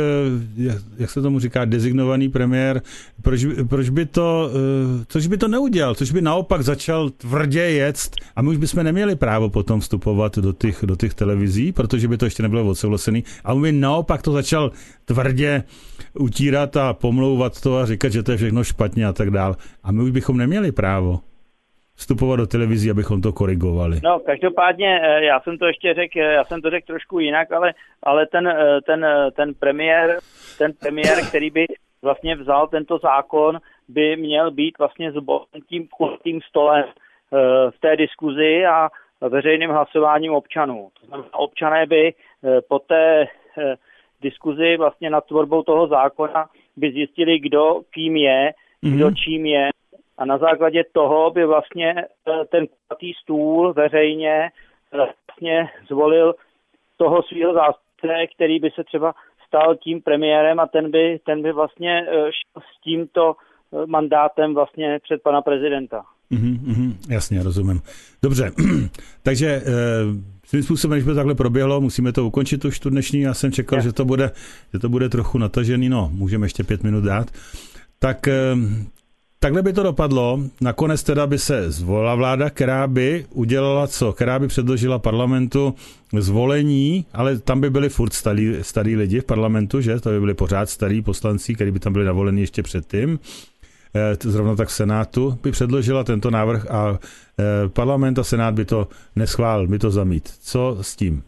jak se tomu říká, designovaný premiér, proč, proč by to, což by to neudělal, což by naopak začal tvrdě jet a my už bychom neměli právo potom vstupovat do těch, do těch televizí, protože by to ještě nebylo odsouhlasený, a on by naopak to začal tvrdě utírat a pomlouvat to a říkat, že to je všechno špatně a tak dál. A my už bychom neměli právo vstupovat do televizí, abychom to korigovali. No, každopádně, já jsem to ještě řekl, já jsem to řekl trošku jinak, ale, ale ten, ten, ten premiér, ten premiér, který by vlastně vzal tento zákon, by měl být vlastně zvolen tím kulatým stolem v té diskuzi a veřejným hlasováním občanů. To znamená, občané by po té diskuzi vlastně nad tvorbou toho zákona by zjistili, kdo kým je, kdo čím je, a na základě toho by vlastně ten kulatý stůl veřejně vlastně zvolil toho svého zástupce, který by se třeba stal tím premiérem a ten by, ten by vlastně šel s tímto mandátem vlastně před pana prezidenta. Mm-hmm, mm-hmm, jasně, rozumím. Dobře, takže svým způsobem, když by to takhle proběhlo, musíme to ukončit už tu dnešní, já jsem čekal, že to bude, že to bude trochu natažený, no, můžeme ještě pět minut dát. Tak takhle by to dopadlo. Nakonec teda by se zvolila vláda, která by udělala co? Která by předložila parlamentu zvolení, ale tam by byli furt starý, starý lidi v parlamentu, že? To by byli pořád starý poslanci, kteří by tam byli navoleni ještě předtím. Zrovna tak v Senátu by předložila tento návrh a parlament a Senát by to neschválil, by to zamít. Co s tím?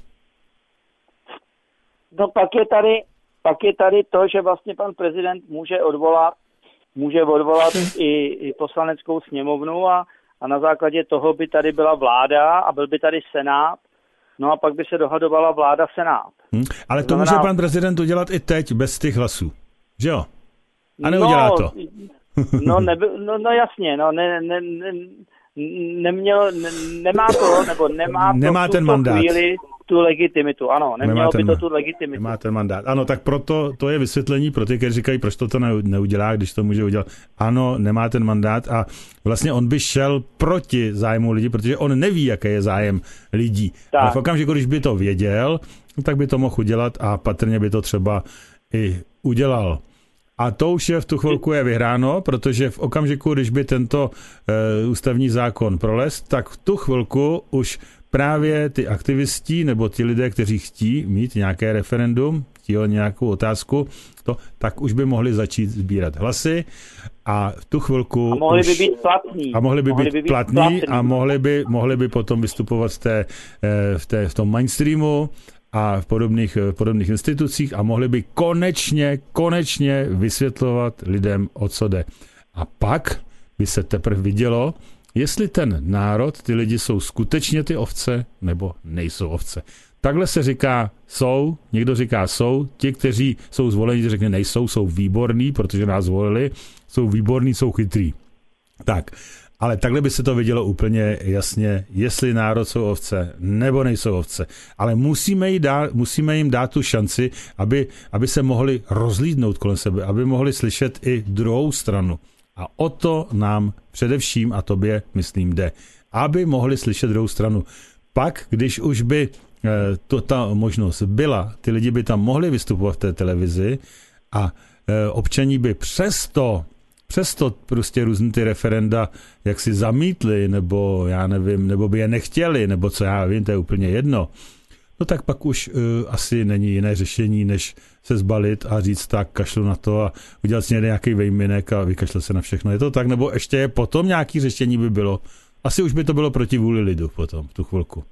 No pak je tady, pak je tady to, že vlastně pan prezident může odvolat může odvolat i, i poslaneckou sněmovnu a, a na základě toho by tady byla vláda a byl by tady Senát, no a pak by se dohadovala vláda Senát. Hmm, ale to, to znamená, může pan prezident udělat i teď bez těch hlasů, že jo? A neudělá no, to. No, neby, no, no jasně, no ne, ne, ne, neměl, ne, nemá to, nebo nemá, nemá to ten mandát. Chvíli tu legitimitu, ano, nemělo by to tu legitimitu. Nemá ten mandát. Ano, tak proto to je vysvětlení pro ty, kteří říkají, proč to to neudělá, když to může udělat. Ano, nemá ten mandát a vlastně on by šel proti zájmu lidí, protože on neví, jaký je zájem lidí. Tak. Ale v okamžiku, když by to věděl, tak by to mohl udělat a patrně by to třeba i udělal. A to už je v tu chvilku je vyhráno, protože v okamžiku, když by tento e, ústavní zákon prolez, tak v tu chvilku už právě ty aktivisti nebo ti lidé, kteří chtí mít nějaké referendum, chtí nějakou otázku, to, tak už by mohli začít sbírat hlasy a v tu chvilku a mohli už, by být platní. A mohli by mohli být, by být platní, platní a mohli by, mohli by potom vystupovat v, té, v, té, v tom mainstreamu a v podobných, v podobných institucích a mohli by konečně, konečně vysvětlovat lidem, o co jde. A pak by se teprve vidělo, jestli ten národ, ty lidi jsou skutečně ty ovce, nebo nejsou ovce. Takhle se říká jsou, někdo říká jsou, ti, kteří jsou zvoleni, řekne nejsou, jsou výborní, protože nás zvolili, jsou výborní, jsou chytrý. Tak, ale takhle by se to vidělo úplně jasně, jestli národ jsou ovce, nebo nejsou ovce. Ale musíme, jí dát, musíme jim dát tu šanci, aby, aby se mohli rozlídnout kolem sebe, aby mohli slyšet i druhou stranu. A o to nám především, a tobě, myslím, jde. Aby mohli slyšet druhou stranu. Pak, když už by e, to ta možnost byla, ty lidi by tam mohli vystupovat v té televizi a e, občaní by přesto, přesto prostě různý ty referenda jak si zamítli, nebo já nevím, nebo by je nechtěli, nebo co já vím, to je úplně jedno. no tak pak už uh, asi není jiné řešení, než se zbalit a říct tak, kašlu na to a udělat si nějaký vejminek a vykašle se na všechno. Je to tak? Nebo ještě potom nějaké řešení by bylo? Asi už by to bylo proti vůli lidu potom, v tu chvilku.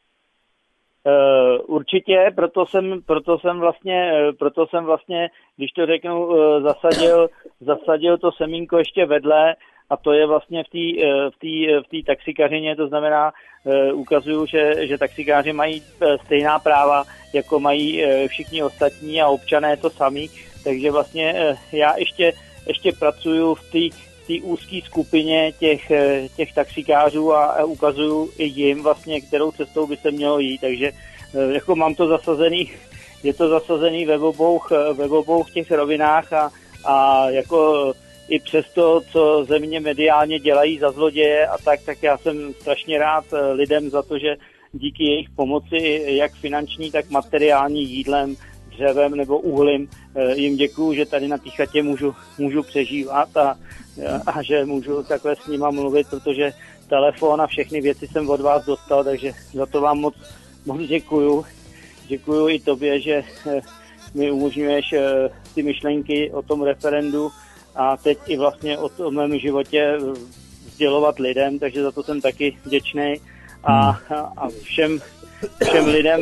Uh, určitě, proto jsem, proto jsem vlastně, proto jsem vlastně, když to řeknu, uh, zasadil, zasadil to semínko ještě vedle, a to je vlastně v té v té v té taxikařině, to znamená, uh, ukazuju, že, že taxikáři mají stejná práva, jako mají uh, všichni ostatní a občané to sami, takže vlastně uh, já ještě, ještě pracuju v té té úzké skupině těch, těch taxikářů a, a ukazuju i jim vlastně, kterou cestou by se mělo jít, takže jako mám to zasazený, je to zasazený ve obou, ve obou těch rovinách a, a jako i přesto, co země mediálně dělají za zloděje a tak, tak já jsem strašně rád lidem za to, že díky jejich pomoci, jak finanční, tak materiální, jídlem, dřevem nebo uhlím, jim děkuju, že tady na té chatě můžu, můžu přežívat a, a že můžu takhle s nima mluvit, protože telefon a všechny věci jsem od vás dostal, takže za to vám moc, moc děkuju. Děkuju i tobě, že mi umožňuješ ty myšlenky o tom referendu a teď i vlastně o tom mém životě sdělovat lidem, takže za to jsem taky vděčný a, a všem, všem lidem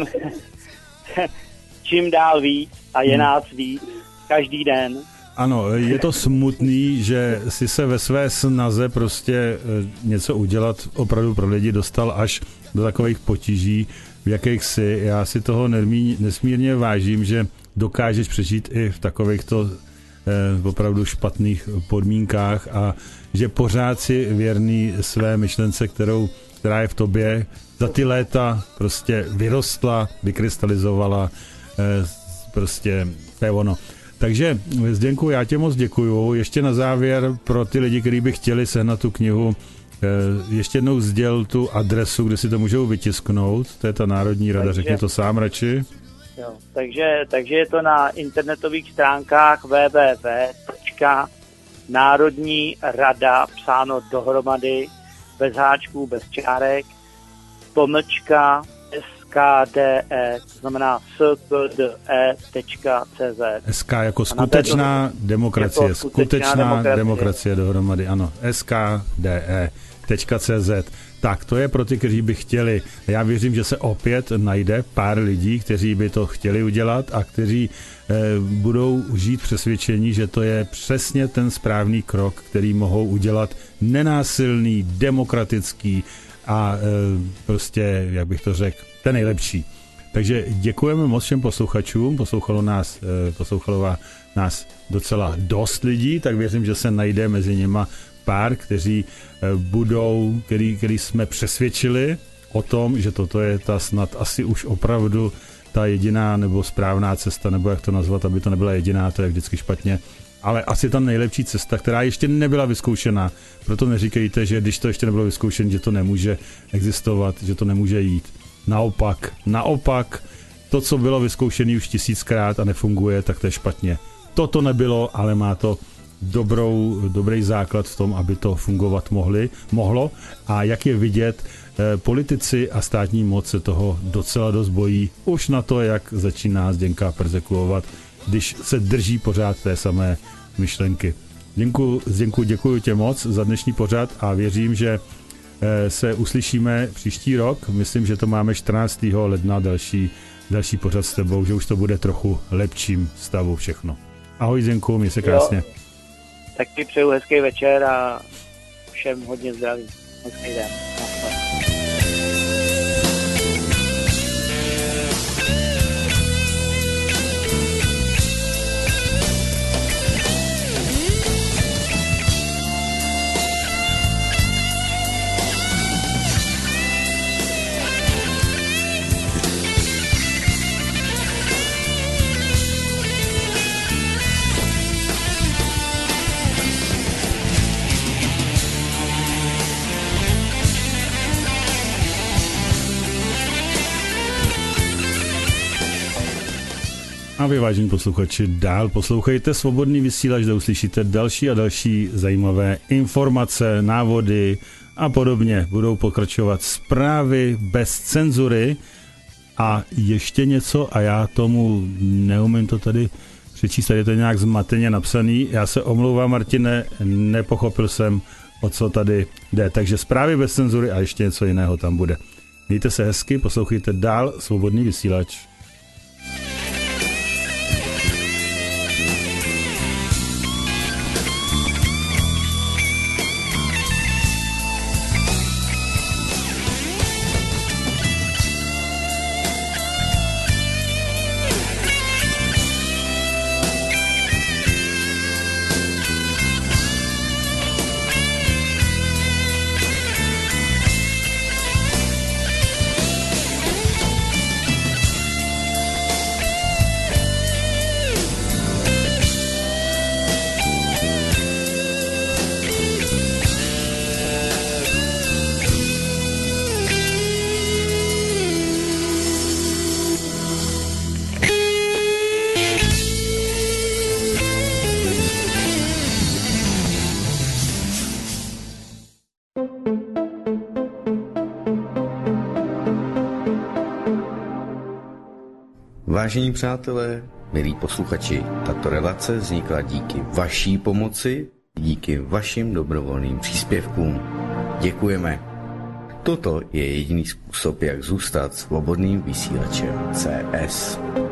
čím dál víc a je nás víc každý den. Ano, je to smutný, že si se ve své snaze prostě něco udělat opravdu pro lidi dostal až do takových potíží, v jakých si. Já si toho nesmírně vážím, že dokážeš přežít i v takovýchto eh, opravdu špatných podmínkách a že pořád si věrný své myšlence, kterou, která je v tobě za ty léta prostě vyrostla, vykrystalizovala, eh, prostě to je ono. Takže Zdeňku, já tě moc děkuju. Ještě na závěr pro ty lidi, kteří by chtěli sehnat tu knihu, ještě jednou sděl tu adresu, kde si to můžou vytisknout. To je ta Národní rada, takže, řekni to sám radši. Jo, takže, takže je to na internetových stránkách w w w tečka národní rada psáno dohromady, bez háčků, bez čárek, pomlčka skde, to znamená skde tečka cz. S K jako skutečná této, demokracie, jako skutečná, skutečná demokracie. demokracie dohromady, ano, skde tečka cz. Tak, to je pro ty, kteří by chtěli. Já věřím, že se opět najde pár lidí, kteří by to chtěli udělat a kteří eh, budou žít přesvědčení, že to je přesně ten správný krok, který mohou udělat nenásilný, demokratický a eh, prostě, jak bych to řekl, ten nejlepší. Takže děkujeme moc všem posluchačům, poslouchalo nás, poslouchalo nás docela dost lidí, tak věřím, že se najde mezi nima pár, kteří budou, který, který jsme přesvědčili o tom, že toto je ta snad asi už opravdu ta jediná nebo správná cesta, nebo jak to nazvat, aby to nebyla jediná, to je vždycky špatně, ale asi ta nejlepší cesta, která ještě nebyla vyzkoušená. Proto neříkejte, že když to ještě nebylo vyzkoušené, že to nemůže existovat, že to nemůže jít. Naopak, naopak, to, co bylo vyzkoušené už tisíckrát a nefunguje, tak to je špatně. Toto nebylo, ale má to dobrou, dobrý základ v tom, aby to fungovat mohli, mohlo. A jak je vidět, eh, politici a státní moc se toho docela dost bojí. Už na to, jak začíná Zdeňka perzekuovat, když se drží pořád té samé myšlenky. Zdeňku, Zdeňku, děkuji tě moc za dnešní pořad a věřím, že se uslyšíme příští rok. Myslím, že to máme čtrnáctého ledna další, další pořad s tebou, že už to bude trochu lepším stavu všechno. Ahoj Zdenku, měj se krásně. Jo, tak ti přeju hezký večer a všem hodně zdraví. Hezký den. A vy, vážení posluchači, dál poslouchejte Svobodný vysílač, kde uslyšíte další a další zajímavé informace, návody a podobně. Budou pokračovat zprávy bez cenzury A ještě něco, a já tomu neumím to tady přečíst, tady je to nějak zmateně napsaný. Já se omlouvám, Martine, nepochopil jsem, o co tady jde. Takže zprávy bez cenzury a ještě něco jiného tam bude. Mějte se hezky, poslouchejte dál Svobodný vysílač. Vážení přátelé, milí posluchači, tato relace vznikla díky vaší pomoci, díky vašim dobrovolným příspěvkům. Děkujeme. Toto je jediný způsob, jak zůstat svobodným vysílačem C S.